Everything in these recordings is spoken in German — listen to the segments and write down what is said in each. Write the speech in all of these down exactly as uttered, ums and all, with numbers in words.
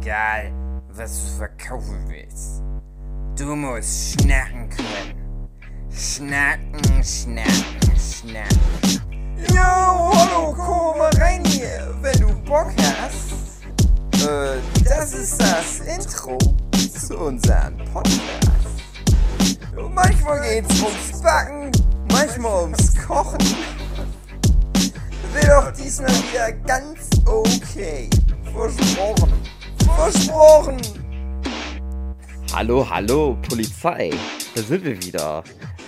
egal, was du verkaufen willst. Du musst schnacken können. Schnacken, schnacken, schnacken. Yo, hallo, komm mal rein hier, wenn du Bock hast. Äh, das ist das Intro zu unserem Podcast. Und manchmal geht's ums Backen, manchmal ums Kochen. Wird auch diesmal wieder ganz okay. Versprochen. Versprochen. Hallo, hallo, Polizei. Da sind wir wieder.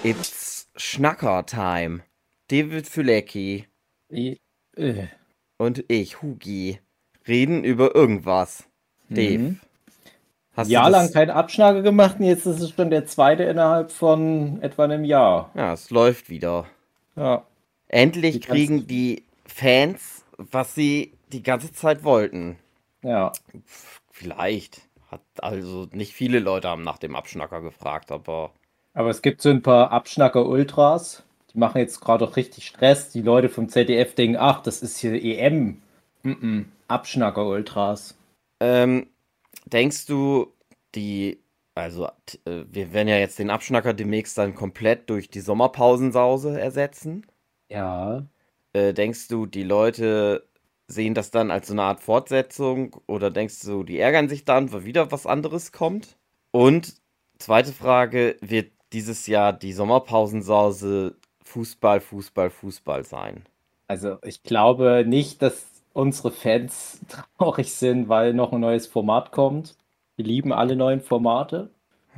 It's Schnacker-Time. David Fülecki I, äh. und ich, Hugi, reden über irgendwas. Dave, Mhm. hast Jahr du lang das? kein Abschnacker gemacht und jetzt ist es schon der zweite innerhalb von etwa einem Jahr. Ja, es läuft wieder. Ja. Endlich Die ganze- kriegen die Fans, was sie die ganze Zeit wollten. Ja. Vielleicht. Hat also nicht viele Leute haben nach dem Abschnacker gefragt, aber Aber es gibt so ein paar Abschnacker-Ultras, die machen jetzt gerade auch richtig Stress. Die Leute vom Z D F denken, ach, das ist hier E M. Mhm. Abschnacker-Ultras. ähm, denkst du, die, also t- äh, wir werden ja jetzt den Abschnacker demnächst dann komplett durch die Sommerpausensause ersetzen? Ja. Äh, denkst du, die Leute sehen das dann als so eine Art Fortsetzung oder denkst du, die ärgern sich dann, weil wieder was anderes kommt? Und zweite Frage, wird dieses Jahr die Sommerpausensause Fußball, Fußball, Fußball sein? Also ich glaube nicht, dass unsere Fans traurig sind, weil noch ein neues Format kommt. Wir lieben alle neuen Formate.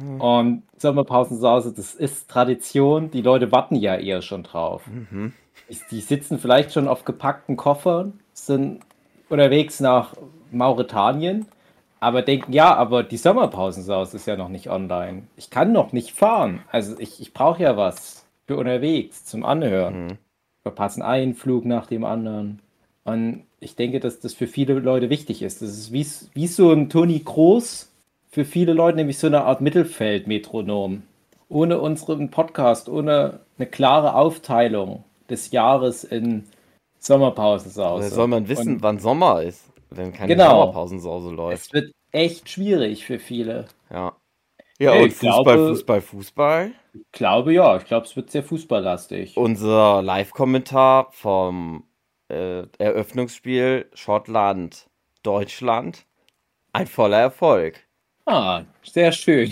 Und Sommerpausensause, das ist Tradition. Die Leute warten ja eher schon drauf. Mhm. Die, die sitzen vielleicht schon auf gepackten Koffern, sind unterwegs nach Mauretanien, aber denken, ja, aber die Sommerpausensause ist ja noch nicht online. Ich kann noch nicht fahren. Also ich, ich brauche ja was für unterwegs zum Anhören. Mhm. Verpassen einen Flug nach dem anderen. Und ich denke, dass das für viele Leute wichtig ist. Das ist wie, wie so ein Toni Kroos für viele Leute, nämlich so eine Art Mittelfeld-Metronom. Ohne unseren Podcast, ohne eine klare Aufteilung des Jahres in Sommerpausensause. Woher soll man wissen, Und wann Sommer ist, wenn keine Genau. Sommerpausensause läuft? es wird echt schwierig für viele. Ja. Ja, Hey, und ich Fußball, glaube- Fußball, Fußball. Ich glaube ja, ich glaube, es wird sehr fußballlastig. Unser Live-Kommentar vom äh, Eröffnungsspiel Schottland, Deutschland. Ein voller Erfolg. Ah, sehr schön.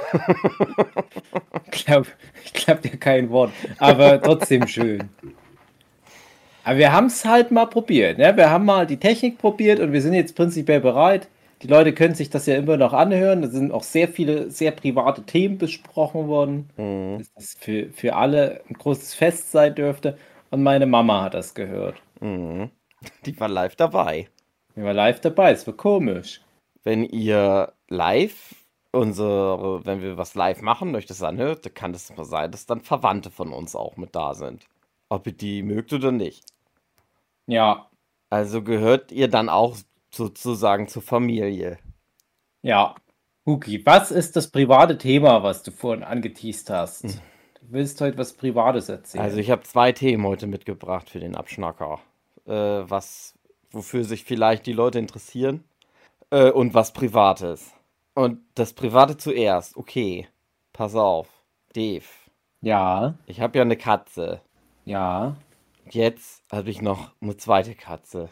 Ich glaube ich glaub dir kein Wort, aber trotzdem schön. Aber wir haben es halt mal probiert. Ne? Wir haben mal die Technik probiert und wir sind jetzt prinzipiell bereit. Die Leute können sich das ja immer noch anhören. Da sind auch sehr viele, sehr private Themen besprochen worden. Mhm. Dass das für, für alle ein großes Fest sein dürfte. Und meine Mama hat das gehört. Mhm. Die war live dabei. Wir waren live dabei, es war komisch. Wenn ihr live unsere, wenn wir was live machen und euch das anhört, dann kann es mal sein, dass dann Verwandte von uns auch mit da sind. Ob ihr die mögt oder nicht. Ja, Also gehört ihr dann auch sozusagen zur Familie. ja. Huki, was ist das private Thema, was du vorhin angeteased hast? Du willst heute was Privates erzählen. Also ich habe zwei Themen heute mitgebracht für den Abschnacker. Äh, was, wofür sich vielleicht die Leute interessieren. Äh, und was Privates. Und das Private zuerst. Okay, pass auf. Dave, ja, ich habe ja eine Katze. ja. Jetzt habe ich noch eine zweite Katze.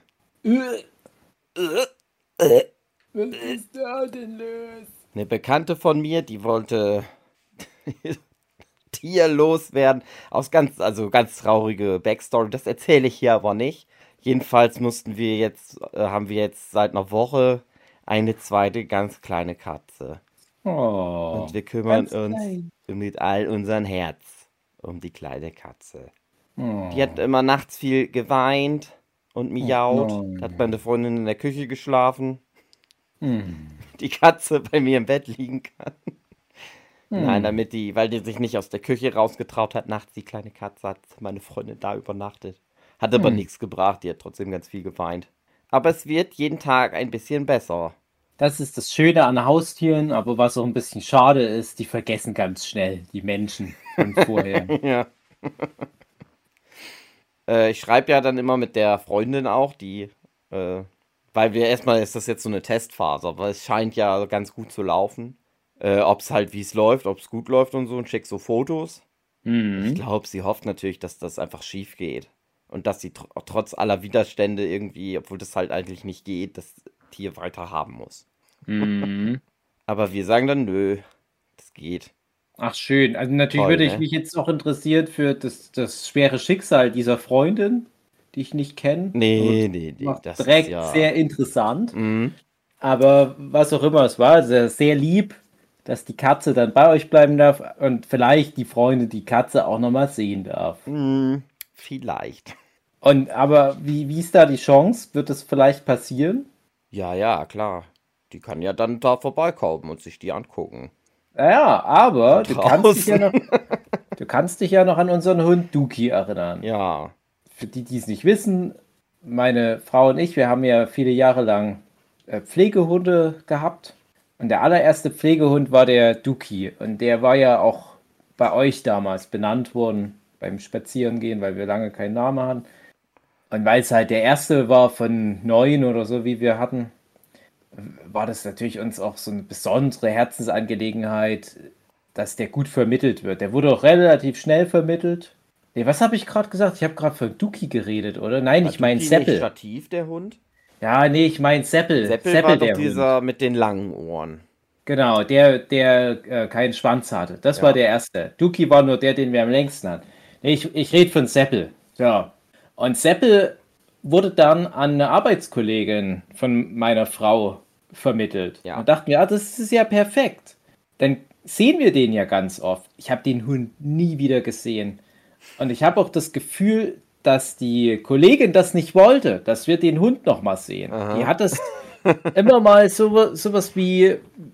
Was ist da denn los? Eine Bekannte von mir, die wollte Tier loswerden. Aus ganz, also ganz traurige Backstory. Das erzähle ich hier aber nicht. Jedenfalls mussten wir jetzt, äh, haben wir jetzt seit einer Woche eine zweite ganz kleine Katze. Oh, Und wir kümmern ganz uns klein. mit all unserem Herz um die kleine Katze. Oh. Die hat immer nachts viel geweint und miaut. nein. Da hat meine Freundin in der Küche geschlafen. Hm. Die Katze bei mir im Bett liegen kann. Hm. Nein, damit die, weil die sich nicht aus der Küche rausgetraut hat, nachts die kleine Katze, hat meine Freundin da übernachtet. Hat aber Hm. nichts gebracht, die hat trotzdem ganz viel geweint. Aber es wird jeden Tag ein bisschen besser. Das ist das Schöne an Haustieren, aber was auch ein bisschen schade ist, die vergessen ganz schnell die Menschen von vorher. Ja. äh, ich schreibe ja dann immer mit der Freundin auch, die äh, weil wir erstmal ist das jetzt so eine Testphase, aber es scheint ja ganz gut zu laufen. Äh, ob es halt, wie es läuft, ob es gut läuft und so und schick so Fotos. Ich Mhm. glaube, sie hofft natürlich, dass das einfach schief geht. Und dass sie tr trotz aller Widerstände irgendwie, obwohl das halt eigentlich nicht geht, das Tier weiter haben muss. Mhm. Aber wir sagen dann, nö, das geht. Ach, schön. Also natürlich Toll, würde ich ne? mich jetzt auch interessieren für das, das schwere Schicksal dieser Freundin, die ich nicht kenne. Aber das Nee, nee, nee, macht das ist direkt ja. sehr interessant. Mhm. Aber was auch immer es war, sehr, sehr lieb, dass die Katze dann bei euch bleiben darf und vielleicht die Freunde die Katze auch nochmal sehen darf. Mhm. Vielleicht. Und aber wie, wie ist da die Chance? Wird das vielleicht passieren? Ja, ja, klar. Die kann ja dann da vorbeikommen und sich die angucken. Ja, Von aber du kannst dich ja draußen. noch, du kannst dich ja noch an unseren Hund Duki erinnern. Ja. Für die, die es nicht wissen, meine Frau und ich, wir haben ja viele Jahre lang äh, Pflegehunde gehabt. Und der allererste Pflegehund war der Duki. Und der war ja auch bei euch damals benannt worden beim Spazierengehen, weil wir lange keinen Namen hatten. Und weil es halt der erste war von neun oder so, wie wir hatten, war das natürlich uns auch so eine besondere Herzensangelegenheit, dass der gut vermittelt wird. Der wurde auch relativ schnell vermittelt. Nee, was habe ich gerade gesagt? Ich habe gerade von Duki geredet, oder? Nein, War ich meine Duki nicht Seppel. Stativ, der Hund? Ja, nee, ich meine Seppel. Seppel war Seppel, doch der Hund. dieser mit den langen Ohren. Genau, der, der äh, keinen Schwanz hatte. Das war Ja. der erste. Duki war nur der, den wir am längsten hatten. Nee, ich, ich rede von Seppel. So. Und Seppel wurde dann an eine Arbeitskollegin von meiner Frau vermittelt. Ja. Und dachten wir, ja, das ist ja perfekt. Dann sehen wir den ja ganz oft. Ich habe den Hund nie wieder gesehen. Und ich habe auch das Gefühl, dass die Kollegin das nicht wollte, dass wir den Hund noch mal sehen. Die Aha. hat es immer mal so sowas wie,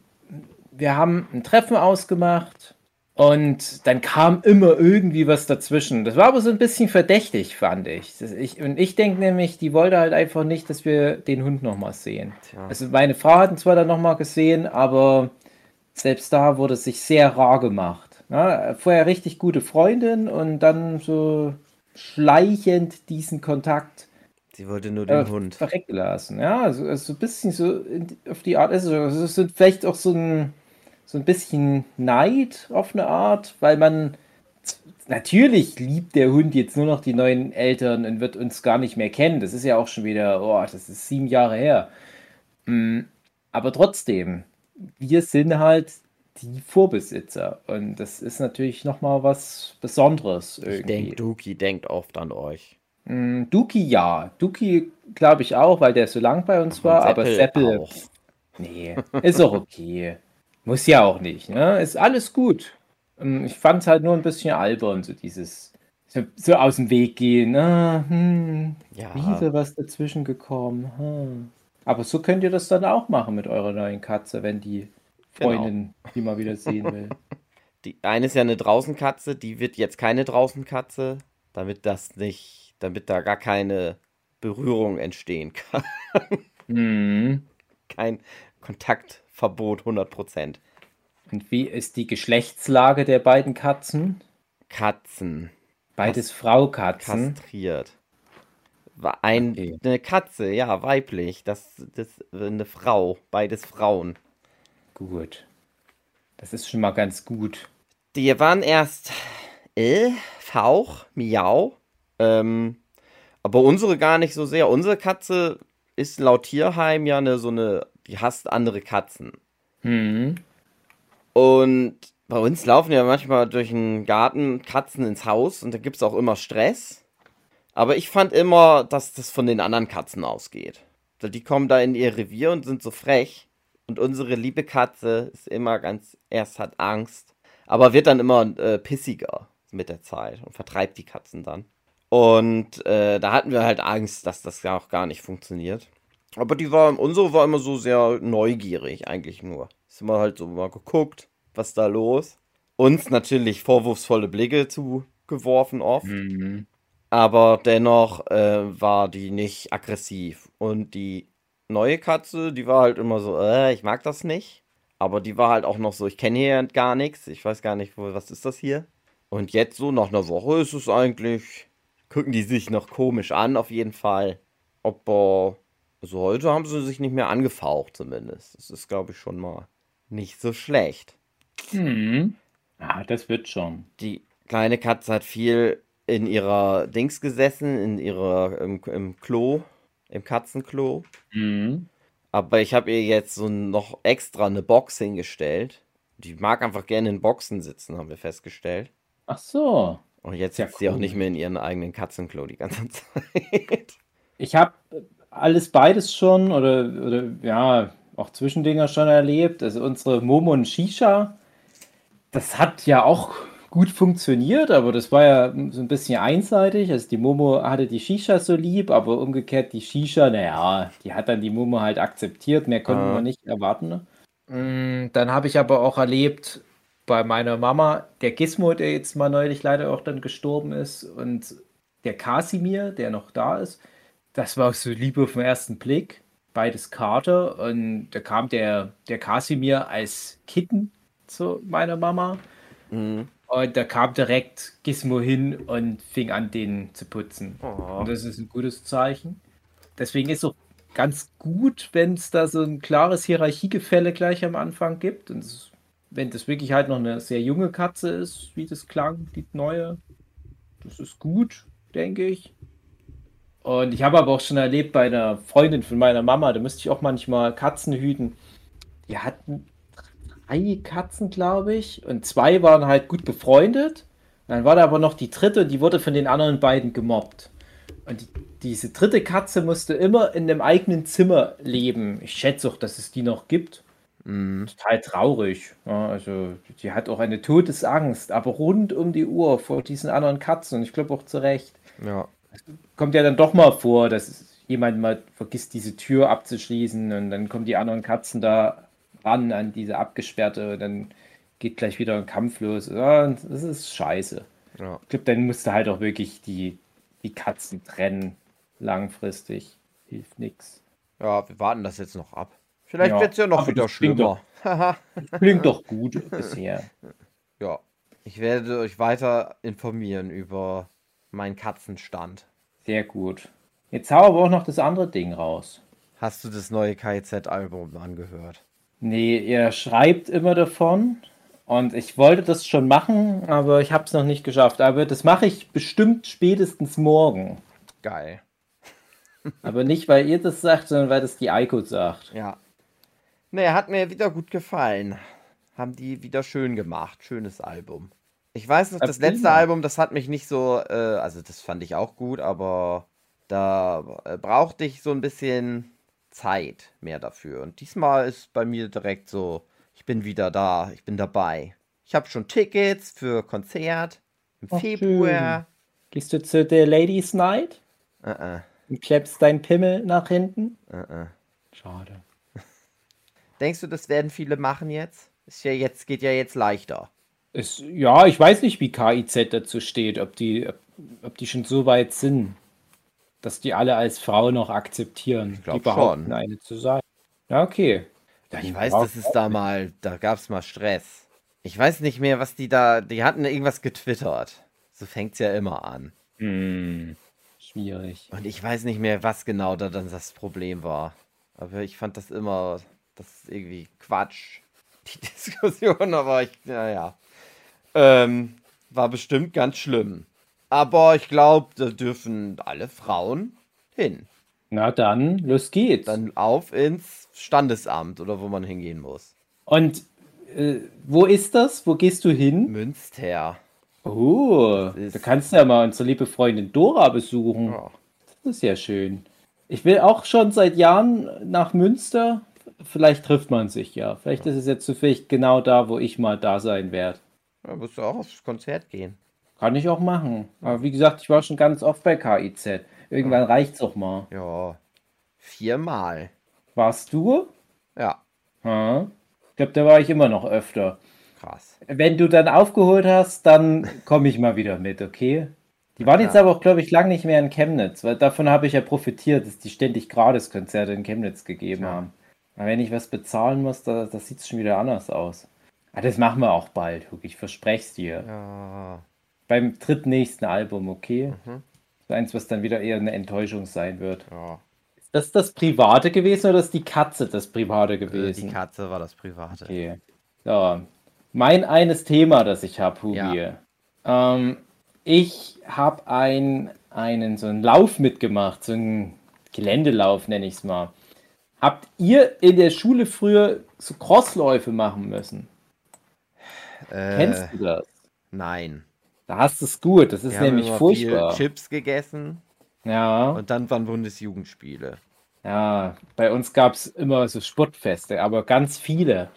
wir haben ein Treffen ausgemacht und dann kam immer irgendwie was dazwischen. Das war aber so ein bisschen verdächtig, fand ich. Das, ich und ich denke nämlich, die wollte halt einfach nicht, dass wir den Hund noch mal sehen. Tja. Also meine Frau hat ihn zwar dann noch mal gesehen, aber selbst da wurde es sich sehr rar gemacht. Ja, vorher richtig gute Freundin und dann so schleichend diesen Kontakt Sie wollte nur äh, den Hund. verrecken lassen. Ja, also, also ein bisschen so in, auf die Art ist es. Also es ist vielleicht auch so ein, so ein bisschen Neid auf eine Art, weil man natürlich liebt der Hund jetzt nur noch die neuen Eltern und wird uns gar nicht mehr kennen. Das ist ja auch schon wieder, oh, das ist sieben Jahre her. Mm, aber trotzdem, wir sind halt die Vorbesitzer und das ist natürlich nochmal was Besonderes Ich denke, irgendwie. Duki denkt oft an euch. Mm, Duki ja, Duki glaube ich auch, weil der so lang bei uns Und war, aber Seppel Seppel, auch. nee, ist auch okay. Muss ja auch nicht, ne? Ist alles gut. Ähm, Ich fand es halt nur ein bisschen albern, so dieses, so, so aus dem Weg gehen. Ah, hm, Ja, wieder was dazwischen gekommen. Hm. Aber so könnt ihr das dann auch machen mit eurer neuen Katze, wenn die genau. Freundin die mal wieder sehen will. Die eine ist ja eine Draußenkatze, die wird jetzt keine Draußenkatze, damit das nicht, damit da gar keine Berührung entstehen kann. Hm. Kein Kontaktverbot hundert Prozent. Und wie ist die Geschlechtslage der beiden Katzen? Katzen. Beides Kas Fraukatzen. kastriert. War ein, Okay, eine Katze, ja, weiblich. Das, das, eine Frau. Beides Frauen. gut. Das ist schon mal ganz gut. Die waren erst äh, Fauch, Miau. Ähm, aber unsere gar nicht so sehr. Unsere Katze ist laut Tierheim ja eine, so eine, die hasst andere Katzen. Hm. Und bei uns laufen ja manchmal durch den Garten Katzen ins Haus und da gibt es auch immer Stress. Aber ich fand immer, dass das von den anderen Katzen ausgeht. Also die kommen da in ihr Revier und sind so frech. Und unsere liebe Katze ist immer ganz, erst hat Angst, aber wird dann immer äh, pissiger mit der Zeit und vertreibt die Katzen dann. Und äh, da hatten wir halt Angst, dass das ja auch gar nicht funktioniert. Aber die war, unsere war immer so sehr neugierig eigentlich nur. Ist immer halt so mal geguckt, was da los. Uns natürlich vorwurfsvolle Blicke zugeworfen oft. Hm. Aber dennoch äh, war die nicht aggressiv. Und die neue Katze, die war halt immer so, äh, ich mag das nicht. Aber die war halt auch noch so, ich kenne hier gar nichts. Ich weiß gar nicht, wo, was ist das hier? Und jetzt so nach einer Woche ist es eigentlich, gucken die sich noch komisch an, auf jeden Fall. Aber Also heute haben sie sich nicht mehr angefaucht zumindest. Das ist, glaube ich, schon mal nicht so schlecht. Hm. Ah, das wird schon. Die kleine Katze hat viel in ihrer Dings gesessen, in ihrer im, im Klo, im Katzenklo. Hm. Aber ich habe ihr jetzt so noch extra eine Box hingestellt. Die mag einfach gerne in Boxen sitzen, haben wir festgestellt. Ach so. Und jetzt Ist ja sitzt sie auch nicht cool. mehr in ihrem eigenen Katzenklo die ganze Zeit. Ich habe alles beides schon oder, oder ja, auch Zwischendinger schon erlebt. Also unsere Momo und Shisha, das hat ja auch gut funktioniert, aber das war ja so ein bisschen einseitig. Also die Momo hatte die Shisha so lieb, aber umgekehrt die Shisha, naja, die hat dann die Momo halt akzeptiert. Mehr konnten wir äh, nicht erwarten. Mm, Dann habe ich aber auch erlebt bei meiner Mama, der Gizmo, der jetzt mal neulich leider auch dann gestorben ist, und der Kasimir, der noch da ist, das war so Liebe auf den ersten Blick. Beides Kater. Und da kam der, der Kasimir als Kitten zu meiner Mama. mhm. Und da kam direkt Gizmo hin und fing an, den zu putzen. Und Oh. das ist ein gutes Zeichen. Deswegen ist auch ganz gut, wenn es da so ein klares Hierarchiegefälle gleich am Anfang gibt. Und es, wenn das wirklich halt noch eine sehr junge Katze ist, wie das klang, die neue, das ist gut, denke ich. Und ich habe aber auch schon erlebt bei einer Freundin von meiner Mama, da müsste ich auch manchmal Katzen hüten. Die hatten drei Katzen, glaube ich, und zwei waren halt gut befreundet. Dann war da aber noch die dritte und die wurde von den anderen beiden gemobbt. Und die, diese dritte Katze musste immer in einem eigenen Zimmer leben. Ich schätze auch, dass es die noch gibt. Mhm. Total traurig. Ja, also die hat auch eine Todesangst, aber rund um die Uhr vor diesen anderen Katzen. Und ich glaube auch zu Recht. Ja. Kommt ja dann doch mal vor, dass jemand mal vergisst, diese Tür abzuschließen und dann kommen die anderen Katzen da ran an diese abgesperrte und dann geht gleich wieder ein Kampf los. Ja, und das ist scheiße. Ja. Ich glaube, dann musst du halt auch wirklich die, die Katzen trennen. Langfristig. Hilft nichts. Ja, wir warten das jetzt noch ab. Vielleicht Ja, wird es ja noch aber wieder das klingt schlimmer. doch, klingt doch gut bisher. Ja. Ich werde euch weiter informieren über meinen Katzenstand. Sehr gut. Jetzt hau aber auch noch das andere Ding raus. Hast du das neue K I Z-Album angehört? Nee, ihr schreibt immer davon und ich wollte das schon machen, aber ich habe es noch nicht geschafft. Aber das mache ich bestimmt spätestens morgen. Geil. Aber nicht, weil ihr das sagt, sondern weil das die Eiko sagt. Ja. Nee, hat mir wieder gut gefallen. Haben die wieder schön gemacht. Schönes Album. Ich weiß noch, Ja, das letzte prima. Album, das hat mich nicht so, äh, also das fand ich auch gut, aber da äh, brauchte ich so ein bisschen Zeit mehr dafür. Und diesmal ist bei mir direkt so, ich bin wieder da, ich bin dabei. Ich habe schon Tickets für Konzert im Ach, schön. Februar. Gehst du zu der Ladies Night Äh, äh, und klemmst deinen Pimmel nach hinten? äh, äh. Schade. Denkst du, das werden viele machen jetzt? Ist ja jetzt, geht ja jetzt leichter. Es, ja, ich weiß nicht, wie K I Z dazu steht, ob die, ob, ob die schon so weit sind, dass die alle als Frau noch akzeptieren. Ich glaub die behaupten, schon. eine zu sein. Ja, okay. Dann Ich weiß, ja, dass es da mal, da gab es mal Stress. Ich weiß nicht mehr, was die da, die hatten irgendwas getwittert. So fängt's ja immer an. hm, schwierig. Und ich weiß nicht mehr, was genau da dann das Problem war. Aber ich fand das immer, das ist irgendwie Quatsch, die Diskussion, aber ich, naja. Ähm, war bestimmt ganz schlimm. Aber ich glaube, da dürfen alle Frauen hin. Na dann, los geht's. Dann auf ins Standesamt oder wo man hingehen muss. Und äh, wo ist das? Wo gehst du hin? Münster. Oh, ist- da kannst du ja mal unsere liebe Freundin Dora besuchen. Ja. Das ist ja schön. Ich will auch schon seit Jahren nach Münster. Vielleicht trifft man sich ja. Vielleicht ist es jetzt zufällig genau da, wo ich mal da sein werde. Da musst du auch aufs Konzert gehen. Kann ich auch machen. Aber wie gesagt, ich war schon ganz oft bei K I Z. Irgendwann reicht's auch mal. Ja. Viermal. Warst du? Ja. Hm? Ich glaube, da war ich immer noch öfter. Krass. Wenn du dann aufgeholt hast, dann komme ich mal wieder mit, okay? Die waren jetzt Ja. aber auch, glaube ich, lang nicht mehr in Chemnitz, weil davon habe ich ja profitiert, dass die ständig Gratis-Konzerte in Chemnitz gegeben Ja. haben. Aber wenn ich was bezahlen muss, da, das sieht es schon wieder anders aus. Ah, das machen wir auch bald, Huck, ich verspreche es dir. Ja. Beim drittnächsten Album, okay? Mhm. So eins, was dann wieder eher eine Enttäuschung sein wird. Ja. das das Private gewesen oder ist die Katze das Private Äh, Die gewesen? Katze war das Private. Okay. So. Mein eines Thema, das ich habe, Ja. Hubi. Ähm, ich habe ein, einen so einen Lauf mitgemacht, so einen Geländelauf nenne ich es mal. Habt ihr in der Schule früher so Crossläufe machen müssen? Äh, Kennst du das? nein. Da hast du es gut, das ist Wir haben nämlich immer viel furchtbar. Chips gegessen Ja, und dann waren Bundesjugendspiele. ja, bei uns gab es immer so Sportfeste, aber ganz viele.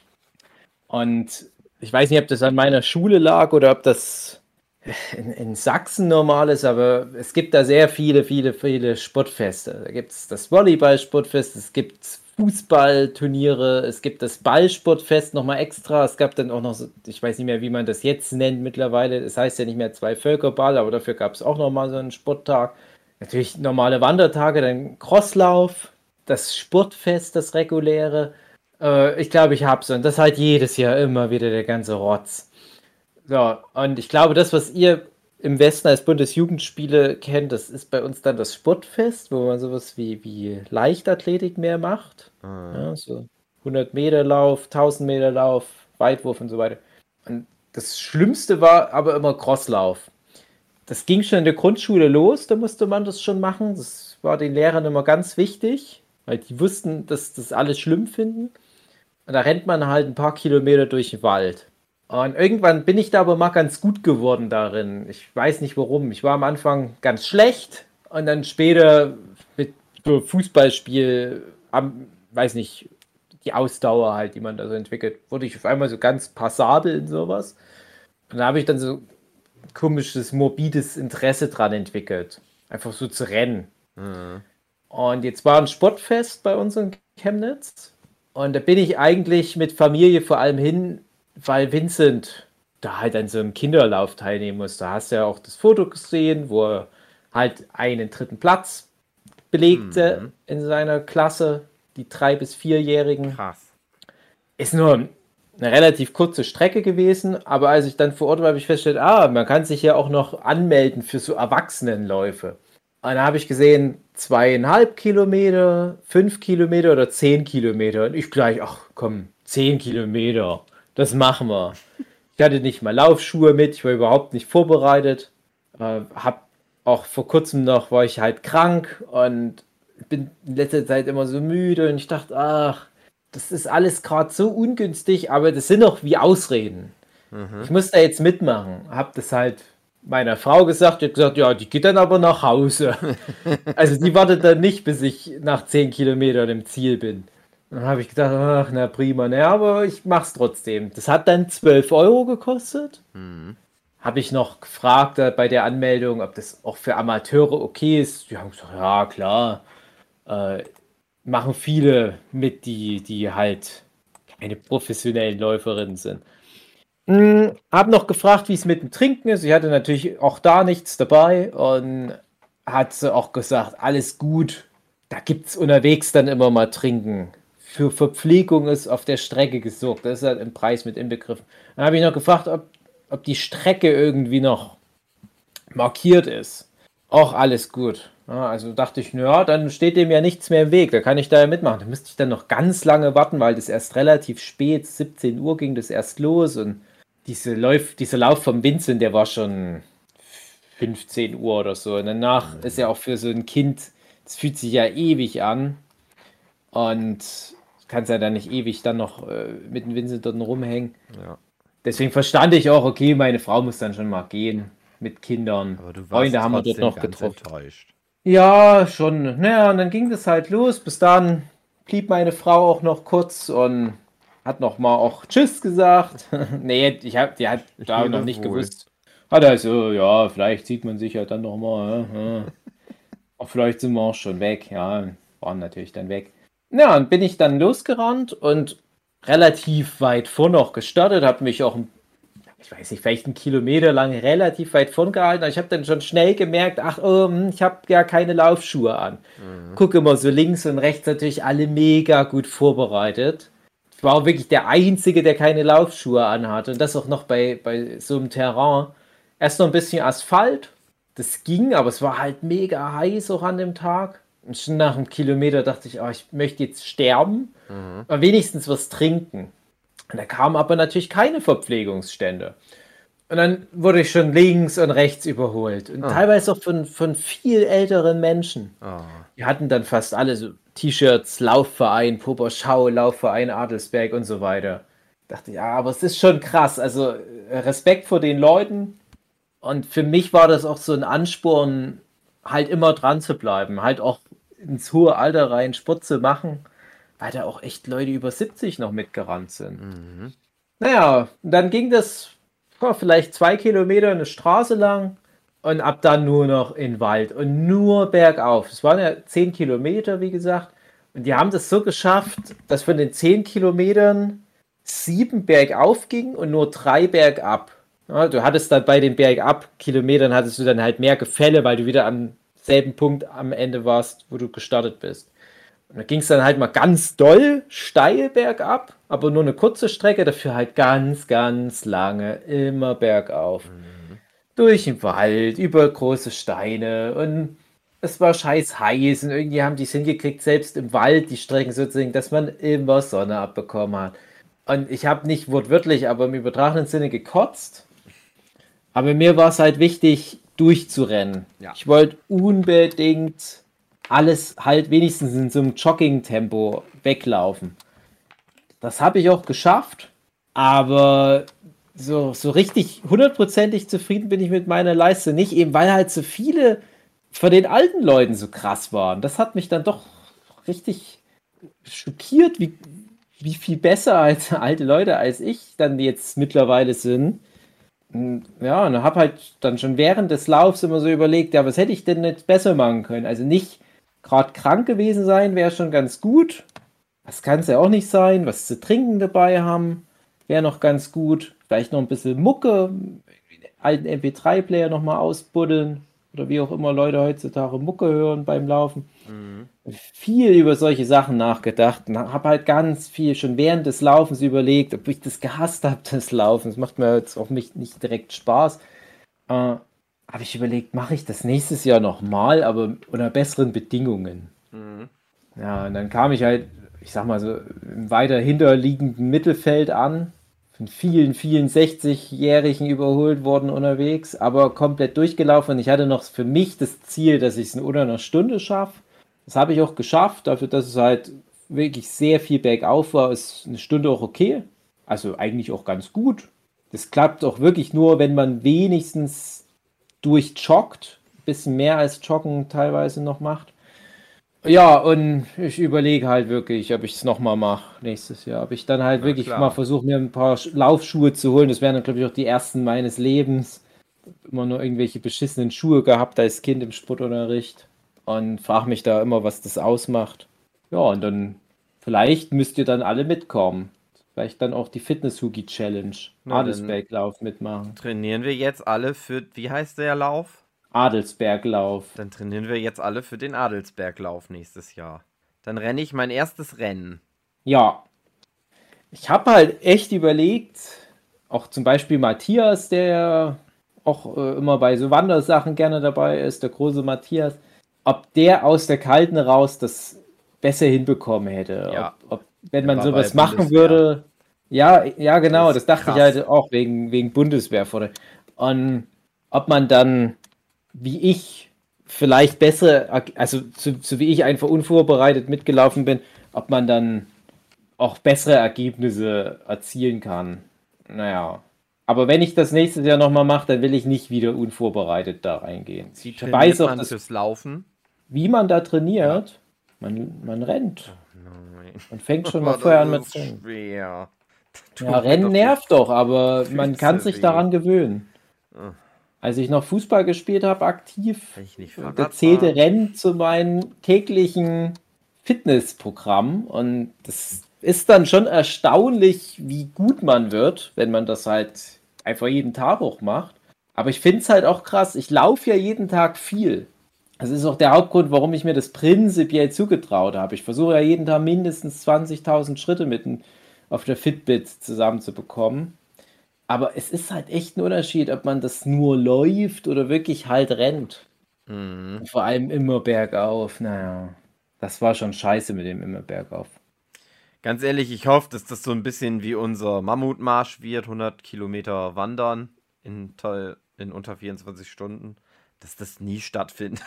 Und ich weiß nicht, ob das an meiner Schule lag oder ob das in, in Sachsen normal ist, aber es gibt da sehr viele, viele, viele Sportfeste. Da gibt es das Volleyball-Sportfest, es gibt Fußballturniere, es gibt das Ballsportfest nochmal extra. Es gab dann auch noch, so, ich weiß nicht mehr, wie man das jetzt nennt mittlerweile. Es heißt ja nicht mehr Zwei-Völker-Ball, aber dafür gab es auch nochmal so einen Sporttag. Natürlich normale Wandertage, dann Crosslauf, das Sportfest, das reguläre. Äh, ich glaube, ich hab's. Und das halt jedes Jahr immer wieder der ganze Rotz. So, und ich glaube, das, was ihr im Westen als Bundesjugendspiele kennt, das ist bei uns dann das Sportfest, wo man sowas wie, wie Leichtathletik mehr macht. Ja, so hundert Meter Lauf, tausend Meter Lauf, Weitwurf und so weiter. Und das Schlimmste war aber immer Crosslauf. Das ging schon in der Grundschule los, da musste man das schon machen. Das war den Lehrern immer ganz wichtig, weil die wussten, dass das alles schlimm finden. Und da rennt man halt ein paar Kilometer durch den Wald. Und irgendwann bin ich da aber mal ganz gut geworden darin. Ich weiß nicht warum. Ich war am Anfang ganz schlecht und dann später mit so Fußballspiel, am, weiß nicht, die Ausdauer halt, die man da so entwickelt, wurde ich auf einmal so ganz passabel in sowas. Und da habe ich dann so komisches, morbides Interesse dran entwickelt. Einfach so zu rennen. Mhm. Und jetzt war ein Sportfest bei uns in Chemnitz. Und da bin ich eigentlich mit Familie vor allem hin, weil Vincent da halt an so einem Kinderlauf teilnehmen musste. Da hast du ja auch das Foto gesehen, wo er halt einen dritten Platz belegte Mhm. in seiner Klasse, die drei- bis vierjährigen. Krass. Ist nur eine relativ kurze Strecke gewesen, aber als ich dann vor Ort war, habe ich festgestellt, ah, man kann sich ja auch noch anmelden für so Erwachsenenläufe. Und da habe ich gesehen, zweieinhalb Kilometer, fünf Kilometer oder zehn Kilometer. Und ich gleich, ach komm, zehn Kilometer, das machen wir. Ich hatte nicht mal Laufschuhe mit, ich war überhaupt nicht vorbereitet. Äh, hab auch vor kurzem noch, war ich halt krank und bin in letzter Zeit immer so müde und ich dachte, ach, das ist alles gerade so ungünstig, aber das sind doch wie Ausreden. Ich muss da jetzt mitmachen. Hab das halt meiner Frau gesagt, die hat gesagt, ja, die geht dann aber nach Hause. Also die wartet dann nicht, bis ich nach zehn Kilometern im Ziel bin. Dann habe ich gedacht, ach, na prima, ne, aber ich mach's trotzdem. Das hat dann zwölf Euro gekostet. Habe ich noch gefragt äh, bei der Anmeldung, ob das auch für Amateure okay ist. Die haben gesagt, ja, klar. Äh, machen viele mit, die, die halt keine professionellen Läuferinnen sind. Hm, hab noch gefragt, wie es mit dem Trinken ist. Ich hatte natürlich auch da nichts dabei und hat sie auch gesagt, alles gut. Da gibt es unterwegs dann immer mal Trinken. Für Verpflegung ist auf der Strecke gesorgt. Das ist halt im Preis mit inbegriffen. Dann habe ich noch gefragt, ob, ob die Strecke irgendwie noch markiert ist. Auch alles gut. Ja, also dachte ich, naja, dann steht dem ja nichts mehr im Weg. Da kann ich da ja mitmachen. Da müsste ich dann noch ganz lange warten, weil das erst relativ spät, siebzehn Uhr ging das erst los. Und diese Lauf, dieser Lauf vom Vincent, der war schon fünfzehn Uhr oder so. Und danach ist ja auch für so ein Kind, das fühlt sich ja ewig an. Und du kannst ja dann nicht ewig dann noch äh, mit dem Vincent dort rumhängen. Ja. Deswegen verstand ich auch, okay, meine Frau muss dann schon mal gehen mit Kindern. Aber du warst Freunde haben wir dort trotzdem noch ganz getroffen. enttäuscht. Ja, schon. Naja, und dann ging das halt los. Bis dann blieb meine Frau auch noch kurz und hat noch mal auch Tschüss gesagt. Nee, ich hab, die hat da Lebe noch nicht wohl. gewusst. Hat er so, ja, vielleicht sieht man sich ja dann noch mal. Ja, ja. Auch vielleicht sind wir auch schon weg. Ja, waren natürlich dann weg. Ja, und bin ich dann losgerannt und relativ weit vor noch gestartet, habe mich auch, ich weiß nicht, vielleicht einen Kilometer lang relativ weit vorn gehalten. Ich habe dann schon schnell gemerkt, ach, oh, hm, ich habe ja keine Laufschuhe an. Gucke immer so links und rechts natürlich alle mega gut vorbereitet. Ich war auch wirklich der Einzige, der keine Laufschuhe anhatte. Und das auch noch bei, bei so einem Terrain. Erst noch ein bisschen Asphalt. Das ging, aber es war halt mega heiß auch an dem Tag. schon nach einem Kilometer dachte ich, oh, ich möchte jetzt sterben, Mhm. aber wenigstens was trinken. Und da kamen aber natürlich keine Verpflegungsstände. Und dann wurde ich schon links und rechts überholt. Und Ah. teilweise auch von, von viel älteren Menschen. Oh. Die hatten dann fast alle so T-Shirts, Laufverein, Poberschau, Laufverein Adelsberg und so weiter. Dachte, ja, aber es ist schon krass. Also äh, Respekt vor den Leuten. Und für mich war das auch so ein Ansporn, halt immer dran zu bleiben. Halt auch ins hohe Alter rein Sport zu machen, weil da auch echt Leute über siebzig noch mitgerannt sind. Mhm. Naja, und dann ging das ja, vielleicht zwei Kilometer eine Straße lang und ab dann nur noch in den Wald und nur bergauf. Es waren ja zehn Kilometer, wie gesagt. Und die haben das so geschafft, dass von den zehn Kilometern sieben bergauf ging und nur drei bergab. Ja, du hattest dann bei den Bergab-Kilometern hattest du dann halt mehr Gefälle, weil du wieder am selben Punkt am Ende warst, wo du gestartet bist. Und da ging es dann halt mal ganz doll steil bergab, aber nur eine kurze Strecke, dafür halt ganz, ganz lange, immer bergauf. Durch den Wald, über große Steine und es war scheiß heiß und irgendwie haben die es hingekriegt, selbst im Wald die Strecken so zu singen, dass man immer Sonne abbekommen hat. Und ich habe nicht wortwörtlich, aber im übertragenen Sinne gekotzt. Aber mir war es halt wichtig, durchzurennen. Ja. Ich wollte unbedingt alles halt wenigstens in so einem Jogging-Tempo weglaufen. Das habe ich auch geschafft, aber so, so richtig hundertprozentig zufrieden bin ich mit meiner Leiste nicht, eben weil halt so viele von den alten Leuten so krass waren. Das hat mich dann doch richtig schockiert, wie, wie viel besser als alte Leute als ich dann jetzt mittlerweile sind. Und ja, und habe halt dann schon während des Laufs immer so überlegt, ja, was hätte ich denn jetzt besser machen können? Also nicht gerade krank gewesen sein, wäre schon ganz gut. Das kann es ja auch nicht sein. Was zu trinken dabei haben, wäre noch ganz gut. Vielleicht noch ein bisschen Mucke, einen alten M P drei Player nochmal ausbuddeln. Oder wie auch immer Leute heutzutage Mucke hören beim Laufen. Mhm. Viel über solche Sachen nachgedacht und habe halt ganz viel schon während des Laufens überlegt, ob ich das gehasst habe, das Laufen. Das macht mir jetzt auch nicht, nicht direkt Spaß. Äh, habe ich überlegt, mache ich das nächstes Jahr nochmal, aber unter besseren Bedingungen. Mhm. Ja, und dann kam ich halt, ich sag mal so, im weiter hinterliegenden Mittelfeld an, von vielen, vielen sechzigjährigen überholt worden unterwegs, aber komplett durchgelaufen. Und ich hatte noch für mich das Ziel, dass ich es in unter einer Stunde schaffe. Das habe ich auch geschafft, dafür, dass es halt wirklich sehr viel bergauf war, ist eine Stunde auch okay. Also eigentlich auch ganz gut. Das klappt auch wirklich nur, wenn man wenigstens durchjoggt, ein bisschen mehr als Joggen teilweise noch macht. Ja, und ich überlege halt wirklich, ob ich es nochmal mache nächstes Jahr. Ob ich dann halt Na wirklich klar. mal versuche, mir ein paar Sch- Laufschuhe zu holen. Das wären dann, glaube ich, auch die ersten meines Lebens. Immer nur irgendwelche beschissenen Schuhe gehabt als Kind im Sportunterricht. Und frage mich da immer, was das ausmacht. Ja, und dann vielleicht müsst ihr dann alle mitkommen. Vielleicht dann auch die Fitness-Hugi-Challenge. Na, dann- Adelsberglauf mitmachen. Trainieren wir jetzt alle für, wie heißt der Lauf? Adelsberglauf. Dann trainieren wir jetzt alle für den Adelsberglauf nächstes Jahr. Dann renne ich mein erstes Rennen. Ja. Ich habe halt echt überlegt, auch zum Beispiel Matthias, der auch äh, immer bei so Wandersachen gerne dabei ist, der große Matthias, ob der aus der Kalten raus das besser hinbekommen hätte. Ja. Ob, ob, wenn Der man war sowas bei machen Bundeswehr. würde. Ja, ja, genau, Das das, ist dachte krass. ich halt auch wegen, wegen Bundeswehr. Vor Und ob man dann, wie ich, vielleicht besser, ag- also so, so wie ich einfach unvorbereitet mitgelaufen bin, ob man dann auch bessere Ergebnisse erzielen kann. Naja. Aber wenn ich das nächstes Jahr nochmal mache, dann will ich nicht wieder unvorbereitet da reingehen. Wie Ich trainiert weiß auch, man dass, fürs Laufen? wie man da trainiert. Man, man rennt. Nein. Man fängt schon mal Aber vorher an das mit ist Rennen. schwer. Tut Ja, mir Rennen doch nervt die doch, aber man kann Füße sich weh. daran gewöhnen. Ah. Als ich noch Fußball gespielt habe, aktiv, Kann ich nicht da Fahrrad zählte fahren? Rennen zu meinem täglichen Fitnessprogramm und das ist dann schon erstaunlich, wie gut man wird, wenn man das halt einfach jeden Tag auch macht. Aber ich finde es halt auch krass, ich laufe ja jeden Tag viel. Das ist auch der Hauptgrund, warum ich mir das prinzipiell zugetraut habe. Ich versuche ja jeden Tag mindestens zwanzigtausend Schritte mit n- auf der Fitbit zusammenzubekommen. Aber es ist halt echt ein Unterschied, ob man das nur läuft oder wirklich halt rennt. Mhm. Vor allem immer bergauf. Naja, das war schon scheiße mit dem immer bergauf. Ganz ehrlich, ich hoffe, dass das so ein bisschen wie unser Mammutmarsch wird, hundert Kilometer wandern in, Teil, in unter vierundzwanzig Stunden, dass das nie stattfindet.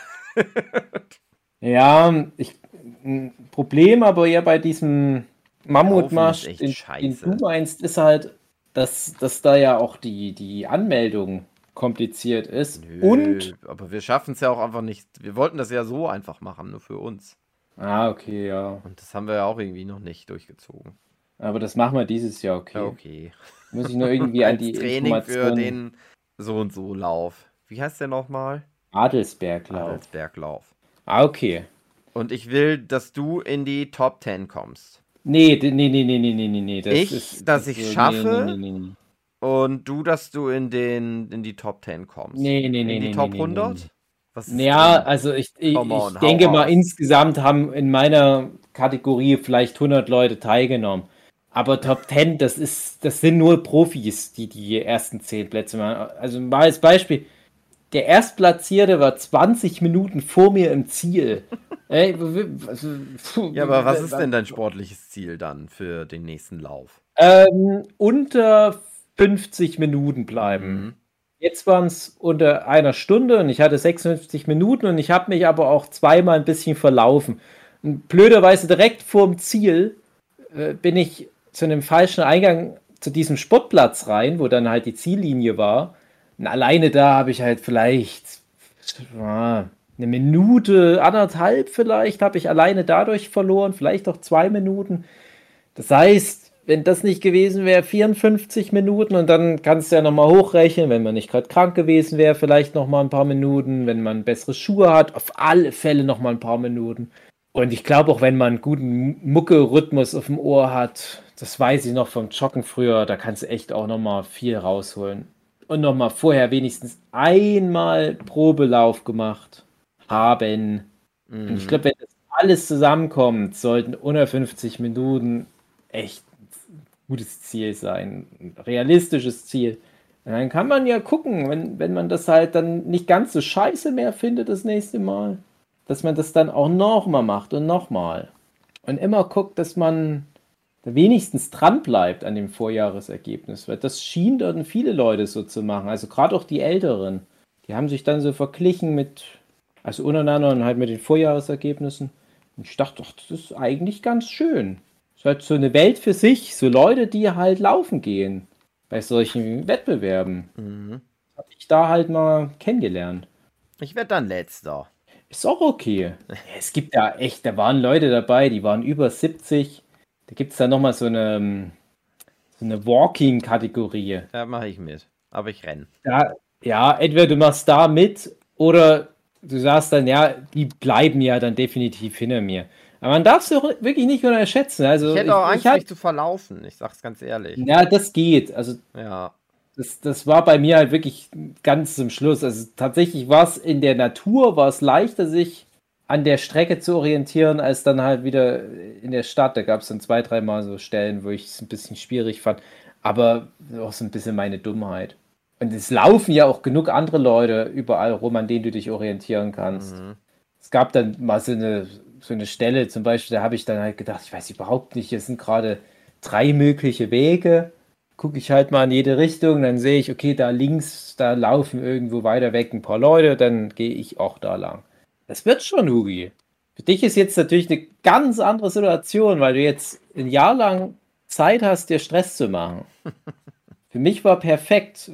Ja, ich, ein Problem aber ja bei diesem Laufen ist Mammutmarsch, echt den, den scheiße. du meinst, ist halt, dass, dass da ja auch die, die Anmeldung kompliziert ist. Und, Nö, aber wir schaffen es ja auch einfach nicht. Wir wollten das ja so einfach machen, nur für uns. ah, okay, ja. Und das haben wir ja auch irgendwie noch nicht durchgezogen. Aber das machen wir dieses Jahr, Ja, okay. okay. Muss ich nur irgendwie an Als die Training für Informationen. den so und so Lauf. Wie heißt der nochmal? Adelsberglauf. Adelsberglauf. Ah, okay. Und ich will, dass du in die Top Ten kommst. Nee, d- nee, nee, nee, nee, nee, nee, nee. Das Ich, ist, dass das ich so- schaffe? Nee, nee, nee, nee. Und du, dass du in den in die Top Ten kommst. Nee, nee, nee, In die nee, Top nee, nee, nee, hundert? nee. Was ist Ja, drin? also ich, ich, Come on, ich hau denke mal, raus. insgesamt haben in meiner Kategorie vielleicht hundert Leute teilgenommen. Aber Top zehn, das ist, das sind nur Profis, die die ersten zehn Plätze machen. Also mal als Beispiel, der Erstplatzierte war zwanzig Minuten vor mir im Ziel. Ey, w- w- also, puh, Ja, aber was w- ist denn dein sportliches Ziel dann für den nächsten Lauf? Ähm, unter fünfzig Minuten bleiben. Mhm. Jetzt waren es unter einer Stunde und ich hatte sechsundfünfzig Minuten und ich habe mich aber auch zweimal ein bisschen verlaufen. Und blöderweise direkt vorm Ziel äh, bin ich zu einem falschen Eingang zu diesem Sportplatz rein, wo dann halt die Ziellinie war. Und alleine da habe ich halt vielleicht ja, eine Minute, anderthalb vielleicht, habe ich alleine dadurch verloren, vielleicht auch zwei Minuten. Das heißt, wenn das nicht gewesen wäre, vierundfünfzig Minuten und dann kannst du ja nochmal hochrechnen, wenn man nicht gerade krank gewesen wäre, vielleicht nochmal ein paar Minuten, wenn man bessere Schuhe hat, auf alle Fälle nochmal ein paar Minuten. Und ich glaube auch, wenn man einen guten Mucke-Rhythmus auf dem Ohr hat, das weiß ich noch vom Joggen früher, da kannst du echt auch nochmal viel rausholen. Und nochmal vorher wenigstens einmal Probelauf gemacht haben. Und ich Mhm. glaube, wenn das alles zusammenkommt, sollten unter fünfzig Minuten echt ein gutes Ziel sein, ein realistisches Ziel. Und dann kann man ja gucken, wenn, wenn man das halt dann nicht ganz so scheiße mehr findet das nächste Mal, dass man das dann auch nochmal macht und nochmal. Und immer guckt, dass man da wenigstens dran bleibt an dem Vorjahresergebnis, weil das schien dann viele Leute so zu machen, also gerade auch die Älteren. Die haben sich dann so verglichen mit, also untereinander und halt mit den Vorjahresergebnissen. Und ich dachte, doch, das ist eigentlich ganz schön. Es ist halt so eine Welt für sich, so Leute, die halt laufen gehen bei solchen Wettbewerben. Mhm. Habe ich da halt mal kennengelernt. Ich werde dann letzter. Ist auch okay. Ja, es gibt ja echt, da waren Leute dabei, die waren über siebzig. Da gibt es dann nochmal so eine, so eine Walking-Kategorie. Da mache ich mit. Aber ich renne. Da, ja, entweder du machst da mit oder du sagst dann, ja, die bleiben ja dann definitiv hinter mir. Aber man darf es auch wirklich nicht unterschätzen. Also Ich hätte auch ich, Angst, ich hab, mich zu verlaufen. Ich sag's ganz ehrlich. ja, das geht. Also Ja. das, das war bei mir halt wirklich ganz zum Schluss. Also tatsächlich war es in der Natur, war es leichter, sich an der Strecke zu orientieren, als dann halt wieder in der Stadt. Da gab es dann zwei, dreimal so Stellen, wo ich es ein bisschen schwierig fand. Aber auch so ein bisschen meine Dummheit. Und es laufen ja auch genug andere Leute überall rum, an denen du dich orientieren kannst. Mhm. Es gab dann mal so eine, so eine Stelle, zum Beispiel, da habe ich dann halt gedacht, ich weiß überhaupt nicht, hier sind gerade drei mögliche Wege. Gucke ich halt mal in jede Richtung, dann sehe ich, okay, da links, da laufen irgendwo weiter weg ein paar Leute, dann gehe ich auch da lang. Das wird schon, Hugi. Für dich ist jetzt natürlich eine ganz andere Situation, weil du jetzt ein Jahr lang Zeit hast, dir Stress zu machen. Für mich war perfekt.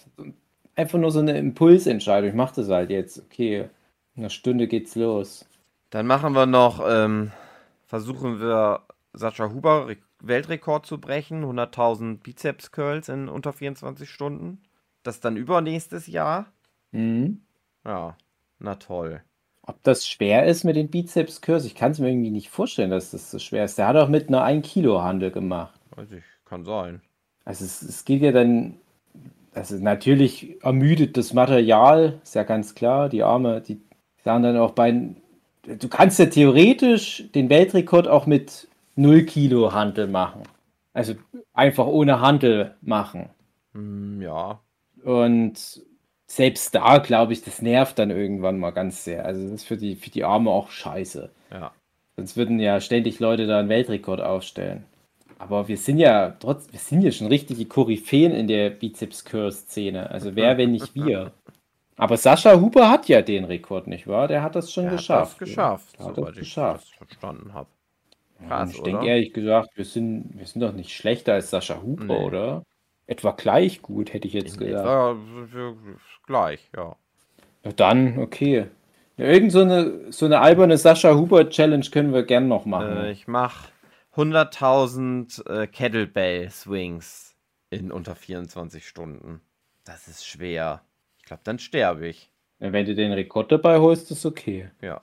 Einfach nur so eine Impulsentscheidung. Ich mache das halt jetzt. Okay, in einer Stunde geht's los. Dann machen wir noch, ähm, versuchen wir Sascha Huber Re- Weltrekord zu brechen. hunderttausend Bizeps-Curls in unter vierundzwanzig Stunden. Das dann übernächstes Jahr. Mhm. Ja, na toll. Ob das schwer ist mit den Bizeps-Curls? Ich kann es mir irgendwie nicht vorstellen, dass das so schwer ist. Der hat auch mit einer ein Kilo Handel gemacht. Weiß ich, kann sein. Also es, es geht ja dann, also natürlich ermüdet das Material, ist ja ganz klar. Die Arme, die sagen dann auch bei, du kannst ja theoretisch den Weltrekord auch mit null Kilo Hantel machen. Also einfach ohne Hantel machen. Hm, ja. Und selbst da, glaube ich, das nervt dann irgendwann mal ganz sehr. Also das ist für die, für die Arme auch scheiße. Ja. Sonst würden ja ständig Leute da einen Weltrekord aufstellen. Aber wir sind ja trotz, wir sind ja schon richtige Koryphäen in der Bizeps-Curl-Szene. Also wer, wenn nicht wir. Aber Sascha Huber hat ja den Rekord, nicht wahr? Der hat das schon Er hat geschafft. das geschafft, Der hat soweit das ich geschafft. das verstanden habe. Ja, und Krass, ich oder? denke ehrlich gesagt, wir sind, wir sind doch nicht schlechter als Sascha Huber, Nee. oder? Etwa gleich gut, hätte ich jetzt In gesagt. etwa sind wir gleich, ja. Ja, dann, okay. Ja, irgend so eine, so eine alberne Sascha Huber Challenge können wir gern noch machen. Äh, ich mache hunderttausend äh, Kettlebell Swings in unter vierundzwanzig Stunden. Das ist schwer. Ich glaube, dann sterbe ich. Ja, wenn du den Rekord dabei holst, ist okay. Ja.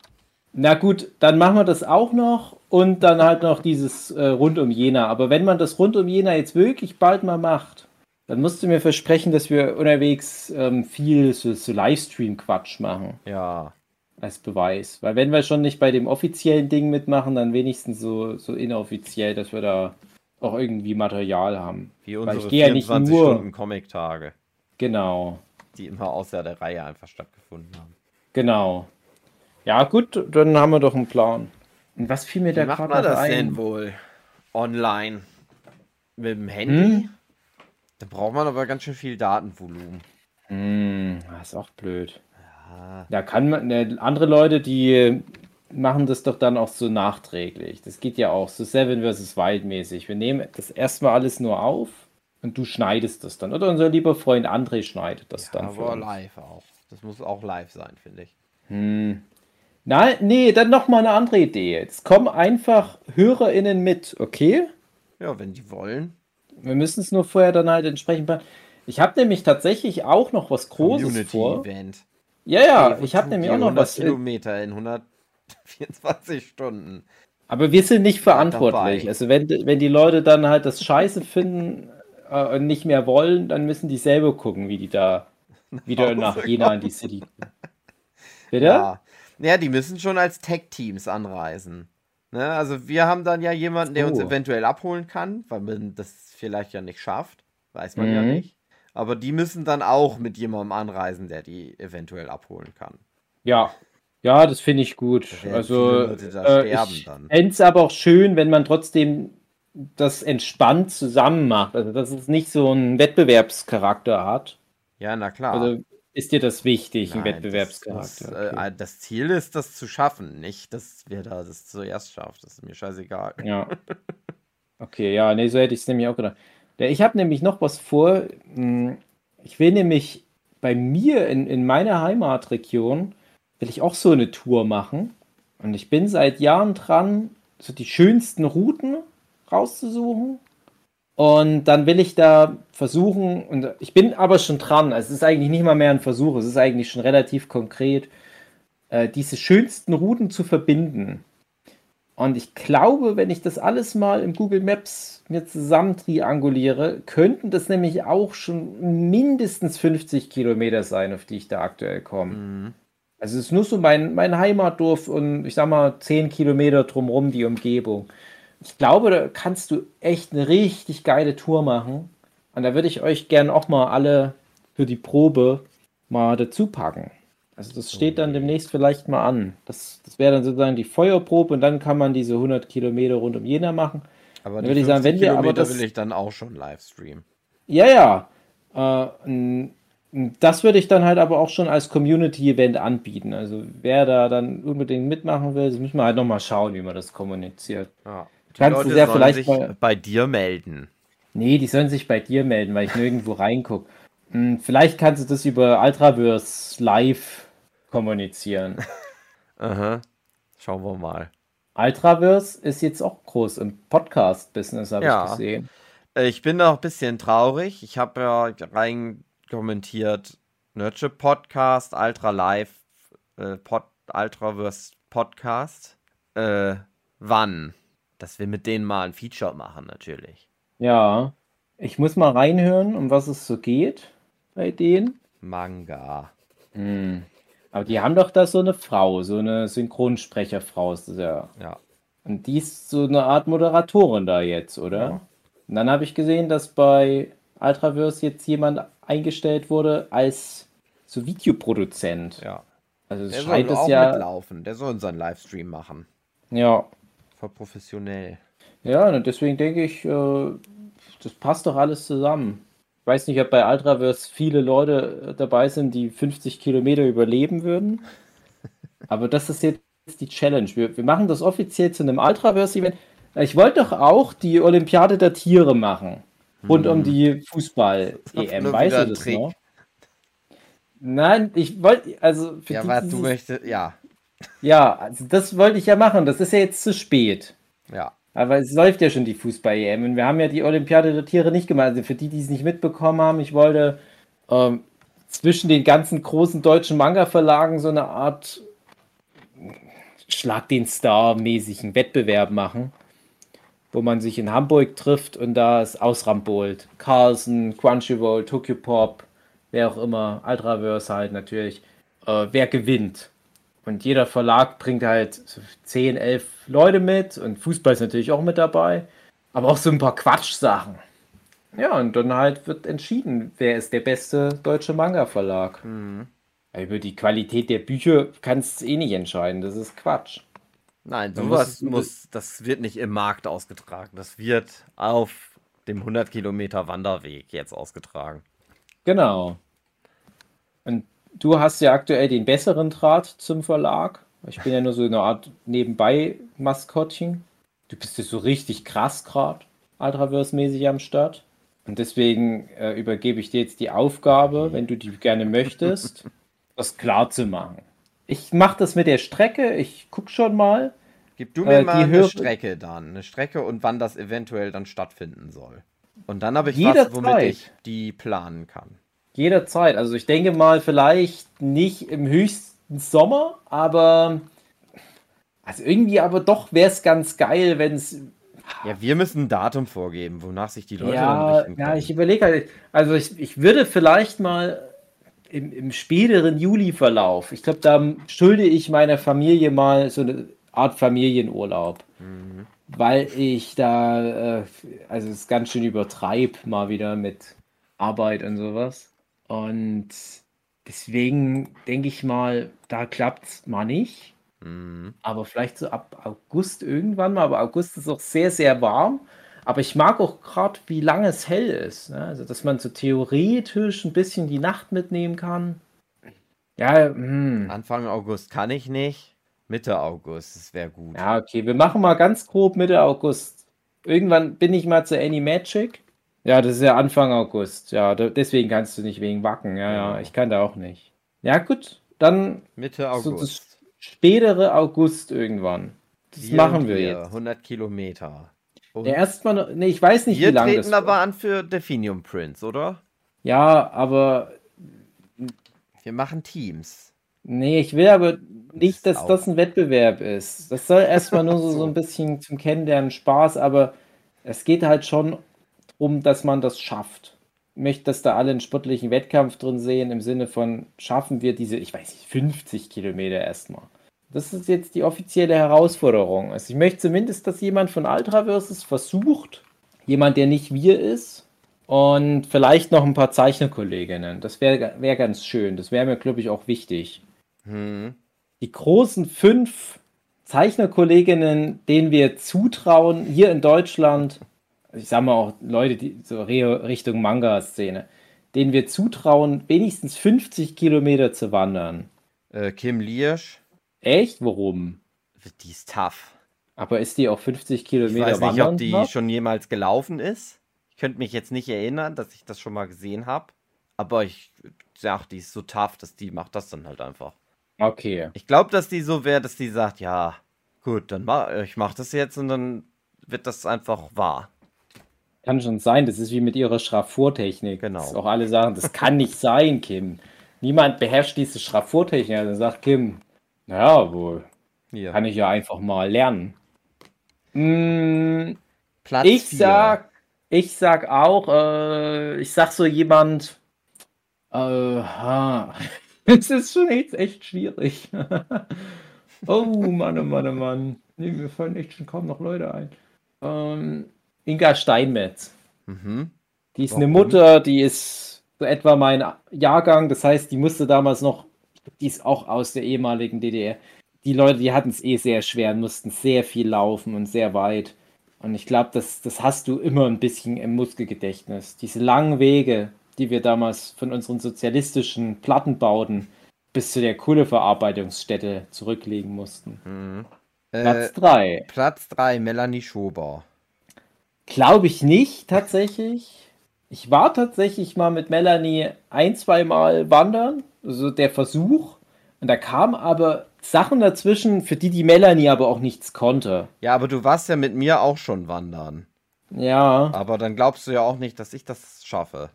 Na gut, dann machen wir das auch noch und dann halt noch dieses äh, rund um Jena. Aber wenn man das rund um Jena jetzt wirklich bald mal macht, dann musst du mir versprechen, dass wir unterwegs ähm, viel so, so Livestream-Quatsch machen Ja. als Beweis. Weil wenn wir schon nicht bei dem offiziellen Ding mitmachen, dann wenigstens so, so inoffiziell, dass wir da auch irgendwie Material haben. Wie Weil unsere ich gehe ja nicht vierundzwanzig nur- Stunden Comic-Tage, Genau, die immer außer der Reihe einfach stattgefunden haben. genau. Ja gut, dann haben wir doch einen Plan. Und was fiel mir da Wie macht gerade man noch das ein? denn wohl? Online? Mit dem Handy? Hm? Da braucht man aber ganz schön viel Datenvolumen. Hm, das ist auch blöd. Ja. Da kann man, ne, andere Leute, die machen das doch dann auch so nachträglich. Das geht ja auch so Seven versus Wild mäßig. Wir nehmen das erstmal alles nur auf und du schneidest das dann. Oder unser lieber Freund André schneidet das dann für Aber uns. live auch. Das muss auch live sein, finde ich. Hm. Nein, nee, dann noch mal eine andere Idee. Jetzt kommen einfach HörerInnen mit, okay? Ja, wenn die wollen. Wir müssen es nur vorher dann halt entsprechend planen. Ich habe nämlich tatsächlich auch noch was Großes vor. Community-Event. Ja, ja, ich habe nämlich auch noch hundert was. äh, Kilometer in hundertvierundzwanzig Stunden. Aber wir sind nicht verantwortlich. dabei. Also wenn, wenn die Leute dann halt das Scheiße finden äh, und nicht mehr wollen, dann müssen die selber gucken, wie die da wieder nach Hause Jena in die City kommen. Bitte? Ja. Ja, die müssen schon als Tech-Teams anreisen. Ne? Also wir haben dann ja jemanden, der uns So. eventuell abholen kann, weil man das vielleicht ja nicht schafft. Weiß man ja Mhm. nicht. Aber die müssen dann auch mit jemandem anreisen, der die eventuell abholen kann. Ja. Ja, das finde ich gut. Da werden Also viele Leute da äh, sterben ich dann. fände es aber auch schön, wenn man trotzdem das entspannt zusammen macht. Also dass es nicht so einen Wettbewerbscharakter hat. Ja, na klar. Also ist dir das wichtig, ein Nein, Wettbewerbscharakter? Das, muss, Okay. äh, das Ziel ist, das zu schaffen, nicht, dass wer da das zuerst schafft. Das ist mir scheißegal. Ja. Okay, ja, nee, so hätte ich es nämlich auch gedacht. Ja, ich habe nämlich noch was vor. Hm, Ich will nämlich bei mir in, in meiner Heimatregion, will ich auch so eine Tour machen. Und ich bin seit Jahren dran, so die schönsten Routen rauszusuchen. Und dann will ich da versuchen, und ich bin aber schon dran, also es ist eigentlich nicht mal mehr ein Versuch, es ist eigentlich schon relativ konkret, äh, diese schönsten Routen zu verbinden. Und ich glaube, wenn ich das alles mal im Google Maps mir zusammen trianguliere, könnten das nämlich auch schon mindestens fünfzig Kilometer sein, auf die ich da aktuell komme. Mhm. Also es ist nur so mein, mein Heimatdorf und ich sag mal zehn Kilometer drumherum die Umgebung. Ich glaube, da kannst du echt eine richtig geile Tour machen. Und da würde ich euch gern auch mal alle für die Probe mal dazu packen. Also das steht dann demnächst vielleicht mal an. Das, das wäre dann sozusagen die Feuerprobe und dann kann man diese hundert Kilometer rund um Jena machen. Aber Dann die würde ich sagen, fünfzig wenn wir aber Kilometer das- will ich dann auch schon Livestream. Ja, ja. Äh, n- n- das würde ich dann halt aber auch schon als Community-Event anbieten. Also wer da dann unbedingt mitmachen will, das müssen wir halt nochmal schauen, wie man das kommuniziert. Ja. Die Kannst du sehr sollen vielleicht sich mal- bei dir melden. Nee, die sollen sich bei dir melden, weil ich nirgendwo reingucke. Hm, Vielleicht kannst du das über Ultraverse live kommunizieren. Aha. Schauen wir mal. Ultraverse ist jetzt auch groß im Podcast-Business, habe Ja. ich gesehen. Äh, Ich bin noch ein bisschen traurig. Ich habe ja rein kommentiert, Nurture Podcast, Ultra Live, äh, Pod, Ultraverse Podcast. Äh, wann? Dass wir mit denen mal ein Feature machen, natürlich. Ja, ich muss mal reinhören, um was es so geht bei denen. Manga. Hm. Aber die haben doch da so eine Frau, so eine Synchronsprecherfrau ist das ja. Ja. Und die ist so eine Art Moderatorin da jetzt, oder? Ja. Und dann habe ich gesehen, dass bei Ultraverse jetzt jemand eingestellt wurde als so Videoproduzent. Ja. Also es Der soll scheint es auch ja. mitlaufen. Der soll unseren Livestream machen. Ja. Voll professionell. Ja, und deswegen denke ich, äh, das passt doch alles zusammen. Ich weiß nicht, ob bei Ultraverse viele Leute äh, dabei sind, die fünfzig Kilometer überleben würden. Aber das ist jetzt die Challenge. Wir, wir machen das offiziell zu einem Ultraverse-Event. Ich wollte doch auch die Olympiade der Tiere machen. Rund um die Fußball-E M. Nur Weißt wieder du ein das Trick. noch? Nein, ich wollte, also für Ja, die, warte, du dieses- möchtest. Ja. ja, also das wollte ich ja machen. Das ist ja jetzt zu spät. Ja. Aber es läuft ja schon die Fußball-E M und wir haben ja die Olympiade der Tiere nicht gemacht. Also für die, die es nicht mitbekommen haben, ich wollte ähm, zwischen den ganzen großen deutschen Manga-Verlagen so eine Art Schlag den Star-mäßigen Wettbewerb machen, wo man sich in Hamburg trifft und da es ausrambolt. Carlsen, Crunchyroll, Tokyopop, wer auch immer, Ultraverse halt natürlich, äh, wer gewinnt. Und jeder Verlag bringt halt so zehn, elf Leute mit und Fußball ist natürlich auch mit dabei, aber auch so ein paar Quatschsachen. Ja, und dann halt wird entschieden, wer ist der beste deutsche Manga-Verlag. Über die Qualität der Bücher kannst du eh nicht entscheiden, das ist Quatsch. Nein, Dann sowas muss es- muss, das wird nicht im Markt ausgetragen. Das wird auf dem hundert Kilometer Wanderweg jetzt ausgetragen. Genau. Und du hast ja aktuell den besseren Draht zum Verlag. Ich bin ja nur so eine Art Nebenbei-Maskottchen. Du bist ja so richtig krass gerade, Ultraverse-mäßig am Start. Und deswegen äh, übergebe ich dir jetzt die Aufgabe, wenn du die gerne möchtest, das klar zu machen. Ich mache das mit der Strecke, ich gucke schon mal. Gib du mir Äh, mal die eine Hörer- Strecke dann. Eine Strecke und wann das eventuell dann stattfinden soll. Und dann habe ich was, Jederzeit. womit ich die planen kann. Jederzeit. Also ich denke mal, vielleicht nicht im höchsten Sommer, aber also irgendwie aber doch wäre es ganz geil, wenn es Ja, wir müssen ein Datum vorgeben, wonach sich die Leute dann ja, richten ja, können. ich überlege halt, also ich, ich würde vielleicht mal im, im späteren Juli-Verlauf, ich glaube, da schulde ich meiner Familie mal so eine Art Familienurlaub, weil ich da, äh, also es ganz schön übertreib mal wieder mit Arbeit und sowas. Und deswegen denke ich mal, da klappt es mal nicht. Mhm. Aber vielleicht so ab August irgendwann mal. Aber August ist auch sehr, sehr warm. Aber ich mag auch gerade, wie lange es hell ist. Ne? Also, dass man so theoretisch ein bisschen die Nacht mitnehmen kann. Ja, hm. Anfang August kann ich nicht. Mitte August, das wäre gut. Ja, okay. Wir machen mal ganz grob Mitte August. Irgendwann bin ich mal zur Animagic. Ja, das ist ja Anfang August. Ja, da, deswegen kannst du nicht wegen Wacken. Ja, ja, Genau. ich kann da auch nicht. Ja, gut. Dann Mitte so August. das spätere August irgendwann. Das Wir machen und wir ihr, jetzt. hundert Kilometer. Und Ja, erstmal, noch- nee, ich weiß nicht, wie wir lange treten das aber an für Definium Prince, oder? Ja, aber Wir machen Teams. nee, ich will aber nicht, dass auch- das ein Wettbewerb ist. Das soll erstmal nur so, so ein bisschen zum Kennenlernen Spaß, aber es geht halt schon darum, dass man das schafft. Ich möchte, dass da alle einen sportlichen Wettkampf drin sehen, im Sinne von, schaffen wir diese, ich weiß nicht, fünfzig Kilometer erstmal. Das ist jetzt die offizielle Herausforderung. Also ich möchte zumindest, dass jemand von Ultraverse es versucht, jemand, der nicht wir ist, und vielleicht noch ein paar Zeichnerkolleginnen. Das wäre wär ganz schön. Das wäre mir, glaube ich, auch wichtig. Hm. Die großen fünf Zeichnerkolleginnen, denen wir zutrauen, hier in Deutschland, ich sag mal auch Leute, die so Re- Richtung Manga-Szene, denen wir zutrauen, wenigstens fünfzig Kilometer zu wandern. Äh, Kim Liersch, Echt? Warum? die ist tough. Aber ist die auch fünfzig Ich Kilometer weiß nicht, wandern? ob die noch? schon jemals gelaufen ist. Ich könnte mich jetzt nicht erinnern, dass ich das schon mal gesehen habe. Aber ich sag, die ist so tough, dass die macht das dann halt einfach. Okay. Ich glaube, dass die so wäre, dass die sagt, ja, gut, dann mach, ich mach das jetzt und dann wird das einfach wahr. Kann schon sein, das ist wie mit ihrer Schraffurtechnik. Genau. Das auch alle sagen, das kann nicht sein, Kim. Niemand beherrscht diese Schraffurtechnik. Also sagt Kim, naja, wohl, Hier, kann ich ja einfach mal lernen. Mm, Platz ich vier. sag, ich sag auch, äh, ich sag so jemand, äh, ha, es ist schon echt, echt schwierig. Oh Mann, oh Mann, oh Mann. Nee, mir fallen echt schon kaum noch Leute ein. Ähm, Inga Steinmetz. Mhm. Die ist eine Warum? Mutter, die ist so etwa mein Jahrgang. Das heißt, die musste damals noch, die ist auch aus der ehemaligen D D R. Die Leute, die hatten es eh sehr schwer und mussten sehr viel laufen und sehr weit. Und ich glaube, das, das hast du immer ein bisschen im Muskelgedächtnis. Diese langen Wege, die wir damals von unseren sozialistischen Plattenbauten bis zu der Kohleverarbeitungsstätte zurücklegen mussten. Mhm. Platz Äh, drei. Platz drei, Melanie Schober. Glaube ich nicht, tatsächlich. Ich war tatsächlich mal mit Melanie ein, zwei Mal wandern, also der Versuch. Und da kamen aber Sachen dazwischen, für die die Melanie aber auch nichts konnte. Ja, aber du warst ja mit mir auch schon wandern. Ja. Aber dann glaubst du ja auch nicht, dass ich das schaffe.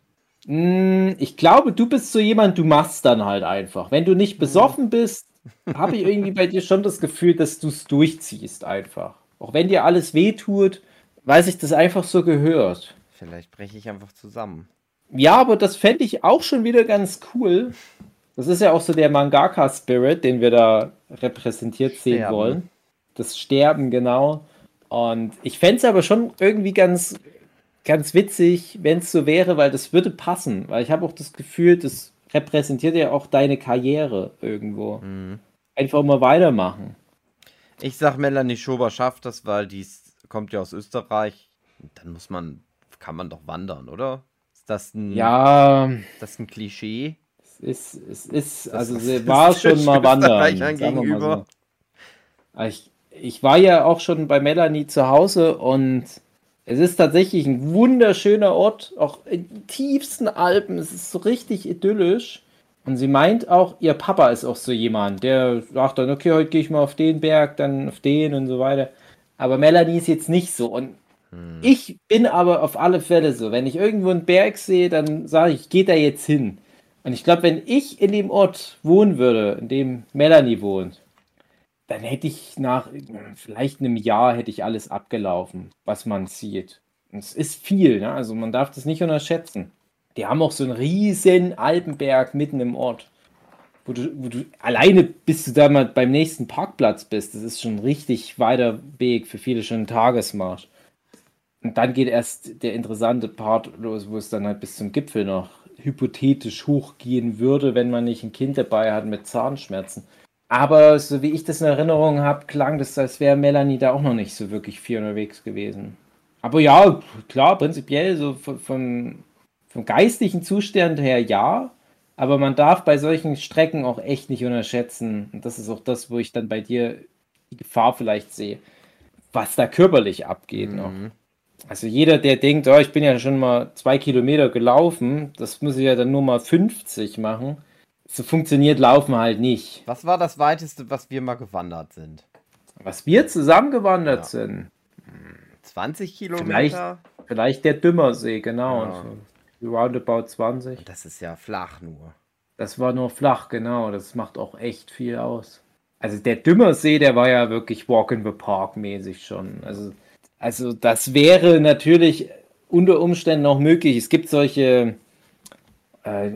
Hm, ich glaube, du bist so jemand, du machst dann halt einfach. Wenn du nicht besoffen bist, habe ich irgendwie bei dir schon das Gefühl, dass du es durchziehst einfach. Auch wenn dir alles wehtut, weiß ich, das einfach so gehört. Vielleicht breche ich einfach zusammen. Ja, aber das fände ich auch schon wieder ganz cool. Das ist ja auch so der Mangaka-Spirit, den wir da repräsentiert sehen Sterben. wollen. Das Sterben, genau. Und ich fände es aber schon irgendwie ganz, ganz witzig, wenn es so wäre, weil das würde passen. Weil ich habe auch das Gefühl, das repräsentiert ja auch deine Karriere irgendwo. Mhm. Einfach mal weitermachen. Ich sag, Melanie Schober schafft das, weil die ist- kommt ja aus Österreich. Dann muss man, kann man doch wandern, oder? Ist das ein, Ja, ist das ein Klischee? es ist, es ist, Das also ist- sie war ist schon mal wandern. Österreichern sagen wir mal gegenüber. so. Ich, ich war ja auch schon bei Melanie zu Hause und es ist tatsächlich ein wunderschöner Ort, auch in den tiefsten Alpen. Es ist so richtig idyllisch. Und sie meint auch, ihr Papa ist auch so jemand, der sagt dann, okay, heute gehe ich mal auf den Berg, dann auf den und so weiter. Aber Melanie ist jetzt nicht so. Und ich bin aber auf alle Fälle so. Wenn ich irgendwo einen Berg sehe, dann sage ich, ich gehe da jetzt hin. Und ich glaube, wenn ich in dem Ort wohnen würde, in dem Melanie wohnt, dann hätte ich nach äh, vielleicht einem Jahr hätte ich alles abgelaufen, was man sieht. Und es ist viel, ne? Also man darf das nicht unterschätzen. Die haben auch so einen riesen Alpenberg mitten im Ort, wo du, wo du alleine bis du da mal beim nächsten Parkplatz bist. Das ist schon ein richtig weiter Weg, für viele schon ein Tagesmarsch. Und dann geht erst der interessante Part los, wo es dann halt bis zum Gipfel noch hypothetisch hochgehen würde, wenn man nicht ein Kind dabei hat mit Zahnschmerzen. Aber so wie ich das in Erinnerung habe, klang das, als wäre Melanie da auch noch nicht so wirklich viel unterwegs gewesen. Aber ja, klar, prinzipiell so von, von, vom geistlichen Zustand her ja. Aber man darf bei solchen Strecken auch echt nicht unterschätzen. Und das ist auch das, wo ich dann bei dir die Gefahr vielleicht sehe, was da körperlich abgeht noch. Also jeder, der denkt, oh, ich bin ja schon mal zwei Kilometer gelaufen, das muss ich ja dann nur mal fünfzig machen. So funktioniert Laufen halt nicht. Was war das Weiteste, was wir mal gewandert sind? Was wir zusammengewandert Ja. sind, zwanzig vielleicht, Kilometer? vielleicht der Dümmersee, genau. Ja. So roundabout zwanzig. Das ist ja flach nur. Das war nur flach, genau. Das macht auch echt viel aus. Also der Dümmersee, der war ja wirklich Walk in the Park mäßig schon. Also, also das wäre natürlich unter Umständen auch möglich. Es gibt solche äh,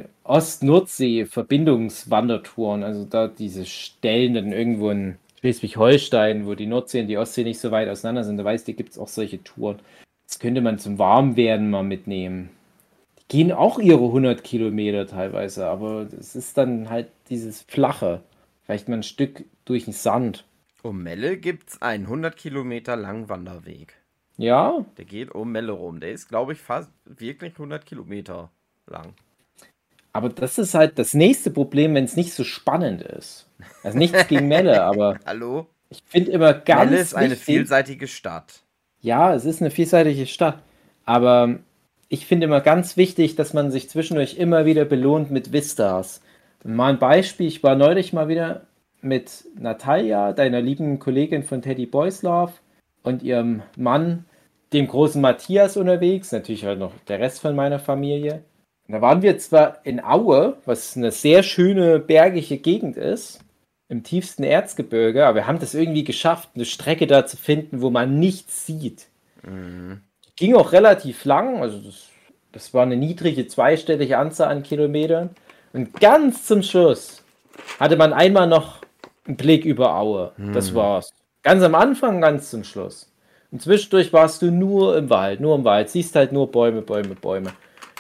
Ost-Nordsee-Verbindungswandertouren. Also da diese Stellen dann irgendwo in Schleswig-Holstein, wo die Nordsee und die Ostsee nicht so weit auseinander sind. Da weißt du, gibt es auch solche Touren. Das könnte man zum Warmwerden mal mitnehmen. Die gehen auch ihre hundert Kilometer teilweise, aber es ist dann halt dieses Flache. Vielleicht mal ein Stück durch den Sand. Um Melle gibt's einen hundert Kilometer langen Wanderweg. Ja, Der geht um Melle rum. Der ist, glaube ich, fast wirklich hundert Kilometer lang. aber das ist halt das nächste Problem, wenn es nicht so spannend ist. Also nichts gegen Melle, aber Hallo? ich finde immer ganz Melle ist eine wichtig, vielseitige Stadt. ja, es ist eine vielseitige Stadt, aber ich finde immer ganz wichtig, dass man sich zwischendurch immer wieder belohnt mit Vistas. Mal ein Beispiel, ich war neulich mal wieder mit Natalia, deiner lieben Kollegin von Teddy Boys Love, und ihrem Mann, dem großen Matthias, unterwegs, natürlich halt noch der Rest von meiner Familie. Und da waren wir zwar in Aue, was eine sehr schöne bergige Gegend ist, im tiefsten Erzgebirge, aber wir haben das irgendwie geschafft, eine Strecke da zu finden, wo man nichts sieht. Die ging auch relativ lang, also das, das war eine niedrige zweistellige Anzahl an Kilometern. Und ganz zum Schluss hatte man einmal noch einen Blick über Aue. Das war's. Ganz am Anfang, ganz zum Schluss. Und zwischendurch warst du nur im Wald, nur im Wald. Siehst halt nur Bäume, Bäume, Bäume.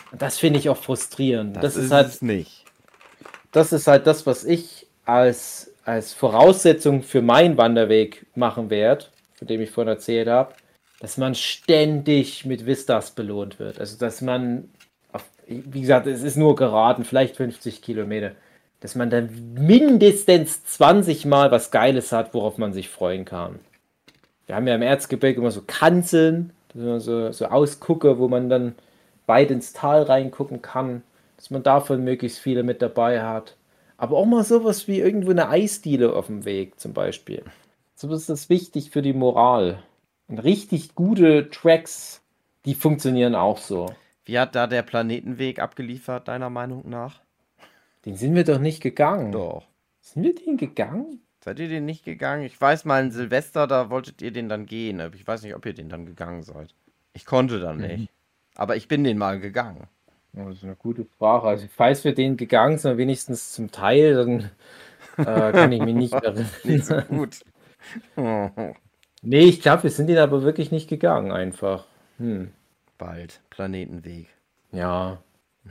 Das finde ich auch frustrierend. Das, Das, ist ist halt, es nicht. das ist halt das, was ich als, als Voraussetzung für meinen Wanderweg machen werde, von dem ich vorhin erzählt habe, dass man ständig mit Vistas belohnt wird. Also, dass man, auf, wie gesagt, es ist nur geraten, vielleicht fünfzig Kilometer, dass man dann mindestens zwanzig Mal was Geiles hat, worauf man sich freuen kann. Wir haben ja im Erzgebirge immer so Kanzeln, so, so Ausgucke, wo man dann weit ins Tal reingucken kann, dass man davon möglichst viele mit dabei hat. Aber auch mal sowas wie irgendwo eine Eisdiele auf dem Weg zum Beispiel. So ist das wichtig für die Moral. Und richtig gute Tracks, die funktionieren auch so. Wie hat da der Planetenweg abgeliefert, deiner Meinung nach? Den sind wir doch nicht gegangen. Doch. Sind wir den gegangen? Seid ihr den nicht gegangen? Ich weiß mal, ein Silvester, da wolltet ihr den dann gehen. Aber ich weiß nicht, ob ihr den dann gegangen seid. Ich konnte dann nicht. Mhm. Aber ich bin den mal gegangen. Das ist eine gute Frage. Also, falls wir den gegangen sind, wenigstens zum Teil, dann äh, kann ich mich nicht erinnern. Nicht so gut. Nee, ich glaube, wir sind den aber wirklich nicht gegangen, einfach. Hm. Bald. Planetenweg. Ja.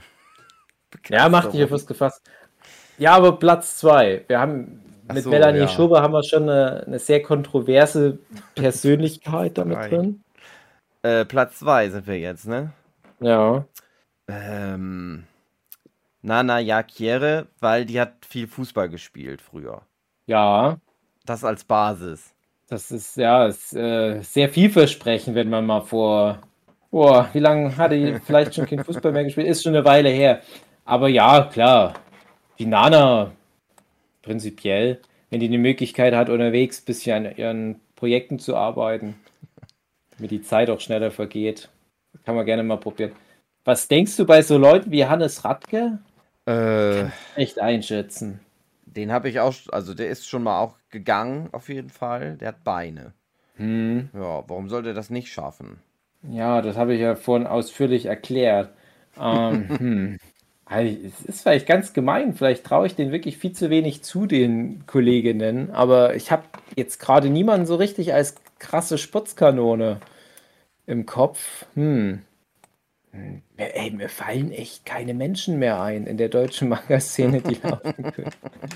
Ja, macht dich auf was gefasst. Ja, aber Platz zwei. Wir haben Ach mit so, Melanie ja. Schubert haben wir schon eine, eine sehr kontroverse Persönlichkeit damit Drei. drin. Äh, Platz zwei sind wir jetzt, ne? Ja. Ähm, Nana Yakiere, weil die hat viel Fußball gespielt früher. Ja, Das als Basis. das ist ja ist, äh, sehr vielversprechend, wenn man mal vor, boah, wie lange hat die vielleicht schon kein Fußball mehr gespielt? Ist schon eine Weile her. Aber ja, klar, die Nana prinzipiell, wenn die die Möglichkeit hat, unterwegs ein bisschen an ihren Projekten zu arbeiten, damit die Zeit auch schneller vergeht, kann man gerne mal probieren. Was denkst du bei so Leuten wie Hannes Radke? Äh, Echt einschätzen. den habe ich auch, also der ist schon mal auch gegangen, auf jeden Fall. Der hat Beine. Hm. Ja, warum soll der das nicht schaffen? Ja, das habe ich ja vorhin ausführlich erklärt. Ähm, hm. Also, es ist vielleicht ganz gemein, vielleicht traue ich denen wirklich viel zu wenig zu, den Kolleginnen, aber ich habe jetzt gerade niemanden so richtig als krasse Sportskanone im Kopf. Hm. Hm. Ey, mir fallen echt keine Menschen mehr ein in der deutschen Manga-Szene, die laufen können.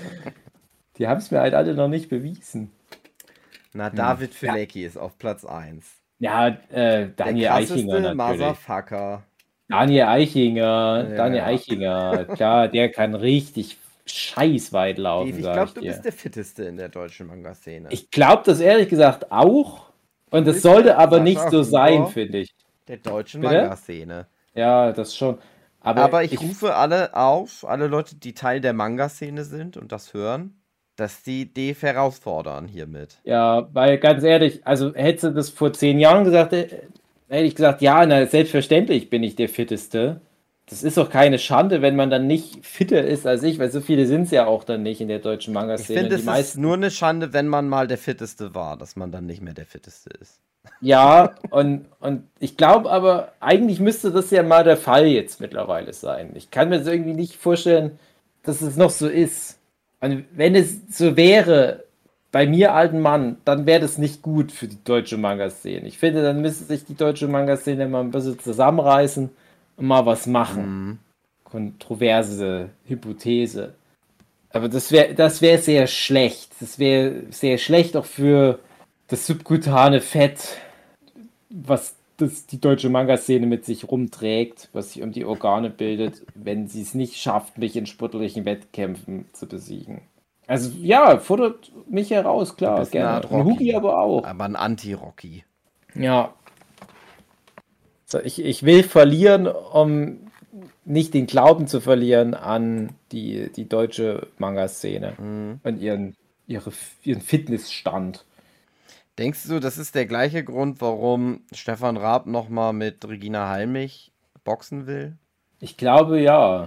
Die haben es mir halt alle noch nicht bewiesen. Na, David Filecki ist auf Platz eins. Ja, äh, Daniel Der Eichinger krasseste natürlich. Motherfucker. Daniel Eichinger, Ja. Daniel Eichinger, klar, der kann richtig scheißweit laufen, Dave, ich sag glaube, ich du dir. bist der Fitteste in der deutschen Manga-Szene. Ich glaube das ehrlich gesagt auch. Und das bist sollte der aber Sascha nicht so Huber sein, finde ich. Der deutschen Bitte? Manga-Szene. Ja, das schon. Aber, Aber ich ich, rufe alle auf, alle Leute, die Teil der Manga-Szene sind und das hören, dass die Dave herausfordern hiermit. ja, weil ganz ehrlich, also hättest du das vor zehn Jahren gesagt, äh, hätte ich gesagt, ja, na, selbstverständlich bin ich der Fitteste. Das ist doch keine Schande, wenn man dann nicht fitter ist als ich, weil so viele sind es ja auch dann nicht in der deutschen Ich Manga-Szene. finde, Die es ist meisten- nur eine Schande, wenn man mal der Fitteste war, dass man dann nicht mehr der Fitteste ist. Ja, und, und ich glaube aber, eigentlich müsste das ja mal der Fall jetzt mittlerweile sein. Ich kann mir das irgendwie nicht vorstellen, dass es noch so ist. Und wenn es so wäre, bei mir alten Mann, dann wäre das nicht gut für die deutsche Manga-Szene. Ich finde, dann müsste sich die deutsche Manga-Szene mal ein bisschen zusammenreißen und mal was machen. Kontroverse Hypothese. Aber das wäre das wäre sehr schlecht. Das wäre sehr schlecht auch für das subkutane Fett, was das die deutsche Manga-Szene mit sich rumträgt, was sich um die Organe bildet, wenn sie es nicht schafft, mich in sportlichen Wettkämpfen zu besiegen. Also ja, fordert mich heraus, klar, bist eine gerne. Art Und Rocky. Hugi aber auch. Aber ein Anti-Rocky. Ja. So, ich, ich will verlieren, um nicht den Glauben zu verlieren an die, die deutsche Manga-Szene und ihren, ihre, ihren Fitnessstand. Denkst du, das ist der gleiche Grund, warum Stefan Raab nochmal mit Regina Halmich boxen will? Ich glaube ja.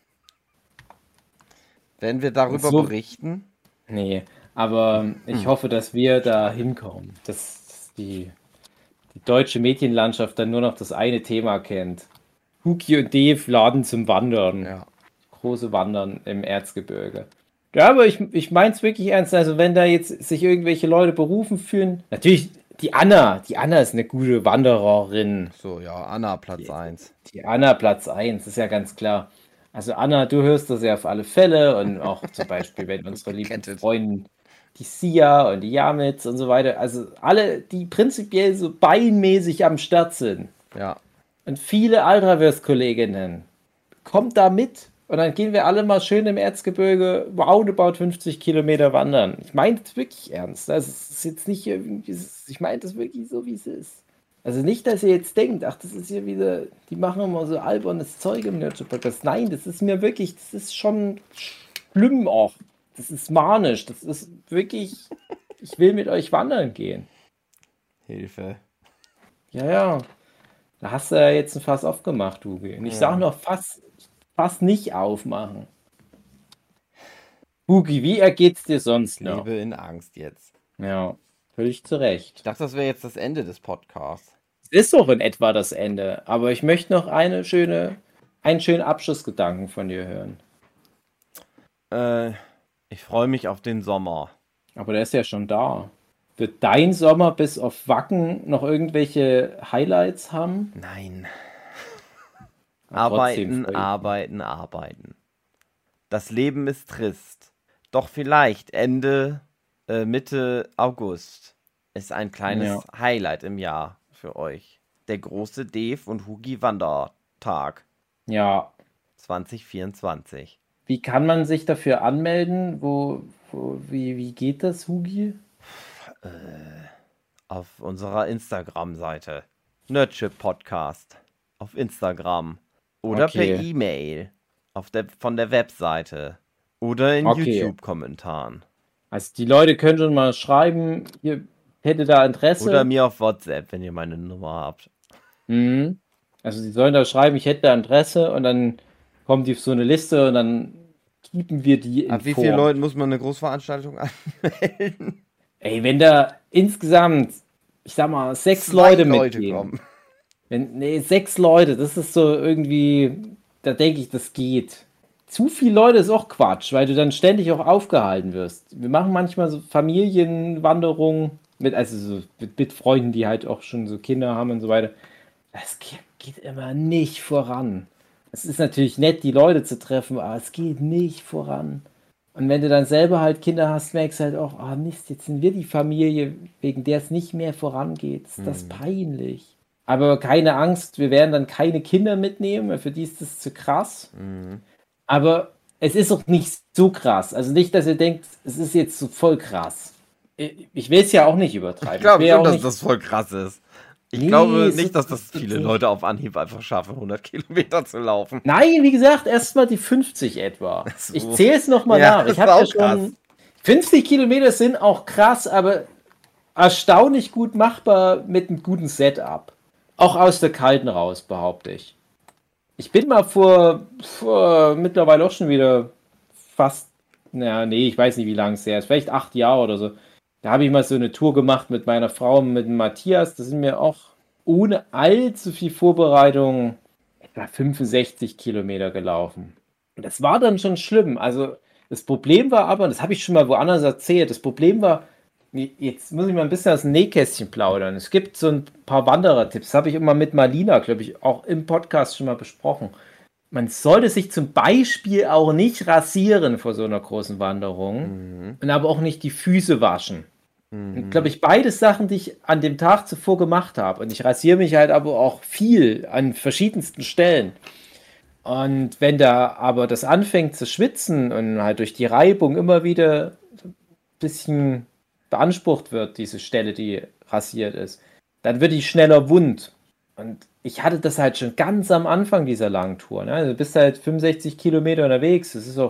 Werden wir darüber So- berichten? Nee, aber ich hoffe, dass wir da hinkommen, dass, dass die, die deutsche Medienlandschaft dann nur noch das eine Thema kennt. Huki und Dave laden zum Wandern. Ja. Große Wandern im Erzgebirge. Ja, aber ich, ich meine es wirklich ernst. Also, wenn da jetzt sich irgendwelche Leute berufen fühlen, natürlich Die Anna, die Anna ist eine gute Wandererin. So, ja, Anna, Platz eins. Die Anna Platz eins, ist ja ganz klar. Also Anna, du hörst das ja auf alle Fälle und auch zum Beispiel, wenn unsere lieben Gekettet. Freunde, die Sia und die Yamitz und so weiter, also alle, die prinzipiell so beinmäßig am Start sind Ja. und viele Ultraverse-Kolleginnen, kommt da mit und dann gehen wir alle mal schön im Erzgebirge roundabout fünfzig Kilometer wandern. Ich meine das wirklich ernst. Das ist jetzt nicht irgendwie, ich meine das wirklich so, wie es ist. Also nicht, dass ihr jetzt denkt, ach, das ist hier wieder, die machen immer so albernes Zeug im Nerdship-Podcast. Nein, das ist mir wirklich, das ist schon schlimm auch. Das ist manisch. Das ist wirklich, ich will mit euch wandern gehen. Hilfe. Ja, ja. Da hast du ja jetzt ein Fass aufgemacht, Uwe. Und ich Ja. sage noch, Fass, Fass nicht aufmachen. Hugi, wie ergeht's dir sonst Ich noch? lebe in Angst jetzt. Ja, völlig zu Recht. Ich dachte, das wäre jetzt das Ende des Podcasts. Es ist doch in etwa das Ende, aber ich möchte noch eine schöne, einen schönen Abschlussgedanken von dir hören. Äh, ich freue mich auf den Sommer. Aber der ist ja schon da. Wird dein Sommer bis auf Wacken noch irgendwelche Highlights haben? Nein. Aber trotzdem Arbeiten, freu ich arbeiten, arbeiten. Das Leben ist trist. Doch vielleicht Ende, äh, Mitte August ist ein kleines Ja. Highlight im Jahr für euch. Der große Dave und Hugi Wandertag Ja, zwanzig vierundzwanzig. wie kann man sich dafür anmelden? Wo, wo, wie, wie geht das, Hugi? Auf unserer Instagram-Seite. Nerdship Podcast. Auf Instagram. Oder Okay. per E-Mail. Auf der, von der Webseite. Oder in Okay. YouTube-Kommentaren. Also die Leute können schon mal schreiben, ihr hättet da Interesse. Oder mir auf WhatsApp, wenn ihr meine Nummer habt. Mhm. Also sie sollen da schreiben, ich hätte da Interesse und dann kommt die auf so eine Liste und dann keepen wir die in Ab wie Form. vielen Leuten muss man eine Großveranstaltung anmelden? Ey, wenn da insgesamt, ich sag mal, sechs Zwei Leute Leute mitgehen. kommen. Wenn, nee, sechs Leute, das ist so irgendwie, da denke ich, das geht. Zu viele Leute ist auch Quatsch, weil du dann ständig auch aufgehalten wirst. Wir machen manchmal so Familienwanderungen mit, also so mit, mit Freunden, die halt auch schon so Kinder haben und so weiter. Das geht, geht immer nicht voran. Es ist natürlich nett, die Leute zu treffen, aber es geht nicht voran. Und wenn du dann selber halt Kinder hast, merkst du halt auch, ah Mist, jetzt sind wir die Familie, wegen der es nicht mehr vorangeht. Ist das peinlich. Aber keine Angst, wir werden dann keine Kinder mitnehmen, weil für die ist das zu krass. Aber es ist auch nicht so krass. Also nicht, dass ihr denkt, es ist jetzt so voll krass. Ich ich will es ja auch nicht übertreiben. Ich glaube will ja schon, auch dass nicht, das voll krass ist. Ich Nee, glaube es nicht, ist- dass das es ist viele nicht. Leute auf Anhieb einfach schaffen, hundert Kilometer zu laufen. Nein, wie gesagt, erstmal die fünfzig etwa. so. Ich zähle es nochmal Ja, nach. das Ich habe ist ja auch schon. fünfzig Kilometer sind auch krass, aber erstaunlich gut machbar mit einem guten Setup. Auch aus der Kalten raus, behaupte ich. Ich bin mal vor, vor mittlerweile auch schon wieder fast, naja, nee, ich weiß nicht, wie lange es her ist, vielleicht acht Jahre oder so. Da habe ich mal so eine Tour gemacht mit meiner Frau, mit dem Matthias. Da sind wir auch ohne allzu viel Vorbereitung etwa fünfundsechzig Kilometer gelaufen. Und das war dann schon schlimm. Also das Problem war aber, und das habe ich schon mal woanders erzählt, das Problem war, jetzt muss ich mal ein bisschen aus dem Nähkästchen plaudern. Es gibt so ein paar Wanderertipps, das habe ich immer mit Marlina, glaube ich, auch im Podcast schon mal besprochen. Man sollte sich zum Beispiel auch nicht rasieren vor so einer großen Wanderung und aber auch nicht die Füße waschen. Und glaube ich, beide Sachen, die ich an dem Tag zuvor gemacht habe. Und ich rasiere mich halt aber auch viel an verschiedensten Stellen. Und wenn da aber das anfängt zu schwitzen und halt durch die Reibung immer wieder ein bisschen beansprucht wird, diese Stelle, die rasiert ist, dann wird die schneller wund. Und ich hatte das halt schon ganz am Anfang dieser langen Tour. Ne? Also du bist halt fünfundsechzig Kilometer unterwegs. Das ist auch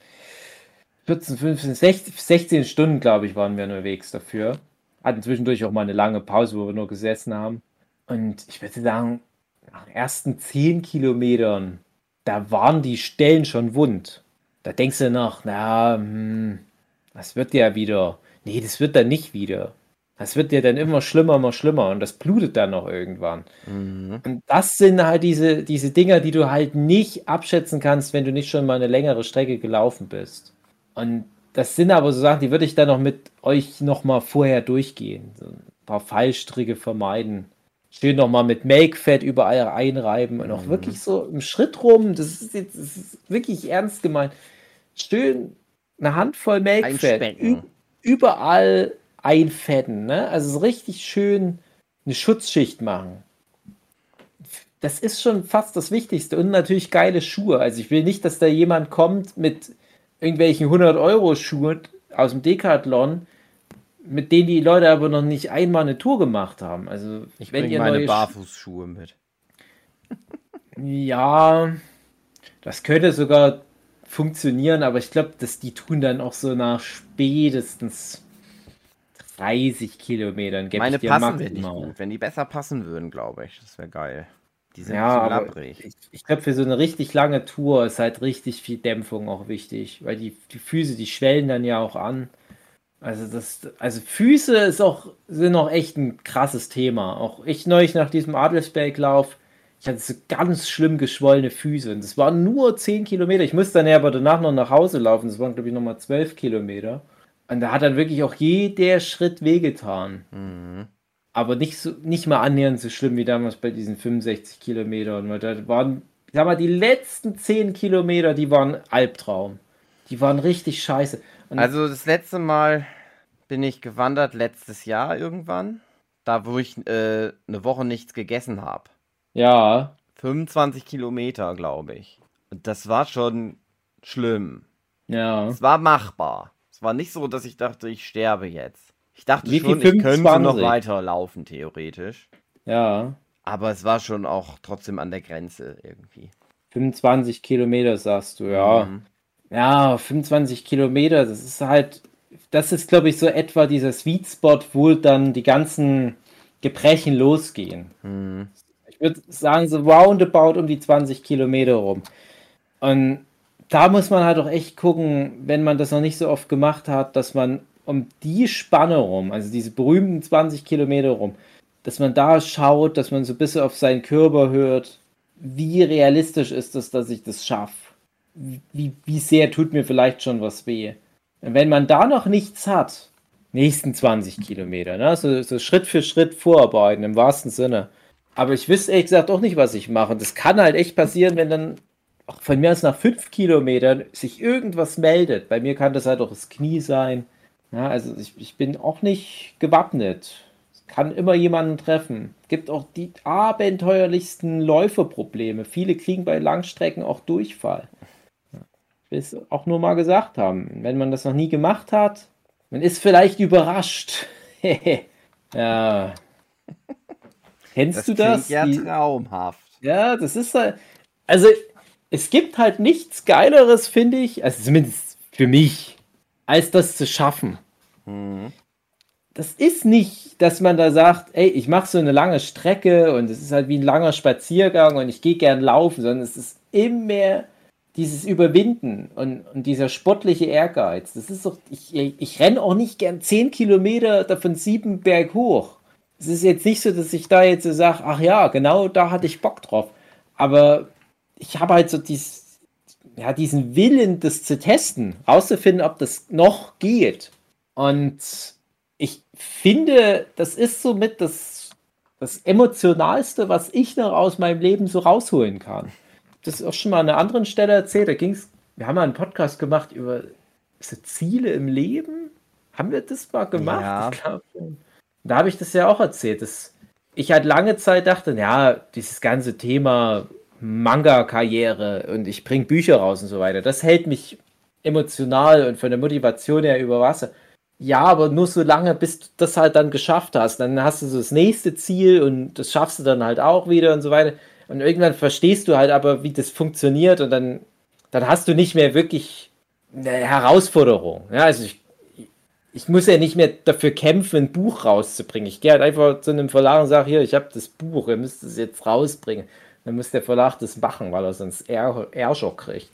vierzehn, fünfzehn, sechzehn, sechzehn Stunden, glaube ich, waren wir unterwegs dafür. Hatten zwischendurch auch mal eine lange Pause, wo wir nur gesessen haben. Und ich würde sagen, nach den ersten zehn Kilometern, da waren die Stellen schon wund. Da denkst du noch, na, hm, das wird ja wieder. Nee, das wird dann nicht wieder. Das wird ja dann immer schlimmer, immer schlimmer und das blutet dann noch irgendwann. Und das sind halt diese, diese Dinger, die du halt nicht abschätzen kannst, wenn du nicht schon mal eine längere Strecke gelaufen bist. Und das sind aber so Sachen, die würde ich dann noch mit euch noch mal vorher durchgehen. So, paar Fallstricke vermeiden. Schön nochmal mit Make-Fett überall einreiben und auch Mhm. wirklich so im Schritt rum, das ist jetzt das ist wirklich ernst gemeint. Schön eine Handvoll Make-Fett Einspecken. überall einfetten, ne? Also so richtig schön eine Schutzschicht machen. Das ist schon fast das Wichtigste. Und natürlich geile Schuhe. Also ich will nicht, dass da jemand kommt mit irgendwelchen hundert-Euro-Schuhen aus dem Decathlon, mit denen die Leute aber noch nicht einmal eine Tour gemacht haben. Also Ich wenn bringe ihr meine neue Sch- Barfußschuhe mit. Ja, das könnte sogar funktionieren, aber ich glaube, dass die tun dann auch so nach spätestens dreißig Kilometern, gebe ich Meine dir passen mir nicht maximal. gut. Wenn die besser passen würden, glaube ich. Das wäre geil. Die sind Ja, zu aber labbrig. ich, ich glaube, für so eine richtig lange Tour ist halt richtig viel Dämpfung auch wichtig, weil die, die Füße, die schwellen dann ja auch an. Also das, also Füße ist auch, sind auch echt ein krasses Thema. Auch ich neulich nach diesem Adelsberglauf, ich hatte so ganz schlimm geschwollene Füße und das waren nur zehn Kilometer. Ich musste dann ja aber danach noch nach Hause laufen, das waren glaube ich nochmal zwölf Kilometer. Und da hat dann wirklich auch jeder Schritt wehgetan. Mhm. Aber nicht so, nicht mal annähernd so schlimm wie damals bei diesen fünfundsechzig Kilometern. Weil da waren, ich sag mal, die letzten zehn Kilometer, die waren Albtraum. Die waren richtig scheiße. Und Also das letzte Mal bin ich gewandert, letztes Jahr irgendwann. Da, wo ich äh, eine Woche nichts gegessen habe. ja, fünfundzwanzig Kilometer, glaube ich. Und das war schon schlimm. ja. Es war machbar. Es war nicht so, dass ich dachte, ich sterbe jetzt. Ich dachte Wie viel? schon, ich könnte noch fünfundzwanzig? weiterlaufen, theoretisch. Ja. Aber es war schon auch trotzdem an der Grenze irgendwie. fünfundzwanzig Kilometer, sagst du, ja. Mhm. Ja, fünfundzwanzig Kilometer, das ist halt, das ist, glaube ich, so etwa dieser Sweet Spot, wo dann die ganzen Gebrechen losgehen. Mhm. Ich würde sagen, so roundabout um die zwanzig Kilometer rum. Und da muss man halt auch echt gucken, wenn man das noch nicht so oft gemacht hat, dass man um die Spanne rum, also diese berühmten zwanzig Kilometer rum, dass man da schaut, dass man so ein bisschen auf seinen Körper hört, wie realistisch ist es, dass ich das schaffe? Wie, wie sehr tut mir vielleicht schon was weh? Und wenn man da noch nichts hat, nächsten zwanzig Kilometer, ne? so, so Schritt für Schritt vorarbeiten, im wahrsten Sinne. Aber ich wüsste ehrlich gesagt auch nicht, was ich mache. Das kann halt echt passieren, wenn dann auch von mir aus nach fünf Kilometern sich irgendwas meldet. Bei mir kann das halt auch das Knie sein. Ja, also ich, ich bin auch nicht gewappnet. Es kann immer jemanden treffen. Gibt auch die abenteuerlichsten Läuferprobleme. Viele kriegen bei Langstrecken auch Durchfall. Ich will es auch nur mal gesagt haben. Wenn man das noch nie gemacht hat, man ist vielleicht überrascht. Ja. Kennst Das du klingt das? ja Die, traumhaft. ja, das ist halt. Also, es gibt halt nichts Geileres, finde ich, also zumindest für mich, als das zu schaffen. Mhm. Das ist nicht, dass man da sagt, ey, ich mache so eine lange Strecke und es ist halt wie ein langer Spaziergang und ich gehe gern laufen, sondern es ist immer dieses Überwinden und, und dieser sportliche Ehrgeiz. Das ist doch, ich, ich renne auch nicht gern zehn Kilometer davon sieben berghoch. Es ist jetzt nicht so, dass ich da jetzt so sage, ach ja, genau da hatte ich Bock drauf. Aber ich habe halt so dies, ja, diesen Willen, das zu testen, rauszufinden, ob das noch geht. Und ich finde, das ist somit das, das Emotionalste, was ich noch aus meinem Leben so rausholen kann. Das ist auch schon mal an einer anderen Stelle erzählt. Da ging's, wir haben mal einen Podcast gemacht über so Ziele im Leben. Haben wir das mal gemacht? Ja. Ich glaube schon. Da habe ich das ja auch erzählt, dass ich halt lange Zeit dachte, ja, dieses ganze Thema Manga-Karriere und ich bringe Bücher raus und so weiter, das hält mich emotional und von der Motivation her über Wasser. Ja, aber nur so lange, bis du das halt dann geschafft hast. Dann hast du so das nächste Ziel und das schaffst du dann halt auch wieder und so weiter. Und irgendwann verstehst du halt aber, wie das funktioniert und dann, dann hast du nicht mehr wirklich eine Herausforderung. Ja, also ich, ich muss ja nicht mehr dafür kämpfen, ein Buch rauszubringen. Ich gehe halt einfach zu einem Verlag und sage, hier, ich habe das Buch, ihr müsst es jetzt rausbringen. Dann muss der Verlag das machen, weil er sonst Ärger kriegt.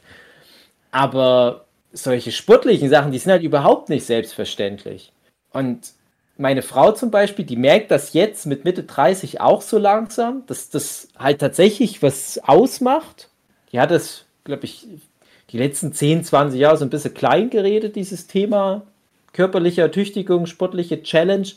Aber solche sportlichen Sachen, die sind halt überhaupt nicht selbstverständlich. Und meine Frau zum Beispiel, die merkt das jetzt mit Mitte dreißig auch so langsam, dass das halt tatsächlich was ausmacht. Die hat das, glaube ich, die letzten zehn, zwanzig Jahre so ein bisschen klein geredet, dieses Thema körperliche Ertüchtigung, sportliche Challenge.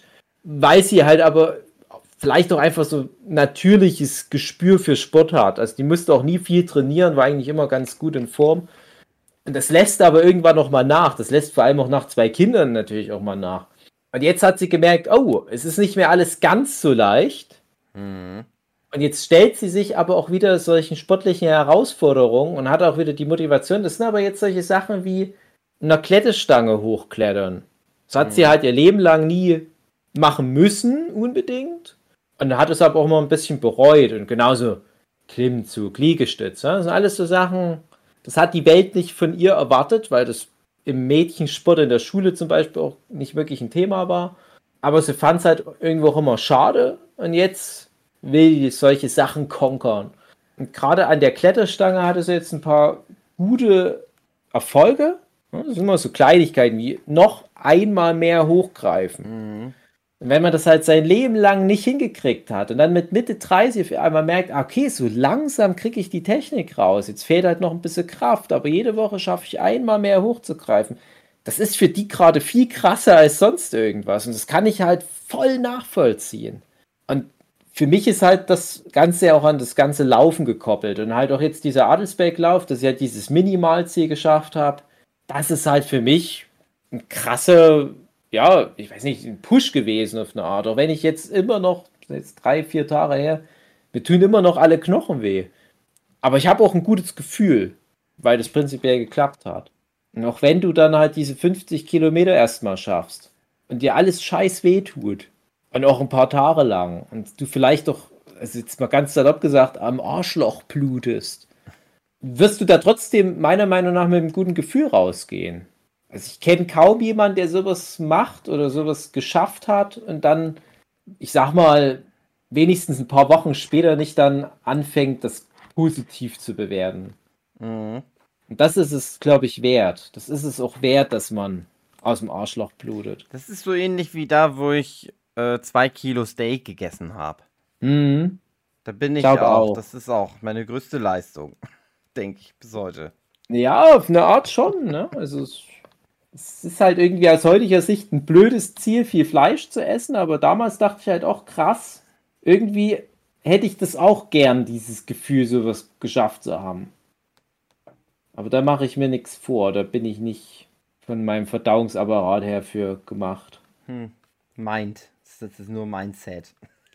weil sie halt aber vielleicht auch einfach so natürliches Gespür für Sport hat. Also die musste auch nie viel trainieren, war eigentlich immer ganz gut in Form. Und das lässt aber irgendwann noch mal nach. Das lässt vor allem auch nach zwei Kindern natürlich auch mal nach. Und jetzt hat sie gemerkt, oh, es ist nicht mehr alles ganz so leicht. Mhm. Und jetzt stellt sie sich aber auch wieder solchen sportlichen Herausforderungen und hat auch wieder die Motivation. Das sind aber jetzt solche Sachen wie einer Kletterstange hochklettern. Das hat Mhm. sie halt ihr Leben lang nie machen müssen, unbedingt. Und hat es aber auch mal ein bisschen bereut. Und genauso Klimmzug, Liegestütz. Ja? Das sind alles so Sachen, das hat die Welt nicht von ihr erwartet, weil das im Mädchensport in der Schule zum Beispiel auch nicht wirklich ein Thema war. Aber sie fand es halt irgendwo auch immer schade. Und jetzt will die solche Sachen konkern. Und gerade an der Kletterstange hatte sie jetzt ein paar gute Erfolge. Das sind immer so Kleinigkeiten wie noch einmal mehr hochgreifen. Mhm. Und wenn man das halt sein Leben lang nicht hingekriegt hat und dann mit Mitte dreißig auf einmal merkt, okay, so langsam kriege ich die Technik raus, jetzt fehlt halt noch ein bisschen Kraft, aber jede Woche schaffe ich einmal mehr hochzugreifen. Das ist für die gerade viel krasser als sonst irgendwas und das kann ich halt voll nachvollziehen. Und für mich ist halt das Ganze auch an das ganze Laufen gekoppelt und halt auch jetzt dieser Adelsberglauf, dass ich halt dieses Minimalziel geschafft habe, das ist halt für mich ein krasser, ja, ich weiß nicht, ein Push gewesen auf eine Art. Auch wenn ich jetzt immer noch, jetzt drei, vier Tage her, mir tun immer noch alle Knochen weh. Aber ich habe auch ein gutes Gefühl, weil das prinzipiell geklappt hat. Und auch wenn du dann halt diese fünfzig Kilometer erstmal schaffst und dir alles scheiß weh tut und auch ein paar Tage lang und du vielleicht doch, also jetzt mal ganz salopp gesagt, am Arschloch blutest, wirst du da trotzdem meiner Meinung nach mit einem guten Gefühl rausgehen. Also ich kenne kaum jemanden, der sowas macht oder sowas geschafft hat und dann, ich sag mal, wenigstens ein paar Wochen später nicht dann anfängt, das positiv zu bewerten. Mhm. Und das ist es, glaube ich, wert. Das ist es auch wert, dass man aus dem Arschloch blutet. Das ist so ähnlich wie da, wo ich äh, zwei Kilo Steak gegessen habe. Mhm. Da bin ich Glaub auch. auch. Das ist auch meine größte Leistung, denke ich bis heute. Ja, auf eine Art schon, ne? Also es, es ist halt irgendwie aus heutiger Sicht ein blödes Ziel, viel Fleisch zu essen, aber damals dachte ich halt auch krass, irgendwie hätte ich das auch gern, dieses Gefühl, sowas geschafft zu haben. Aber da mache ich mir nichts vor, da bin ich nicht von meinem Verdauungsapparat her für gemacht. Hm. Meint. Das ist nur Mindset.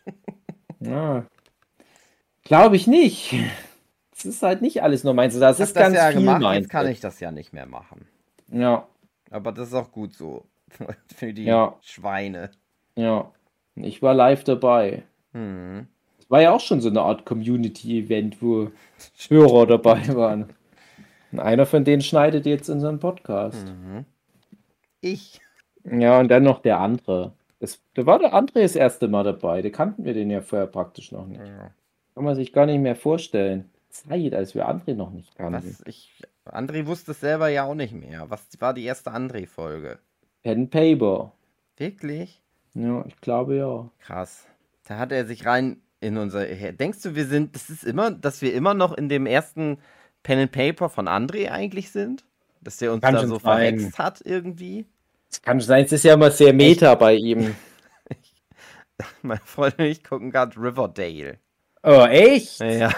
Ja. Glaube ich nicht. Es ist halt nicht alles nur meins. Das Ich ist hab das ganz ja viel gemacht, meins. jetzt kann ich das ja nicht mehr machen. Ja, Aber das ist auch gut so. Für die Ja. Schweine. ja. Ich war live dabei. Hm. Es war ja auch schon so eine Art Community-Event, wo Hörer dabei waren. Und einer von denen schneidet jetzt unseren Podcast. Mhm. Ich. Ja, und dann noch der andere. Das, da war der André das erste Mal dabei. Da kannten wir den ja vorher praktisch noch nicht. Ja. Kann man sich gar nicht mehr vorstellen. Zeit, als wir André noch nicht kannten. Was? Ich. André wusste es selber ja auch nicht mehr. Was war die erste André-Folge? Pen Paper. Wirklich? Ja, ich glaube ja. Krass. Da hat er sich rein in unser. Denkst du, wir sind. Das ist immer, dass wir immer noch in dem ersten Pen and Paper von André eigentlich sind? Dass der uns Kann da schon so sein. verhext hat irgendwie? Es kann sein, es ist ja immer sehr meta bei ihm. Meine Freundin und ich gucken gerade Riverdale. Oh, echt? Ja,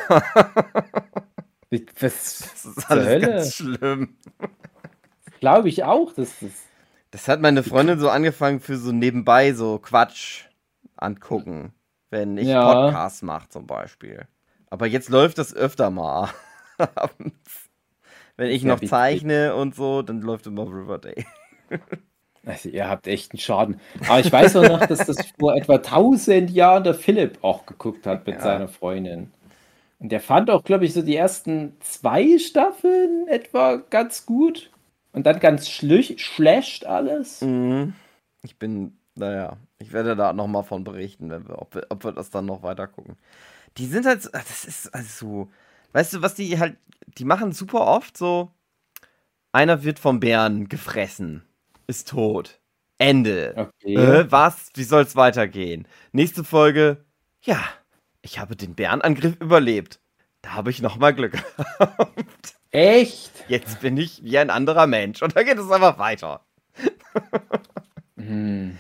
Was das ist zur alles Hölle? ganz schlimm. Glaube ich auch, dass das. Das hat meine Freundin so angefangen für so nebenbei so Quatsch angucken, wenn ich Ja. Podcasts mache zum Beispiel. Aber jetzt läuft das öfter mal abends. Wenn ich Ja, noch witzig. zeichne und so, dann läuft immer Riverdale. Also, ihr habt echt einen Schaden. Aber ich weiß auch noch, dass das vor etwa tausend Jahren der Philipp auch geguckt hat mit Ja. seiner Freundin. Und der fand auch, glaube ich, so die ersten zwei Staffeln etwa ganz gut. Und dann ganz schlü- schlecht alles. Mhm. Ich bin, naja, ich werde da nochmal von berichten, wenn wir, ob, wir, ob wir das dann noch weiter gucken. Die sind halt, so- das ist also so, weißt du, was die halt, die machen super oft so, einer wird vom Bären gefressen, ist tot, Ende. Okay. Äh, was? Wie soll's weitergehen? Nächste Folge, ja, ich habe den Bärenangriff überlebt. Da habe ich nochmal Glück gehabt. Echt? Jetzt bin ich wie ein anderer Mensch. Und da geht es einfach weiter. Hm.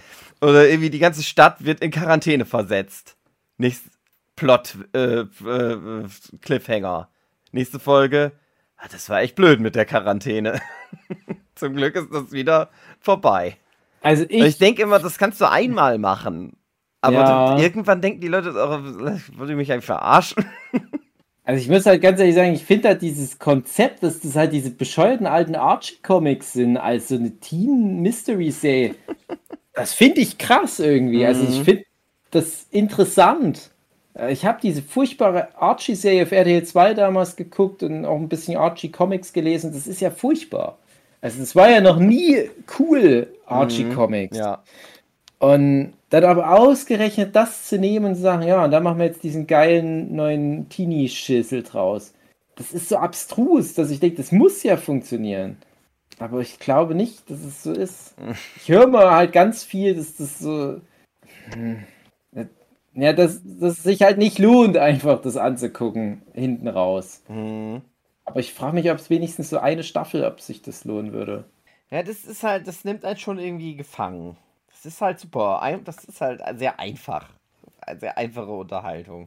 Oder irgendwie die ganze Stadt wird in Quarantäne versetzt. Nächste Plot, äh, äh, Cliffhanger. Nächste Folge. Ah, das war echt blöd mit der Quarantäne. Zum Glück ist das wieder vorbei. Also ich, ich denke immer, das kannst du einmal machen. Aber Ja. du, irgendwann denken die Leute, oh, wollt ihr mich eigentlich verarschen? also ich muss halt ganz ehrlich sagen, ich finde halt dieses Konzept, dass das halt diese bescheuerten alten Archie-Comics sind, als so eine Teen-Mystery-Serie, das finde ich krass irgendwie. Also ich Mhm. finde das interessant. Äh, Ich habe diese furchtbare Archie-Serie auf R T L zwei damals geguckt und auch ein bisschen Archie-Comics gelesen. Das ist ja furchtbar. Also es war ja noch nie cool, Archie-Comics. Ja. Und dann aber ausgerechnet das zu nehmen und zu sagen, ja, und dann machen wir jetzt diesen geilen neuen Teenie-Schissel draus. Das ist so abstrus, dass ich denke, das muss ja funktionieren. Aber ich glaube nicht, dass es so ist. Ich höre mal halt ganz viel, dass das so. hm, Ja, dass, dass es sich halt nicht lohnt, einfach das anzugucken, hinten raus. Mhm. Aber ich frage mich, ob es wenigstens so eine Staffel, ob sich das lohnen würde. Ja, das ist halt, das nimmt einen schon irgendwie gefangen. Das ist halt super. Ein- Das ist halt sehr einfach. Eine sehr einfache Unterhaltung.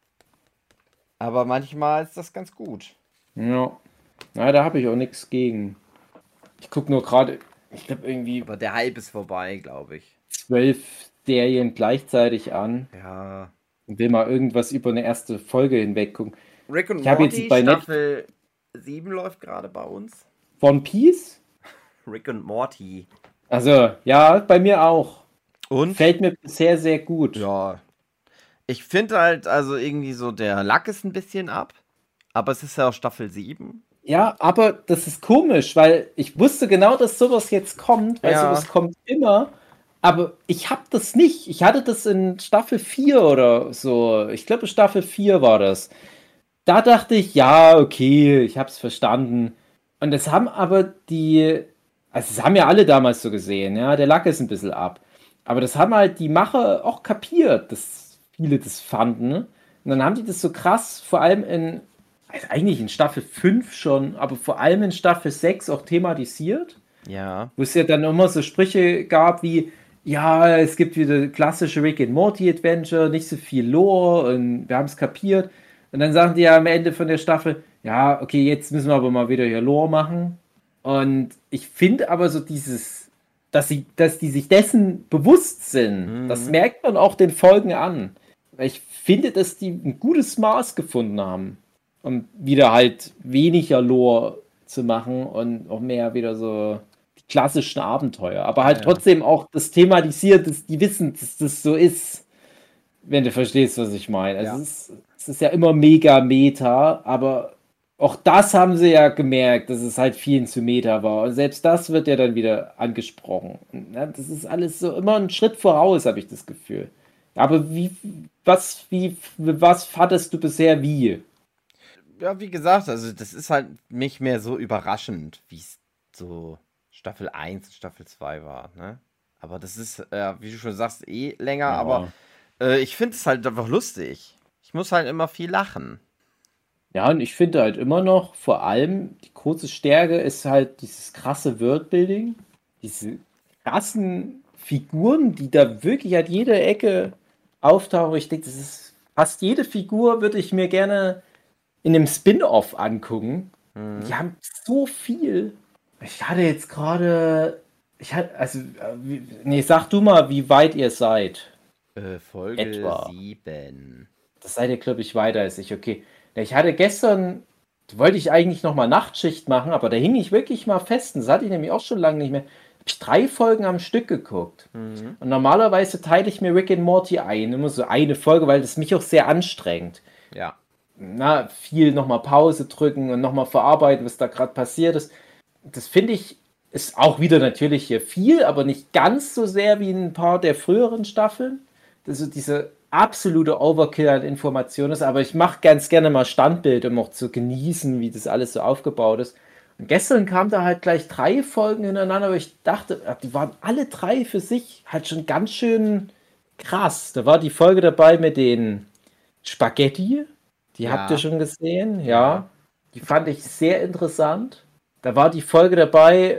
Aber manchmal ist das ganz gut. Ja. Na, da habe ich auch nichts gegen. Ich gucke nur gerade, ich glaube irgendwie Aber der Hype ist vorbei, glaube ich. zwölf Serien gleichzeitig an Ja. und will mal irgendwas über eine erste Folge hinweg gucken. Rick und Ich habe jetzt Morty, bei Net- Staffel sieben läuft gerade bei uns. One Piece? Rick und Morty. Also, ja, bei mir auch. Und? Fällt mir bisher sehr gut. Ja. Ich finde halt, also irgendwie so, der Lack ist ein bisschen ab. Aber es ist ja auch Staffel sieben. Ja, aber das ist komisch, weil ich wusste genau, dass sowas jetzt kommt, weil Ja. sowas kommt immer. Aber ich habe das nicht. Ich hatte das in Staffel vier oder so. Ich glaube, Staffel vier war das. Da dachte ich, ja, okay, ich habe es verstanden. Und das haben aber die, also das haben ja alle damals so gesehen, ja, der Lack ist ein bisschen ab. Aber das haben halt die Macher auch kapiert, dass viele das fanden. Und dann haben die das so krass, vor allem in, also eigentlich in Staffel fünf schon, aber vor allem in Staffel sechs auch thematisiert. Ja. Wo es ja dann immer so Sprüche gab wie, ja, es gibt wieder klassische Rick and Morty Adventure, nicht so viel Lore und wir haben es kapiert. Und dann sagen die ja am Ende von der Staffel, ja, okay, jetzt müssen wir aber mal wieder hier Lore machen. Und ich finde aber so dieses, dass sie, dass die sich dessen bewusst sind, Mhm. das merkt man auch den Folgen an. Weil ich finde, dass die ein gutes Maß gefunden haben, um wieder halt weniger Lore zu machen und auch mehr wieder so die klassischen Abenteuer. Aber halt Ja. trotzdem auch das thematisiert, dass die wissen, dass das so ist. Wenn du verstehst, was ich meine. Also Ja. es, ist, es ist ja immer mega Meta, aber auch das haben sie ja gemerkt, dass es halt viel zu Meta war. Und selbst das wird ja dann wieder angesprochen. Und, ne, das ist alles so immer ein Schritt voraus, habe ich das Gefühl. Aber wie, was, wie, was hattest du bisher wie? Ja, wie gesagt, also das ist halt nicht mehr so überraschend, wie es so Staffel eins und Staffel zwei war, ne? Aber das ist, äh, wie du schon sagst, eh länger, Ja. aber äh, ich finde es halt einfach lustig. Ich muss halt immer viel lachen. Ja, und ich finde halt immer noch, vor allem die große Stärke ist halt dieses krasse Worldbuilding, diese krassen Figuren, die da wirklich an jeder Ecke auftauchen. Ich denke, das ist fast jede Figur würde ich mir gerne in einem Spin-off angucken. Mhm. Die haben so viel. Ich hatte jetzt gerade, ich hatte, also, äh, wie- nee, sag du mal, wie weit ihr seid. Äh, Folge Etwa. sieben. Das seid ihr, glaube ich, weiter als ich. Okay. Ja, ich hatte gestern, wollte ich eigentlich nochmal Nachtschicht machen, aber da hing ich wirklich mal fest. Und das hatte ich nämlich auch schon lange nicht mehr. Habe ich drei Folgen am Stück geguckt. Mhm. Und normalerweise teile ich mir Rick and Morty ein. Immer so eine Folge, weil das mich auch sehr anstrengt. Ja. Na, viel nochmal Pause drücken und nochmal verarbeiten, was da gerade passiert ist. Das finde ich, ist auch wieder natürlich hier viel, aber nicht ganz so sehr wie ein paar der früheren Staffeln. Das ist diese absolute Overkill an Informationen ist, aber ich mache ganz gerne mal Standbild, um auch zu genießen, wie das alles so aufgebaut ist. Und gestern kam da halt gleich drei Folgen hintereinander, aber ich dachte, die waren alle drei für sich halt schon ganz schön krass. Da war die Folge dabei mit den Spaghetti, die Ja. habt ihr schon gesehen, ja. Ja. Die fand ich sehr interessant. Da war die Folge dabei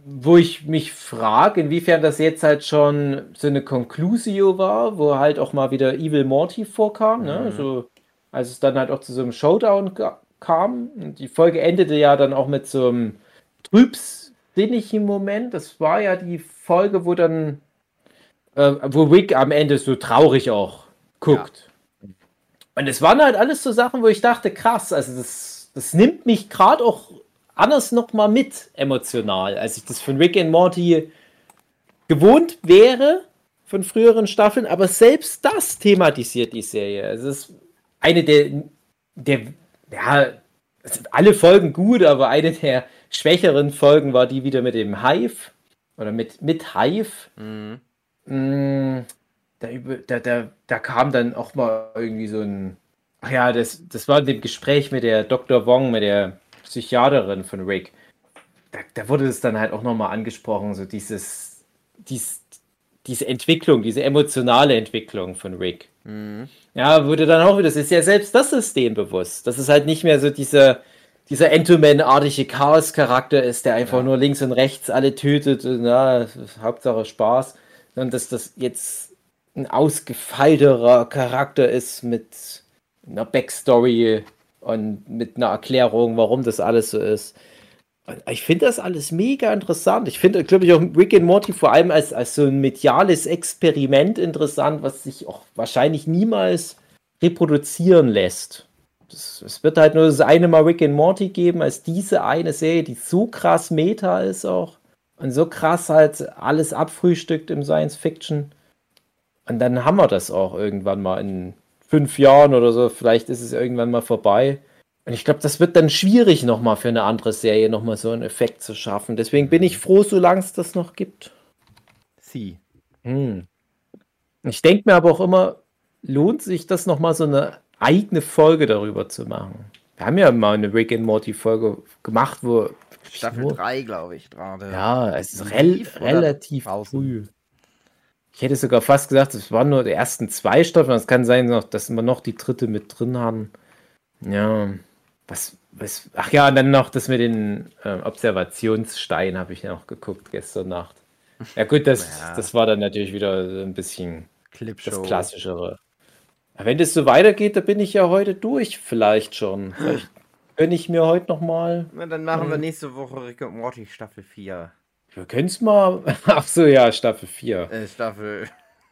wo ich mich frage, inwiefern das jetzt halt schon so eine Conclusio war, wo halt auch mal wieder Evil Morty vorkam, ne? Mhm. So, als es dann halt auch zu so einem Showdown ga- kam. Und die Folge endete ja dann auch mit so einem trübsinnigen Moment. Das war ja die Folge, wo dann, äh, wo Rick am Ende so traurig auch guckt. Und es waren halt alles so Sachen, wo ich dachte, krass, also das, das nimmt mich gerade auch anders nochmal mit emotional, als ich das von Rick and Morty gewohnt wäre von früheren Staffeln, aber selbst das thematisiert die Serie. Es ist eine der, der ja, es sind alle Folgen gut, aber eine der schwächeren Folgen war die wieder mit dem Hive oder mit, mit Hive. Mhm. Mm, Da, über, da, da, da kam dann auch mal irgendwie so ein. Ach ja, das, das war in dem Gespräch mit der Doktor Wong, mit der Psychiaterin von Rick. Da, da wurde es dann halt auch nochmal angesprochen, so dieses, dies, diese Entwicklung, diese emotionale Entwicklung von Rick. Mhm. Ja, wurde dann auch wieder, das ist ja selbst das ist denen bewusst. Dass es halt nicht mehr so dieser, dieser Entoman-artige Chaos-Charakter ist, der einfach Ja. nur links und rechts alle tötet und na, Hauptsache Spaß. Sondern dass das jetzt ein ausgefeilterer Charakter ist mit einer Backstory und mit einer Erklärung, warum das alles so ist. Und ich finde das alles mega interessant. Ich finde, glaube ich, auch Rick and Morty vor allem als, als so ein mediales Experiment interessant, was sich auch wahrscheinlich niemals reproduzieren lässt. Das, es wird halt nur das eine Mal Rick and Morty geben, als diese eine Serie, die so krass Meta ist auch und so krass halt alles abfrühstückt im Science Fiction. Und dann haben wir das auch irgendwann mal in fünf Jahren oder so. Vielleicht ist es irgendwann mal vorbei. Und ich glaube, das wird dann schwierig nochmal für eine andere Serie nochmal so einen Effekt zu schaffen. Deswegen bin ich froh, solange es das noch gibt. Sie. Hm. Ich denke mir aber auch immer, lohnt sich das nochmal so eine eigene Folge darüber zu machen? Wir haben ja mal eine Rick and Morty Folge gemacht, wo Staffel nur- drei, glaube ich, gerade. Ja, es ist Lief rel oder relativ draußen? früh. Ich hätte sogar fast gesagt, es waren nur die ersten zwei Staffeln. Es kann sein, noch, dass wir noch die dritte mit drin haben. Ja, was, was, ach ja, und dann noch das mit den äh, Observationssteinen habe ich noch geguckt gestern Nacht. Ja gut, das, Ja. das war dann natürlich wieder so ein bisschen das Clipshow. Klassischere. Aber wenn das so weitergeht, da bin ich ja heute durch vielleicht schon. Vielleicht gönne ich mir heute nochmal. Na, dann machen wir Ähm. nächste Woche Rick und Morty Staffel vier. Wir können es mal. Ach so, ja, Staffel vier. Äh, Staffel.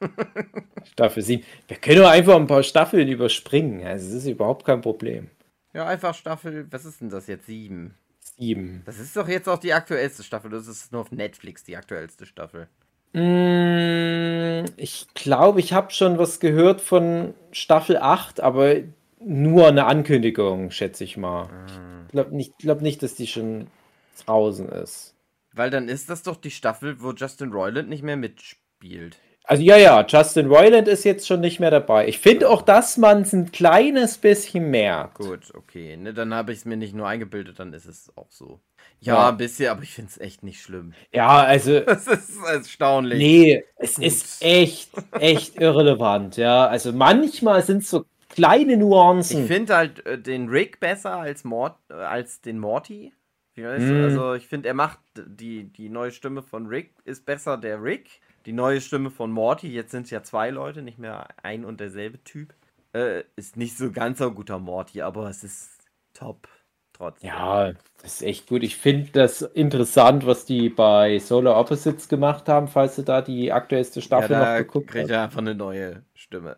Staffel sieben. Wir können doch einfach ein paar Staffeln überspringen. Also, das ist überhaupt kein Problem. Ja, einfach Staffel. Was ist denn das jetzt? sieben. Sieben. Das ist doch jetzt auch die aktuellste Staffel. Das ist nur auf Netflix die aktuellste Staffel. Mm, ich glaube, ich habe schon was gehört von Staffel acht, aber nur eine Ankündigung, schätze ich mal. Ich glaube nicht, glaub nicht, dass die schon draußen ist. Weil dann ist das doch die Staffel, wo Justin Roiland nicht mehr mitspielt. Also ja, ja, Justin Roiland ist jetzt schon nicht mehr dabei. Ich finde auch, dass man es ein kleines bisschen merkt. Gut, okay. Ne, dann habe ich es mir nicht nur eingebildet, dann ist es auch so. Ja, Ja. ein bisschen, aber ich finde es echt nicht schlimm. Ja, also Das ist erstaunlich. nee, es Gut. ist echt, echt irrelevant, ja. Also manchmal sind es so kleine Ich Nuancen. finde halt äh, den Rick besser als, Mort, äh, als den Morty. Wie weißt du? Mm. Also ich finde, er macht die, die neue Stimme von Rick ist besser der Rick. Die neue Stimme von Morty, jetzt sind es ja zwei Leute, nicht mehr ein und derselbe Typ. Äh, ist nicht so ganz so ein guter Morty, aber es ist top trotzdem. Ja, das ist echt gut. Ich finde das interessant, was die bei Solar Opposites gemacht haben, falls du da die aktuellste ja, Staffel da noch geguckt kriegt hast. er einfach eine neue Stimme.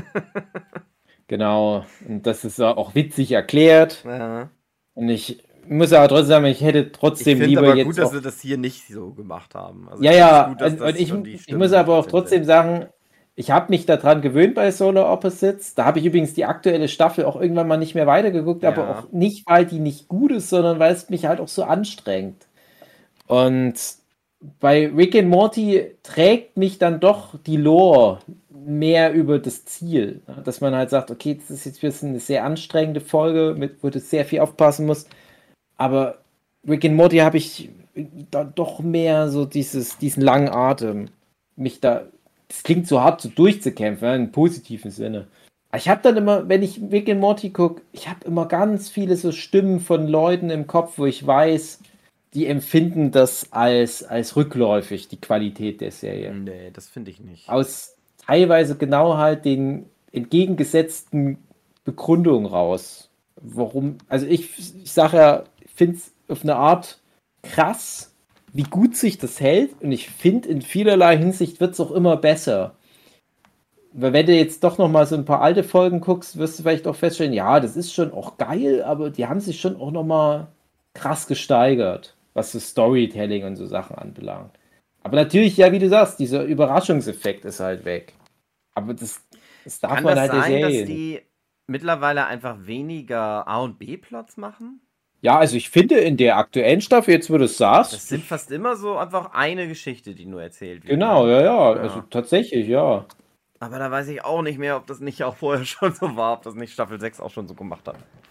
Genau. Und das ist auch witzig erklärt. Ja. Und ich muss aber trotzdem sagen, ich hätte Ich trotzdem finde lieber aber jetzt gut, dass auch. sie das hier nicht so gemacht haben. Also Ja, ich ja, find's gut, dass und, das und ich, schon die ich Stimmen muss aber auch sind. trotzdem sagen, ich habe mich daran gewöhnt bei Solar Opposites. Da habe ich übrigens die aktuelle Staffel auch irgendwann mal nicht mehr weitergeguckt, aber Ja. auch nicht, weil die nicht gut ist, sondern weil es mich halt auch so anstrengt. Und bei Rick and Morty trägt mich dann doch die Lore mehr über das Ziel. ne? Dass man halt sagt, okay, das ist jetzt ein bisschen eine sehr anstrengende Folge, mit, wo du sehr viel aufpassen musst. Aber Rick and Morty habe ich da doch mehr so dieses, diesen langen Atem. Mich da, das klingt so hart, so durchzukämpfen, ja, im positiven Sinne. Aber ich habe dann immer, wenn ich Rick and Morty gucke, ich habe immer ganz viele so Stimmen von Leuten im Kopf, wo ich weiß, die empfinden das als, als rückläufig, die Qualität der Serie. Nee, das finde ich nicht. Aus teilweise genau halt den entgegengesetzten Begründungen raus. Warum, also ich, ich sage ja, ich finde es auf eine Art krass, wie gut sich das hält, und ich finde, in vielerlei Hinsicht wird es auch immer besser. Weil wenn du jetzt doch noch mal so ein paar alte Folgen guckst, wirst du vielleicht auch feststellen, ja, das ist schon auch geil, aber die haben sich schon auch noch mal krass gesteigert, was das Storytelling und so Sachen anbelangt. Aber natürlich, ja, wie du sagst, dieser Überraschungseffekt ist halt weg. Aber das, das darf Kann man das halt der sein, Serie dass nicht. die mittlerweile einfach weniger A- und B-Plots machen? Ja, also ich finde in der aktuellen Staffel, jetzt wo du es sagst, Das sind fast immer so einfach eine Geschichte, die nur erzählt wird. genau, ne? ja, ja, Ja. also tatsächlich, ja. Aber da weiß ich auch nicht mehr, ob das nicht auch vorher schon so war, ob das nicht Staffel sechs auch schon so gemacht hat.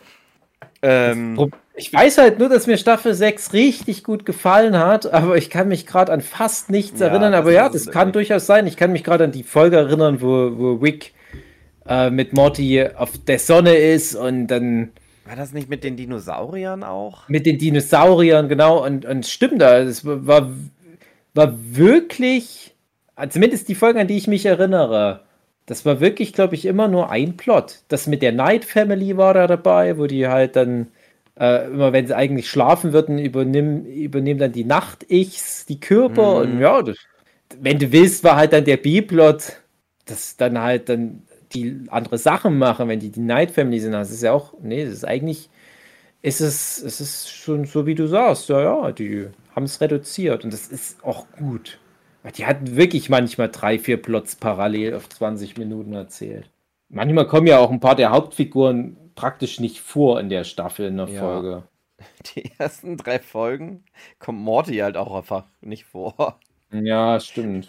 Ähm, Ich weiß halt nur, dass mir Staffel sechs richtig gut gefallen hat, aber ich kann mich gerade an fast nichts Ja, erinnern. das Aber ja, ist es das kann nämlich. durchaus sein. Ich kann mich gerade an die Folge erinnern, wo, wo Rick äh, mit Morty auf der Sonne ist und dann war das nicht mit den Dinosauriern auch? mit den Dinosauriern, genau, und, und stimmt da. Es war, war wirklich, zumindest die Folge, an die ich mich erinnere, das war wirklich, glaube ich, immer nur ein Plot. Das mit der Night Family war da dabei, wo die halt dann, äh, immer wenn sie eigentlich schlafen würden, übernehmen, übernehmen dann die Nacht-Ichs die Körper. Mhm. Und ja, das, wenn du willst, war halt dann der B-Plot, dass dann halt dann die andere Sachen machen, wenn die die Night Family sind. Das ist ja auch, nee, das ist eigentlich, ist es, es ist schon so, wie du sagst. Ja, ja, die haben es reduziert und das ist auch gut. Weil die hatten wirklich manchmal drei, vier Plots parallel auf zwanzig Minuten erzählt. Manchmal kommen ja auch ein paar der Hauptfiguren praktisch nicht vor in der Staffel, in der Ja. Folge. Die ersten drei Folgen kommt Morty halt auch einfach nicht vor. Ja, stimmt.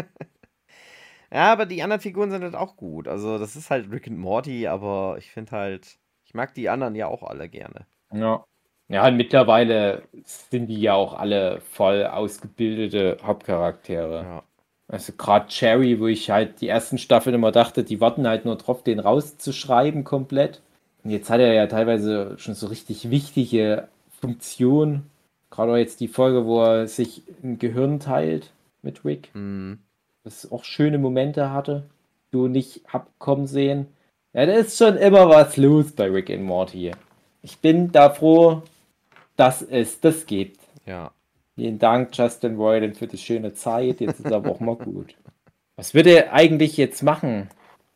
Ja, aber die anderen Figuren sind halt auch gut. Also, das ist halt Rick und Morty, aber ich finde halt, ich mag die anderen ja auch alle gerne. Ja. Ja, und mittlerweile sind die ja auch alle voll ausgebildete Hauptcharaktere. Ja. Also gerade Cherry, wo ich halt die ersten Staffeln immer dachte, die warten halt nur drauf, den rauszuschreiben komplett. Und jetzt hat er ja teilweise schon so richtig wichtige Funktionen. Gerade auch jetzt die Folge, wo er sich ein Gehirn teilt mit Rick. Mhm. Das auch schöne Momente hatte. Du nicht abkommen sehen. Ja, da ist schon immer was los bei Rick and Morty. Ich bin da froh, dass es das gibt. Ja. Vielen Dank, Justin Roiland, für die schöne Zeit. Jetzt ist aber auch mal gut. Was wird er eigentlich jetzt machen?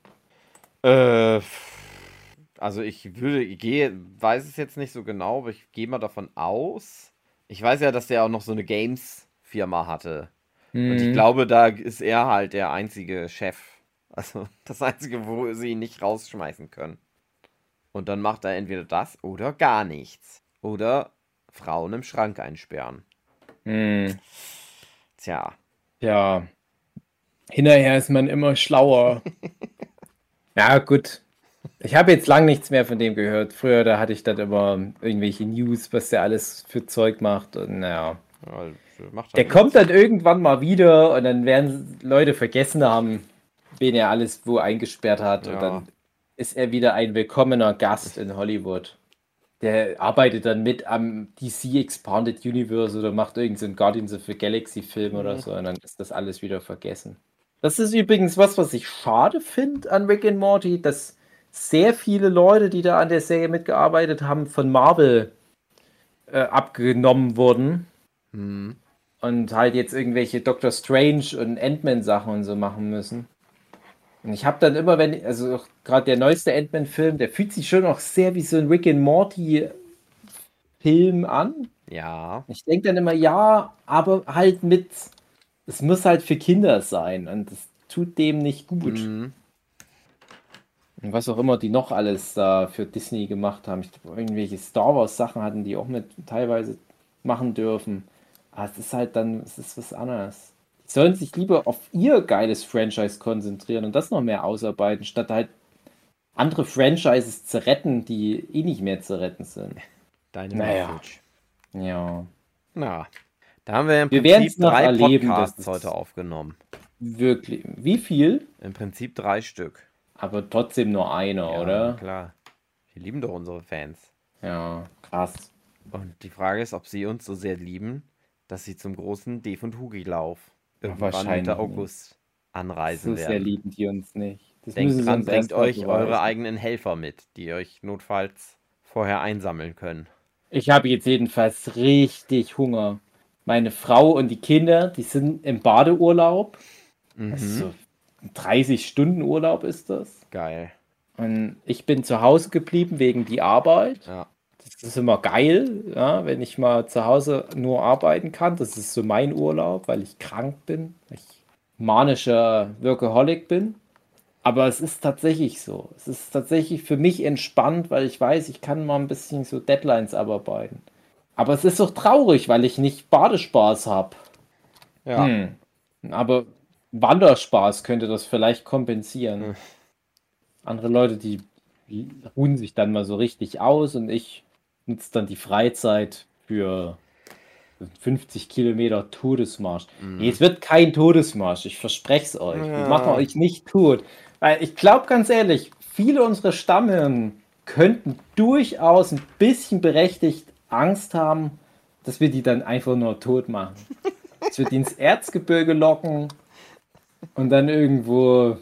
Äh, also ich würde, ich gehe, weiß es jetzt nicht so genau, aber ich gehe mal davon aus. Ich weiß ja, dass der auch noch so eine Games-Firma hatte. Und ich Hm. glaube, da ist er halt der einzige Chef. Also das Einzige, wo sie ihn nicht rausschmeißen können. Und dann macht er entweder das oder gar nichts. Oder Frauen im Schrank einsperren. Hm. Tja. Ja. Hinterher ist man immer schlauer. Ja, gut. Ich habe jetzt lang nichts mehr von dem gehört. Früher, da hatte ich dann immer irgendwelche News, was der alles für Zeug macht. Und naja. Ja, macht Der halt kommt dann irgendwann mal wieder und dann werden Leute vergessen haben, wen er alles wo eingesperrt hat. Und Ja. dann ist er wieder ein willkommener Gast in Hollywood. Der arbeitet dann mit am D C Expanded Universe oder macht irgendeinen Guardians of the Galaxy Film oder so und dann ist das alles wieder vergessen. Das ist übrigens was, was ich schade finde an Rick and Morty, dass sehr viele Leute, die da an der Serie mitgearbeitet haben, von Marvel äh, abgenommen wurden Hm. und halt jetzt irgendwelche Doctor Strange und Ant-Man Sachen und so machen müssen. Und ich habe dann immer, wenn, also gerade der neueste Ant-Man-Film, der fühlt sich schon noch sehr wie so ein Rick and Morty-Film an. Ja. Ich denke dann immer, ja, aber halt mit, es muss halt für Kinder sein und das tut dem nicht gut. Mhm. Und was auch immer die noch alles da für Disney gemacht haben. Ich glaube, irgendwelche Star Wars Sachen hatten die auch mit teilweise machen dürfen. Aber es ist halt dann, es ist was anderes. Die sollen sich lieber auf ihr geiles Franchise konzentrieren und das noch mehr ausarbeiten, statt halt andere Franchises zu retten, die eh nicht mehr zu retten sind. Deine Naja. Message. Ja, Na, da haben wir im Wir werden's Prinzip noch drei erleben, Podcasts dass es- heute aufgenommen. wirklich. Wie viel? Im Prinzip drei Stück. Aber trotzdem nur einer, Ja, oder? klar. Wir lieben doch unsere Fans. Ja, krass. Und die Frage ist, ob sie uns so sehr lieben, dass sie zum großen Dave und Hugi-Lauf irgendwann wahrscheinlich Mitte nicht. August anreisen So sehr werden. lieben die uns nicht. Das Denkt müssen sie dran, uns bringt erst mal euch eure beweisen. eigenen Helfer mit, die euch notfalls vorher einsammeln können. Ich habe jetzt jedenfalls richtig Hunger. Meine Frau und die Kinder, die sind im Badeurlaub. Mhm. Also dreißig Stunden Urlaub ist das. Geil. Und ich bin zu Hause geblieben wegen die Arbeit. Ja. Das ist immer geil, ja, wenn ich mal zu Hause nur arbeiten kann. Das ist so mein Urlaub, weil ich krank bin, weil ich manischer Workaholic bin. Aber es ist tatsächlich so. Es ist tatsächlich für mich entspannt, weil ich weiß, ich kann mal ein bisschen so Deadlines abarbeiten. Aber es ist auch traurig, weil ich nicht Badespaß habe. Ja. Hm. Aber Wanderspaß könnte das vielleicht kompensieren. Hm. Andere Leute, die ruhen sich dann mal so richtig aus und ich nutze dann die Freizeit für fünfzig Kilometer Todesmarsch. Mhm. Nee, es wird kein Todesmarsch, ich verspreche es euch. Wir Ja. machen euch nicht tot. Weil ich glaube ganz ehrlich, viele unserer Stammhirn könnten durchaus ein bisschen berechtigt Angst haben, dass wir die dann einfach nur tot machen. Dass wir die ins Erzgebirge locken und dann irgendwo.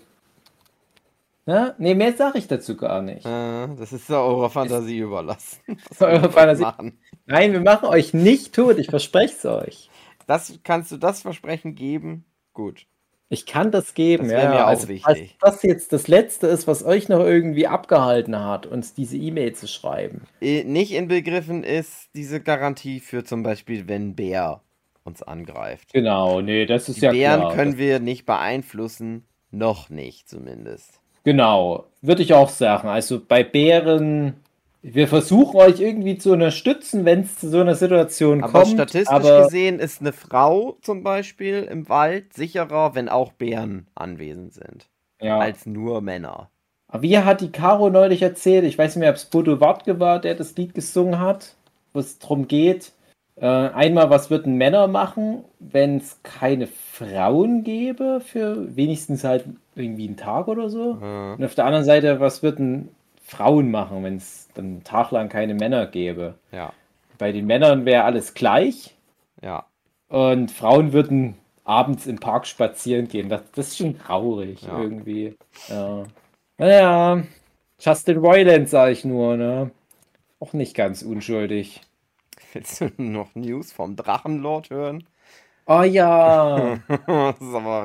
Ne? Nee, mehr sage ich dazu gar nicht. Äh, das ist ja eurer Fantasie überlassen. Was Eure wir damit Fantasie- machen. Nein, wir machen euch nicht tot, ich verspreche es euch. Das, kannst du das Versprechen geben? Gut. Ich kann das geben, Das wär ja. mir auch also, wichtig. Falls das jetzt das Letzte ist, was euch noch irgendwie abgehalten hat, uns diese E-Mail zu schreiben. Äh, Nicht inbegriffen ist diese Garantie für zum Beispiel, wenn Bär uns angreift. Genau, nee, das ist Die ja Bären klar. können wir nicht beeinflussen. Noch nicht zumindest. Genau, würde ich auch sagen. Also bei Bären, wir versuchen euch irgendwie zu unterstützen, wenn es zu so einer Situation Aber kommt. statistisch aber gesehen ist eine Frau zum Beispiel im Wald sicherer, wenn auch Bären anwesend sind, ja. als nur Männer. Aber wie hat die Caro neulich erzählt? Ich weiß nicht mehr, ob es Bodo Wartke war, der das Lied gesungen hat, wo es darum geht. Äh, einmal, was würden Männer machen, wenn es keine Frauen gäbe, für wenigstens halt irgendwie einen Tag oder so? Ja. Und auf der anderen Seite, was würden Frauen machen, wenn es dann einen Tag lang keine Männer gäbe? Ja, Bei den Männern wäre alles gleich ja. und Frauen würden abends im Park spazieren gehen. Das, das ist schon traurig Ja. irgendwie. Ja. Naja, Justin Roiland sage ich nur, ne? Auch nicht ganz unschuldig. Willst du noch News vom Drachenlord hören? Oh ja. Das ist aber.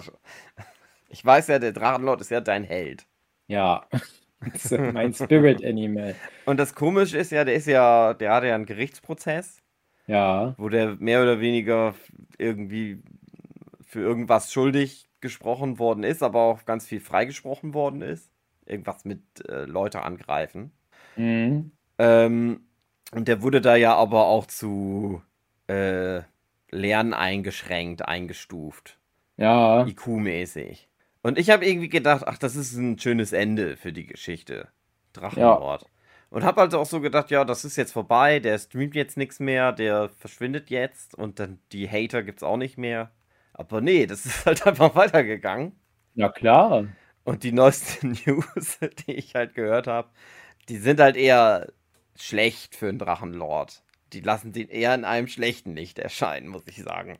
Ich weiß ja, der Drachenlord ist ja dein Held. Ja. Das ist mein Spirit Animal. Und das Komische ist ja, der ist ja, der hatte ja einen Gerichtsprozess, Ja. wo der mehr oder weniger irgendwie für irgendwas schuldig gesprochen worden ist, aber auch ganz viel freigesprochen worden ist. Irgendwas mit äh, Leute angreifen. Mhm. Ähm, und der wurde da ja aber auch zu äh, Lernen eingeschränkt, eingestuft. Ja. I Q-mäßig. Und ich habe irgendwie gedacht, ach, das ist ein schönes Ende für die Geschichte. Drachenlord. Und habe also auch so gedacht, ja, das ist jetzt vorbei, der streamt jetzt nichts mehr, der verschwindet jetzt und dann die Hater gibt's auch nicht mehr. Aber nee, das ist halt einfach weitergegangen. Ja, klar. Und die neueste News, die ich halt gehört habe, die sind halt eher schlecht für einen Drachenlord. Die lassen den eher in einem schlechten Licht erscheinen, muss ich sagen.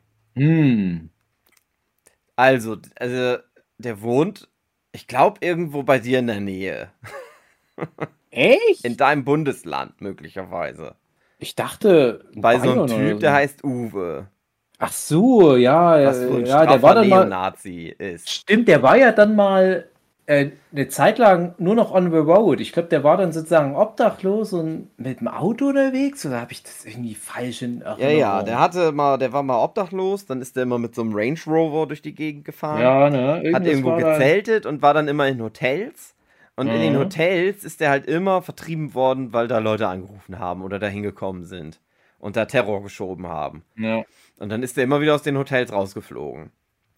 Hm. Also, also der wohnt, ich glaube, irgendwo bei dir in der Nähe. Echt? In deinem Bundesland, möglicherweise. Ich dachte, Bei so einem Bayern oder Typ, so. der heißt Uwe. Ach so, ja, Was wohl ein ja, der war straffer dann mal. Neonazi ist. Stimmt, der war ja dann mal äh, eine Zeit lang nur noch on the road. Ich glaube, der war dann sozusagen obdachlos und mit dem Auto unterwegs. Oder habe ich das irgendwie falsch in Ja, Erinnerung? ja, der hatte mal, der war mal obdachlos, dann ist der immer mit so einem Range Rover durch die Gegend gefahren. Ja, ne? Hat irgendwas irgendwo war da- gezeltet und war dann immer in Hotels. Und in den Mhm. Hotels ist der halt immer vertrieben worden, weil da Leute angerufen haben oder dahin gekommen sind und da Terror geschoben haben. Ja. Und dann ist er immer wieder aus den Hotels rausgeflogen.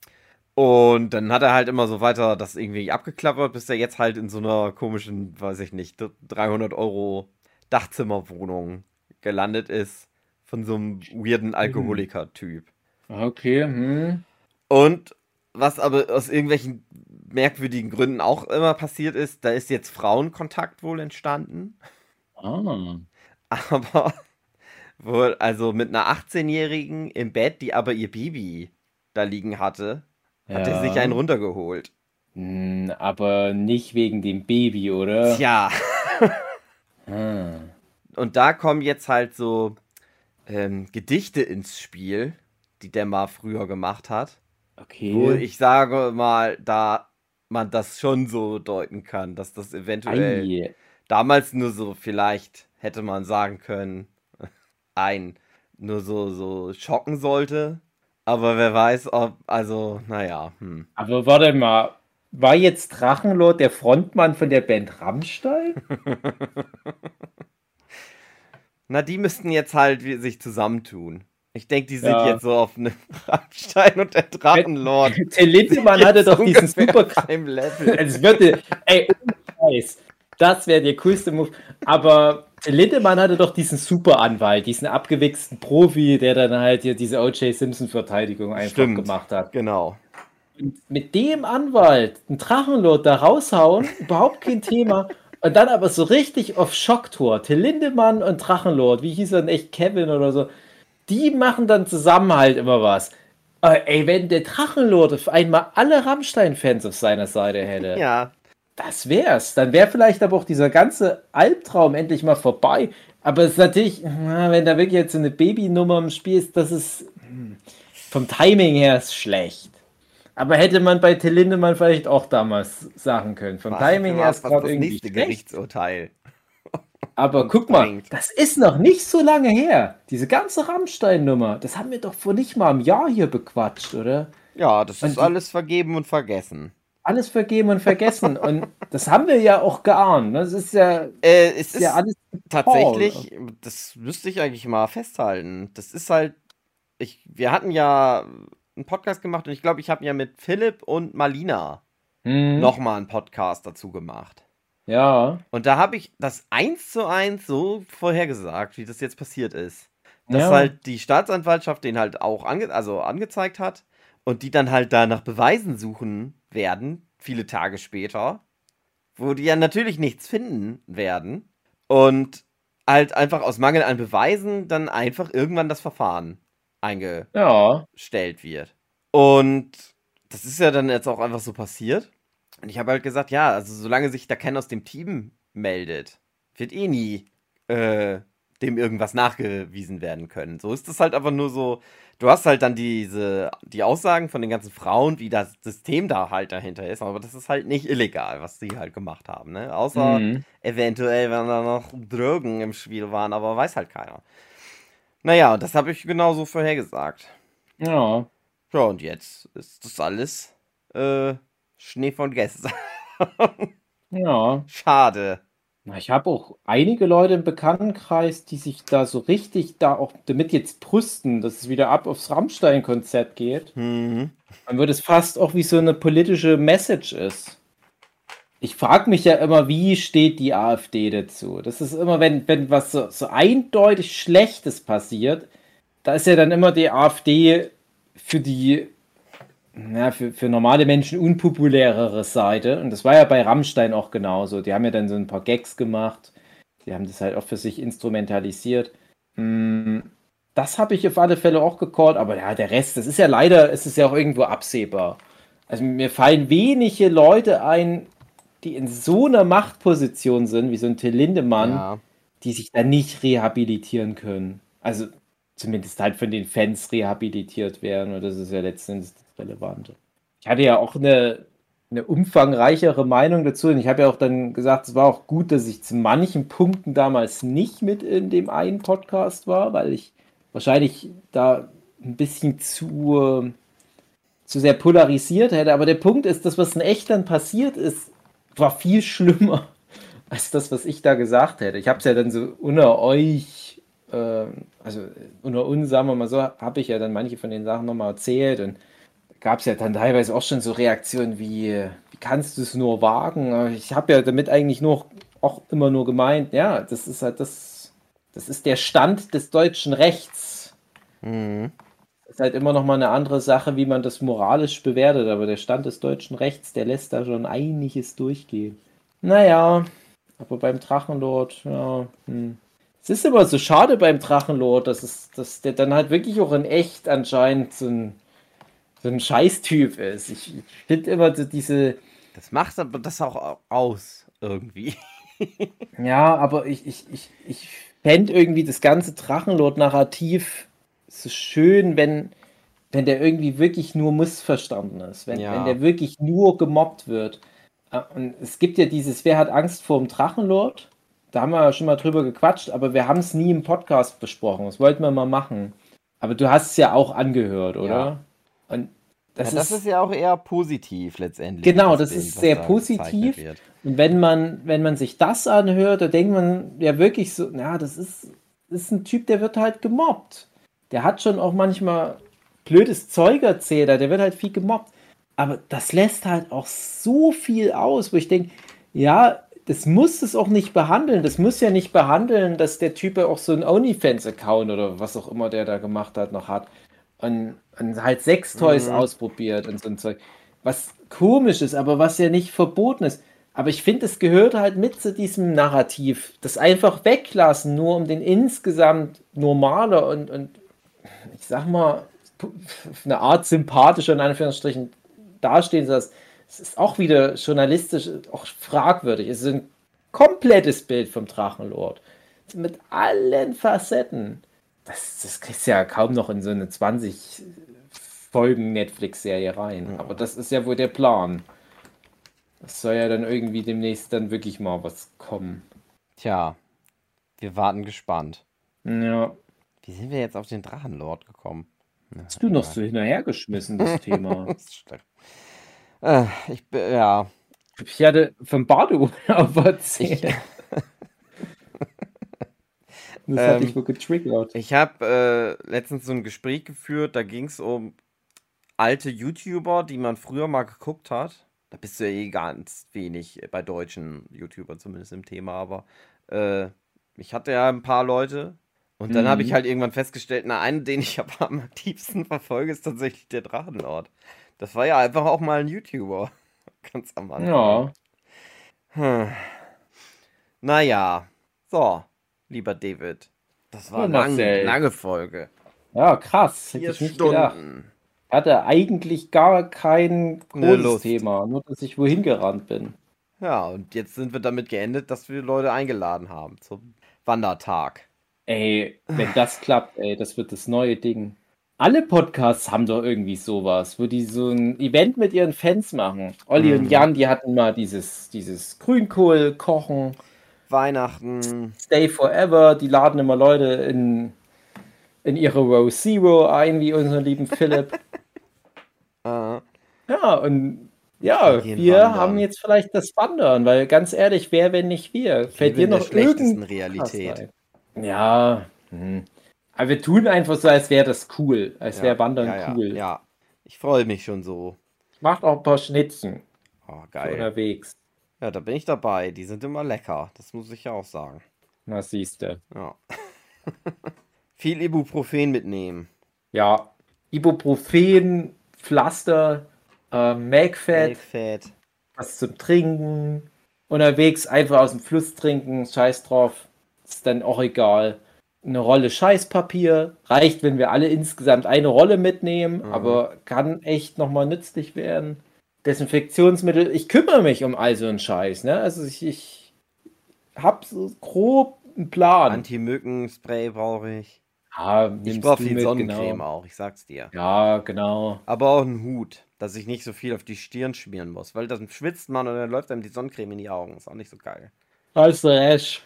Und dann hat er halt immer so weiter das irgendwie abgeklappert, bis er jetzt halt in so einer komischen, weiß ich nicht, dreihundert Euro Dachzimmerwohnung gelandet ist. Von so einem weirden Alkoholiker-Typ. Okay, hm. Und was aber aus irgendwelchen merkwürdigen Gründen auch immer passiert ist, da ist jetzt Frauenkontakt wohl entstanden. Ah. Aber Wo, also mit einer achtzehnjährigen im Bett, die aber ihr Baby da liegen hatte, hat er sich einen Ja. runtergeholt. Hm, aber nicht wegen dem Baby, oder? Tja, Hm. und da kommen jetzt halt so ähm, Gedichte ins Spiel, die der mal früher gemacht hat. Wo Okay. ich sage mal, da man das schon so deuten kann, dass das eventuell Ei. damals nur so vielleicht hätte man sagen können, ein nur so so schocken sollte. Aber wer weiß, ob, also, naja, hm. Aber warte mal, war jetzt Drachenlord der Frontmann von der Band Rammstein? Na, die müssten jetzt halt wie- sich zusammentun. Ich denke, die sind Ja. jetzt so auf einem Rammstein und der Drachenlord Till sind Lindemann hatte jetzt doch diesen ungefähr super. auf einem Level. Es würde, ey, ohne Scheiß. Das wäre der coolste Move. Aber Till Lindemann hatte doch diesen Superanwalt, diesen abgewichsten Profi, der dann halt hier diese O J Simpson-Verteidigung einfach Stimmt, gemacht hat. genau. Und mit dem Anwalt einen Drachenlord da raushauen, überhaupt kein Thema. Und dann aber so richtig auf Schocktour. Till Lindemann und Drachenlord, wie hieß er denn echt, Kevin oder so, die machen dann zusammen halt immer was. Äh, ey, wenn der Drachenlord auf einmal alle Rammstein-Fans auf seiner Seite hätte, Ja, das wär's. Dann wäre vielleicht aber auch dieser ganze Albtraum endlich mal vorbei. Aber es ist natürlich, na, wenn da wirklich jetzt so eine Babynummer im Spiel ist, das ist hm, vom Timing her ist schlecht. Aber hätte man bei Till Lindemann vielleicht auch damals sagen können. Vom warten wir Timing mal her ab, ist was gerade das irgendwie nächste schlecht. Gerichtsurteil Aber uns guck mal, bringt. das ist noch nicht so lange her. Diese ganze Rammstein-Nummer, das haben wir doch vor nicht mal einem Jahr hier bequatscht, oder? Ja, das Und ist die, alles vergeben und vergessen. alles vergeben und vergessen. Und das haben wir ja auch geahnt. Ne? Das ist ja, Äh, es ist ja ist alles Paul. tatsächlich, das müsste ich eigentlich mal festhalten. Das ist halt, ich, wir hatten ja einen Podcast gemacht und ich glaube, ich habe ja mit Philipp und Malina Hm, nochmal einen Podcast dazu gemacht. ja, Und da habe ich das eins zu eins so vorhergesagt, wie das jetzt passiert ist. Dass ja. halt die Staatsanwaltschaft den halt auch ange also angezeigt hat und die dann halt da nach Beweisen suchen werden, viele Tage später, wo die ja natürlich nichts finden werden und halt einfach aus Mangel an Beweisen dann einfach irgendwann das Verfahren Ja, eingestellt wird. Und das ist ja dann jetzt auch einfach so passiert. Und ich habe halt gesagt, ja, also solange sich da keiner aus dem Team meldet, wird eh nie äh, dem irgendwas nachgewiesen werden können. So ist das halt aber nur so, du hast halt dann diese, die Aussagen von den ganzen Frauen, wie das System da halt dahinter ist, aber das ist halt nicht illegal, was sie halt gemacht haben, ne? Außer hm, eventuell, wenn da noch Drogen im Spiel waren, aber weiß halt keiner. Naja, und das habe ich genauso vorhergesagt. ja, Ja, und jetzt ist das alles äh, Schnee von gestern. ja. Schade. Na, ich habe auch einige Leute im Bekanntenkreis, die sich da so richtig da auch damit jetzt brüsten, dass es wieder ab aufs Rammstein-Konzert geht. Mhm. Dann wird es fast auch wie so eine politische Message ist. Ich frage mich ja immer, wie steht die AfD dazu? Das ist immer, wenn, wenn was so, so eindeutig Schlechtes passiert, da ist ja dann immer die AfD für die, ja, für, für normale Menschen unpopulärere Seite. Und das war ja bei Rammstein auch genauso. Die haben ja dann so ein paar Gags gemacht. Die haben das halt auch für sich instrumentalisiert. Mm, Das habe ich auf alle Fälle auch gecallt, aber ja, der Rest, das ist ja leider, es ist ja auch irgendwo absehbar. Also mir fallen wenige Leute ein, die in so einer Machtposition sind, wie so ein Till Lindemann, Ja. die sich da nicht rehabilitieren können. Also zumindest halt von den Fans rehabilitiert werden, und das ist ja letztendlich das Relevante. Ich hatte ja auch eine, eine umfangreichere Meinung dazu, und ich habe ja auch dann gesagt, es war auch gut, dass ich zu manchen Punkten damals nicht mit in dem einen Podcast war, weil ich wahrscheinlich da ein bisschen zu, zu sehr polarisiert hätte. Aber der Punkt ist, das, was in echt dann passiert ist, war viel schlimmer als das, was ich da gesagt hätte. Ich habe es ja dann so unter euch, äh, also unter uns, sagen wir mal so, habe ich ja dann manche von den Sachen nochmal erzählt, und da gab es ja dann teilweise auch schon so Reaktionen wie, wie kannst du es nur wagen? Aber ich habe ja damit eigentlich nur auch immer nur gemeint, ja, das ist halt das, das ist der Stand des deutschen Rechts. Mhm. Ist halt immer noch mal eine andere Sache, wie man das moralisch bewertet, aber der Stand des deutschen Rechts, der lässt da schon einiges durchgehen. Naja, aber beim Drachenlord, ja, hm. Es ist immer so schade beim Drachenlord, dass, es, dass der dann halt wirklich auch in echt anscheinend so ein, so ein Scheißtyp ist. Ich, ich finde immer so diese... Das macht aber das auch aus, irgendwie. Ja, aber ich, ich, ich, ich fände irgendwie das ganze Drachenlord-Narrativ so schön, wenn, wenn der irgendwie wirklich nur missverstanden ist. Wenn, Ja. wenn der wirklich nur gemobbt wird. Äh, Und es gibt ja dieses, wer hat Angst vor dem Drachenlord? Da haben wir ja schon mal drüber gequatscht, aber wir haben es nie im Podcast besprochen. Das wollten wir mal machen. Aber du hast es ja auch angehört, oder? Ja. Und das, ja, das ist, ist ja auch eher positiv letztendlich. Genau, das Bild, ist was sehr da positiv. gezeichnet wird. Und wenn man, wenn man sich das anhört, da denkt man ja wirklich so, na, das ist, das ist ein Typ, der wird halt gemobbt. Der hat schon auch manchmal blödes Zeug erzählt, der wird halt viel gemobbt. Aber das lässt halt auch so viel aus, wo ich denke, ja, das muss es auch nicht behandeln. Das muss ja nicht behandeln, dass der Typ ja auch so einen OnlyFans-Account oder was auch immer der da gemacht hat, noch hat. Und, und halt Sextoys Mhm. ausprobiert und so ein Zeug. Was komisch ist, aber was ja nicht verboten ist. Aber ich finde, es gehört halt mit zu diesem Narrativ. Das einfach weglassen, nur um den insgesamt normaler und, und ich sag mal, auf eine Art sympathischer, in Anführungsstrichen, dastehen zu lassen. Es ist auch wieder journalistisch auch fragwürdig. Es ist ein komplettes Bild vom Drachenlord. Mit allen Facetten. Das, das kriegst du ja kaum noch in so eine zwanzig Folgen Netflix-Serie rein. Aber das ist ja wohl der Plan. Es soll ja dann irgendwie demnächst dann wirklich mal was kommen. Tja, wir warten gespannt. Ja. Wie sind wir jetzt auf den Drachenlord gekommen? Na, Hast du noch egal. so hinterhergeschmissen, das Thema? Das ist schlecht. Äh, ich bin, ja. Ich hatte von Bardo auf erzählt. Ich, Das hat Ähm, dich wohl getriggert. ich habe äh, letztens so ein Gespräch geführt, da ging es um alte YouTuber, die man früher mal geguckt hat. Da bist du ja eh ganz wenig bei deutschen YouTubern zumindest im Thema, aber äh, ich hatte ja ein paar Leute und dann habe ich Mhm. halt irgendwann festgestellt, na, einen, den ich aber am aktivsten verfolge, ist tatsächlich der Drachenlord. Das war ja einfach auch mal ein YouTuber. Ganz am Anfang. Ja. Hm. Naja, so, lieber David. Das war Ja, lang, Marcel. lange Folge. Ja, krass. Hätte Vier ich nicht gedacht. Stunden. Ich hatte eigentlich gar kein Ne großes Lust. Thema, nur dass ich wohin gerannt bin. Ja, und jetzt sind wir damit geendet, dass wir Leute eingeladen haben zum Wandertag. Ey, wenn das klappt, ey, das wird das neue Ding. Alle Podcasts haben doch irgendwie sowas, wo die so ein Event mit ihren Fans machen. Olli Mhm. und Jan, die hatten mal dieses, dieses Grünkohl-Kochen, Weihnachten. Stay Forever, die laden immer Leute in, in ihre Row Zero ein, wie unseren lieben Philipp. Äh, Ja, und ja, Wir gehen wir wandern. haben jetzt vielleicht das Wandern, weil ganz ehrlich, wer, wenn nicht wir? Fällt lebe dir in der noch schlechtesten irgendwas Realität. ein? Ja, hm. Aber wir tun einfach so, als wäre das cool, als Ja, wäre Wandern ja, ja, cool. ja. Ich freue mich schon so. Macht auch ein paar Schnitzen Oh, für geil. unterwegs. Ja, da bin ich dabei. Die sind immer lecker. Das muss ich ja auch sagen. Na, siehste. Ja. Viel Ibuprofen mitnehmen. Ja, Ibuprofen, Pflaster, äh, Melkfett, Milchfett. was zum Trinken. Unterwegs einfach aus dem Fluss trinken, scheiß drauf. Ist dann auch egal. Eine Rolle Scheißpapier. Reicht, wenn wir alle insgesamt eine Rolle mitnehmen, Mhm. aber kann echt nochmal nützlich werden. Desinfektionsmittel. Ich kümmere mich um all so einen Scheiß. Ne? Also ich, ich habe so grob einen Plan. Anti-Mücken-Spray brauche ich. Ja, Ich nimmst brauche du viel mit, Sonnencreme genau. auch, ich sag's dir. Ja, genau. Aber auch einen Hut, dass ich nicht so viel auf die Stirn schmieren muss. Weil dann schwitzt man und dann läuft einem die Sonnencreme in die Augen. Ist auch nicht so geil. Hast du recht.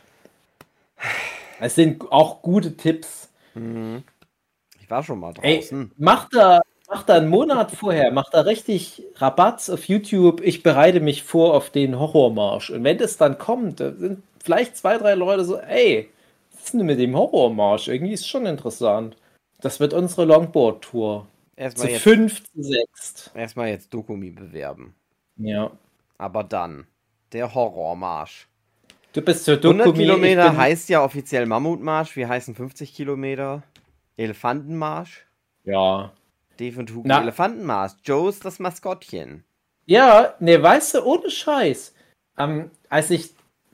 Es sind auch gute Tipps. Mhm. Ich war schon mal Ey, draußen. mach da, mach da einen Monat vorher, mach da richtig Rabatz auf YouTube. Ich bereite mich vor auf den Horrormarsch. Und wenn das dann kommt, da sind vielleicht zwei, drei Leute so, ey, was ist denn mit dem Horrormarsch? Irgendwie ist schon interessant. Das wird unsere Longboard-Tour. Zu Erstmal jetzt, fünf, zu sechs. erstmal jetzt Dokumi bewerben. Ja. Aber dann der Horrormarsch. Du bist für hundert Dokumi, ich Kilometer bin, heißt ja offiziell Mammutmarsch. Wir heißen fünfzig Kilometer Elefantenmarsch. ja. Dave und Hugo Na. Elefantenmarsch. Joe ist das Maskottchen. Ja, ne, weißt du, ohne Scheiß. Ähm, als ich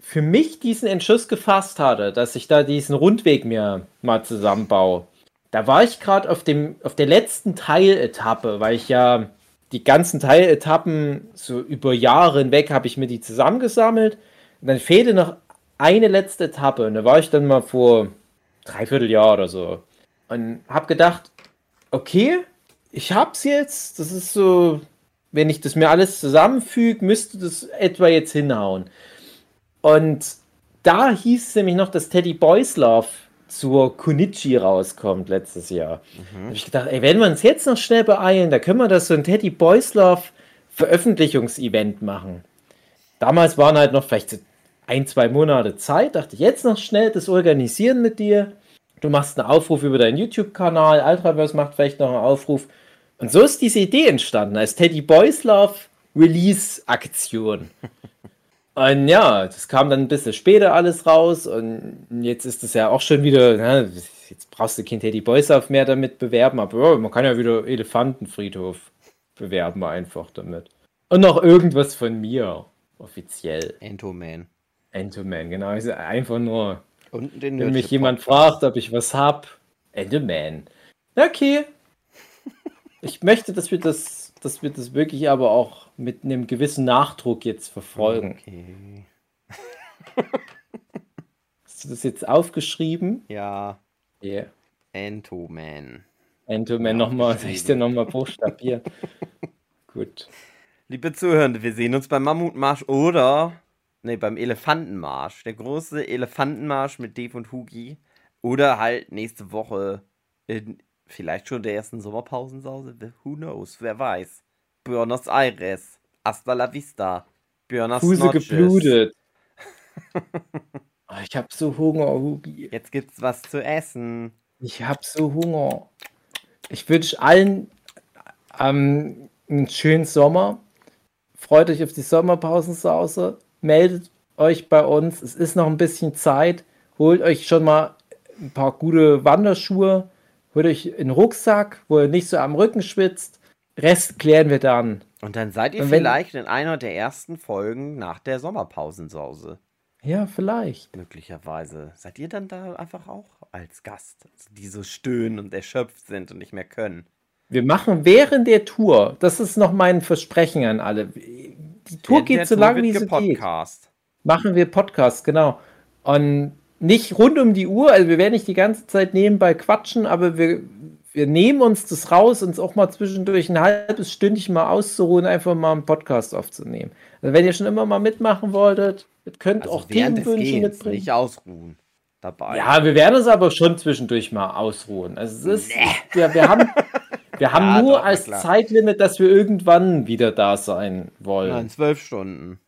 für mich diesen Entschluss gefasst hatte, dass ich da diesen Rundweg mir mal zusammenbaue, da war ich gerade auf dem auf der letzten Teiletappe, weil ich ja die ganzen Teiletappen so über Jahre hinweg habe ich mir die zusammengesammelt und dann fehlte noch eine letzte Etappe und da war ich dann mal vor dreiviertel Jahr oder so und habe gedacht, okay, ich hab's jetzt, das ist so, wenn ich das mir alles zusammenfüge, müsste das etwa jetzt hinhauen. Und da hieß es nämlich noch, dass Teddy Boyslav zur Kunichi rauskommt letztes Jahr. Da habe ich gedacht, ey, wenn wir uns jetzt noch schnell beeilen, da können wir das so ein Teddy Boyslav Veröffentlichungsevent machen. Damals waren halt noch vielleicht so ein, zwei Monate Zeit, dachte ich, jetzt noch schnell das organisieren mit dir. Du machst einen Aufruf über deinen YouTube-Kanal, Ultraverse macht vielleicht noch einen Aufruf. Und so ist diese Idee entstanden, als Teddy Boyslav Release-Aktion. Und ja, das kam dann ein bisschen später alles raus und jetzt ist es ja auch schon wieder, na, jetzt brauchst du kein Teddy Boyslav mehr damit bewerben, aber oh, man kann ja wieder Elefantenfriedhof bewerben einfach damit. Und noch irgendwas von mir, offiziell. Entoman. Entoman, genau. Also einfach nur, Und den wenn mich Nerdship jemand Podcast. fragt, ob ich was hab, Entoman. Okay. Ich möchte, dass wir das, dass wir das wirklich aber auch mit einem gewissen Nachdruck jetzt verfolgen. Okay. Hast du das jetzt aufgeschrieben? Ja, Ja. Entoman. Entoman Ja, nochmal, soll aufgeschrieben. ich dir nochmal buchstabieren? Gut. Liebe Zuhörende, wir sehen uns beim Mammutmarsch oder, ne, beim Elefantenmarsch. Der große Elefantenmarsch mit Dave und Hugi. Oder halt nächste Woche in vielleicht schon der ersten Sommerpausensause. Who knows, wer weiß. Buenos Aires. Hasta la vista. Buenos Fuße noches. geblutet. Oh, ich hab so Hunger, Hugi. Jetzt gibt's was zu essen. Ich hab so Hunger. Ich wünsche allen ähm, einen schönen Sommer. Freut euch auf die Sommerpausensause. Meldet euch bei uns. Es ist noch ein bisschen Zeit. Holt euch schon mal ein paar gute Wanderschuhe. Holt euch einen Rucksack, wo ihr nicht so am Rücken schwitzt. Rest klären wir dann. Und dann seid ihr Und wenn- vielleicht in einer der ersten Folgen nach der Sommerpausensause. Ja, vielleicht. Möglicherweise. Seid ihr dann da einfach auch als Gast, die so stöhnen und erschöpft sind und nicht mehr können? Wir machen während der Tour, das ist noch mein Versprechen an alle. Die Tour Während der geht so Tour lange, wird wie sie geht. gepodcast. Machen wir Podcast, genau. Und nicht rund um die Uhr, also wir werden nicht die ganze Zeit nebenbei quatschen, aber wir, wir nehmen uns das raus, uns auch mal zwischendurch ein halbes Stündchen mal auszuruhen, einfach mal einen Podcast aufzunehmen. Also wenn ihr schon immer mal mitmachen wolltet, ihr könnt Also auch während des Themenwünsche Gehens, mitbringen. nicht ausruhen. Dabei. Ja, wir werden uns aber schon zwischendurch mal ausruhen. Also es ist, Nee. wir, wir haben, wir haben Ja, nur doch, na als klar. Zeitlimit, dass wir irgendwann wieder da sein wollen. Nein, zwölf Stunden.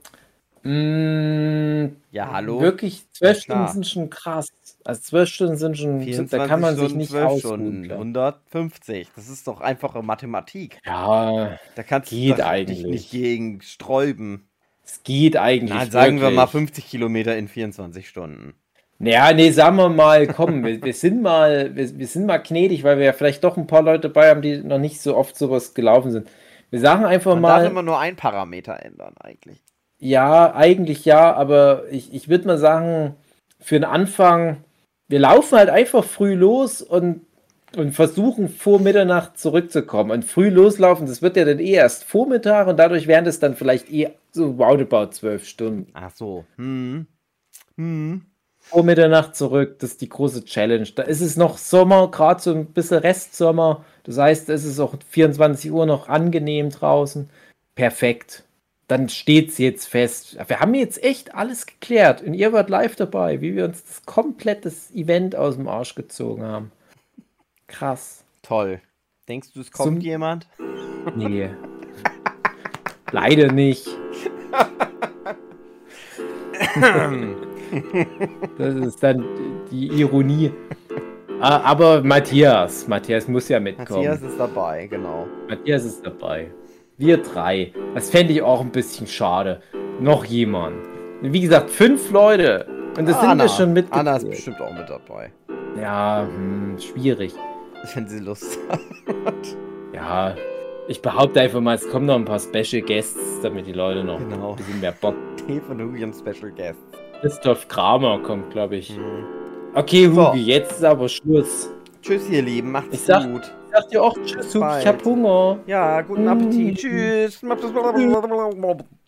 Mm, Ja, hallo? wirklich, zwölf Ja, klar. Stunden sind schon krass. Also zwölf Stunden sind schon, sind, da vierundzwanzig kann man sich Stunden, nicht zwölf ausruhen. Stunden. klar. hundertfünfzig. Das ist doch einfache Mathematik. Ja, Da kannst du Geht doch dich eigentlich. nicht gegen sträuben. es geht eigentlich. Nein, sagen wir wirklich. mal fünfzig Kilometer in vierundzwanzig Stunden. Ja, nee, sagen wir mal, komm, wir, wir sind mal, wir, wir sind mal gnädig, weil wir ja vielleicht doch ein paar Leute dabei haben, die noch nicht so oft sowas gelaufen sind. Wir sagen einfach Man darf mal, immer nur ein Parameter ändern, eigentlich. ja, eigentlich ja, aber ich, ich würde mal sagen, für den Anfang, wir laufen halt einfach früh los und, und versuchen vor Mitternacht zurückzukommen. Und früh loslaufen, das wird ja dann eh erst Vormittag und dadurch wären das dann vielleicht eh so roundabout zwölf Stunden. Ach so. Hm. Hm. Vor Mitternacht zurück, das ist die große Challenge. Da ist es noch Sommer, gerade so ein bisschen Restsommer. Das heißt, es ist auch vierundzwanzig Uhr noch angenehm draußen. Perfekt. Dann steht es jetzt fest. Wir haben jetzt echt alles geklärt und ihr wart live dabei, wie wir uns das komplette Event aus dem Arsch gezogen haben. Krass. Toll. Denkst du, es kommt Zum- jemand? Nee. Leider nicht. Das ist dann die Ironie. Ah, Aber Matthias, Matthias muss ja mitkommen. Matthias ist dabei, genau. Matthias ist dabei. Wir drei. Das fände ich auch ein bisschen schade. Noch jemand. Wie gesagt, fünf Leute. Und das sind Anna. wir schon mit. Anna ist bestimmt auch mit dabei. Ja, hm, schwierig. Wenn sie Lust hat. Ja, Ich behaupte einfach mal, es kommen noch ein paar Special Guests, damit die Leute noch Genau. ein bisschen mehr Bock. T von Hugi und Special Guests. Christoph Kramer kommt, glaube ich. Mhm. Okay, So. Hugi, jetzt ist aber Schluss. Tschüss, ihr Lieben. Macht's Ich sag- gut. Ich sag dir auch Tschüss, Hugi, ich bald. hab Hunger. Ja, guten Appetit. Mm. Tschüss.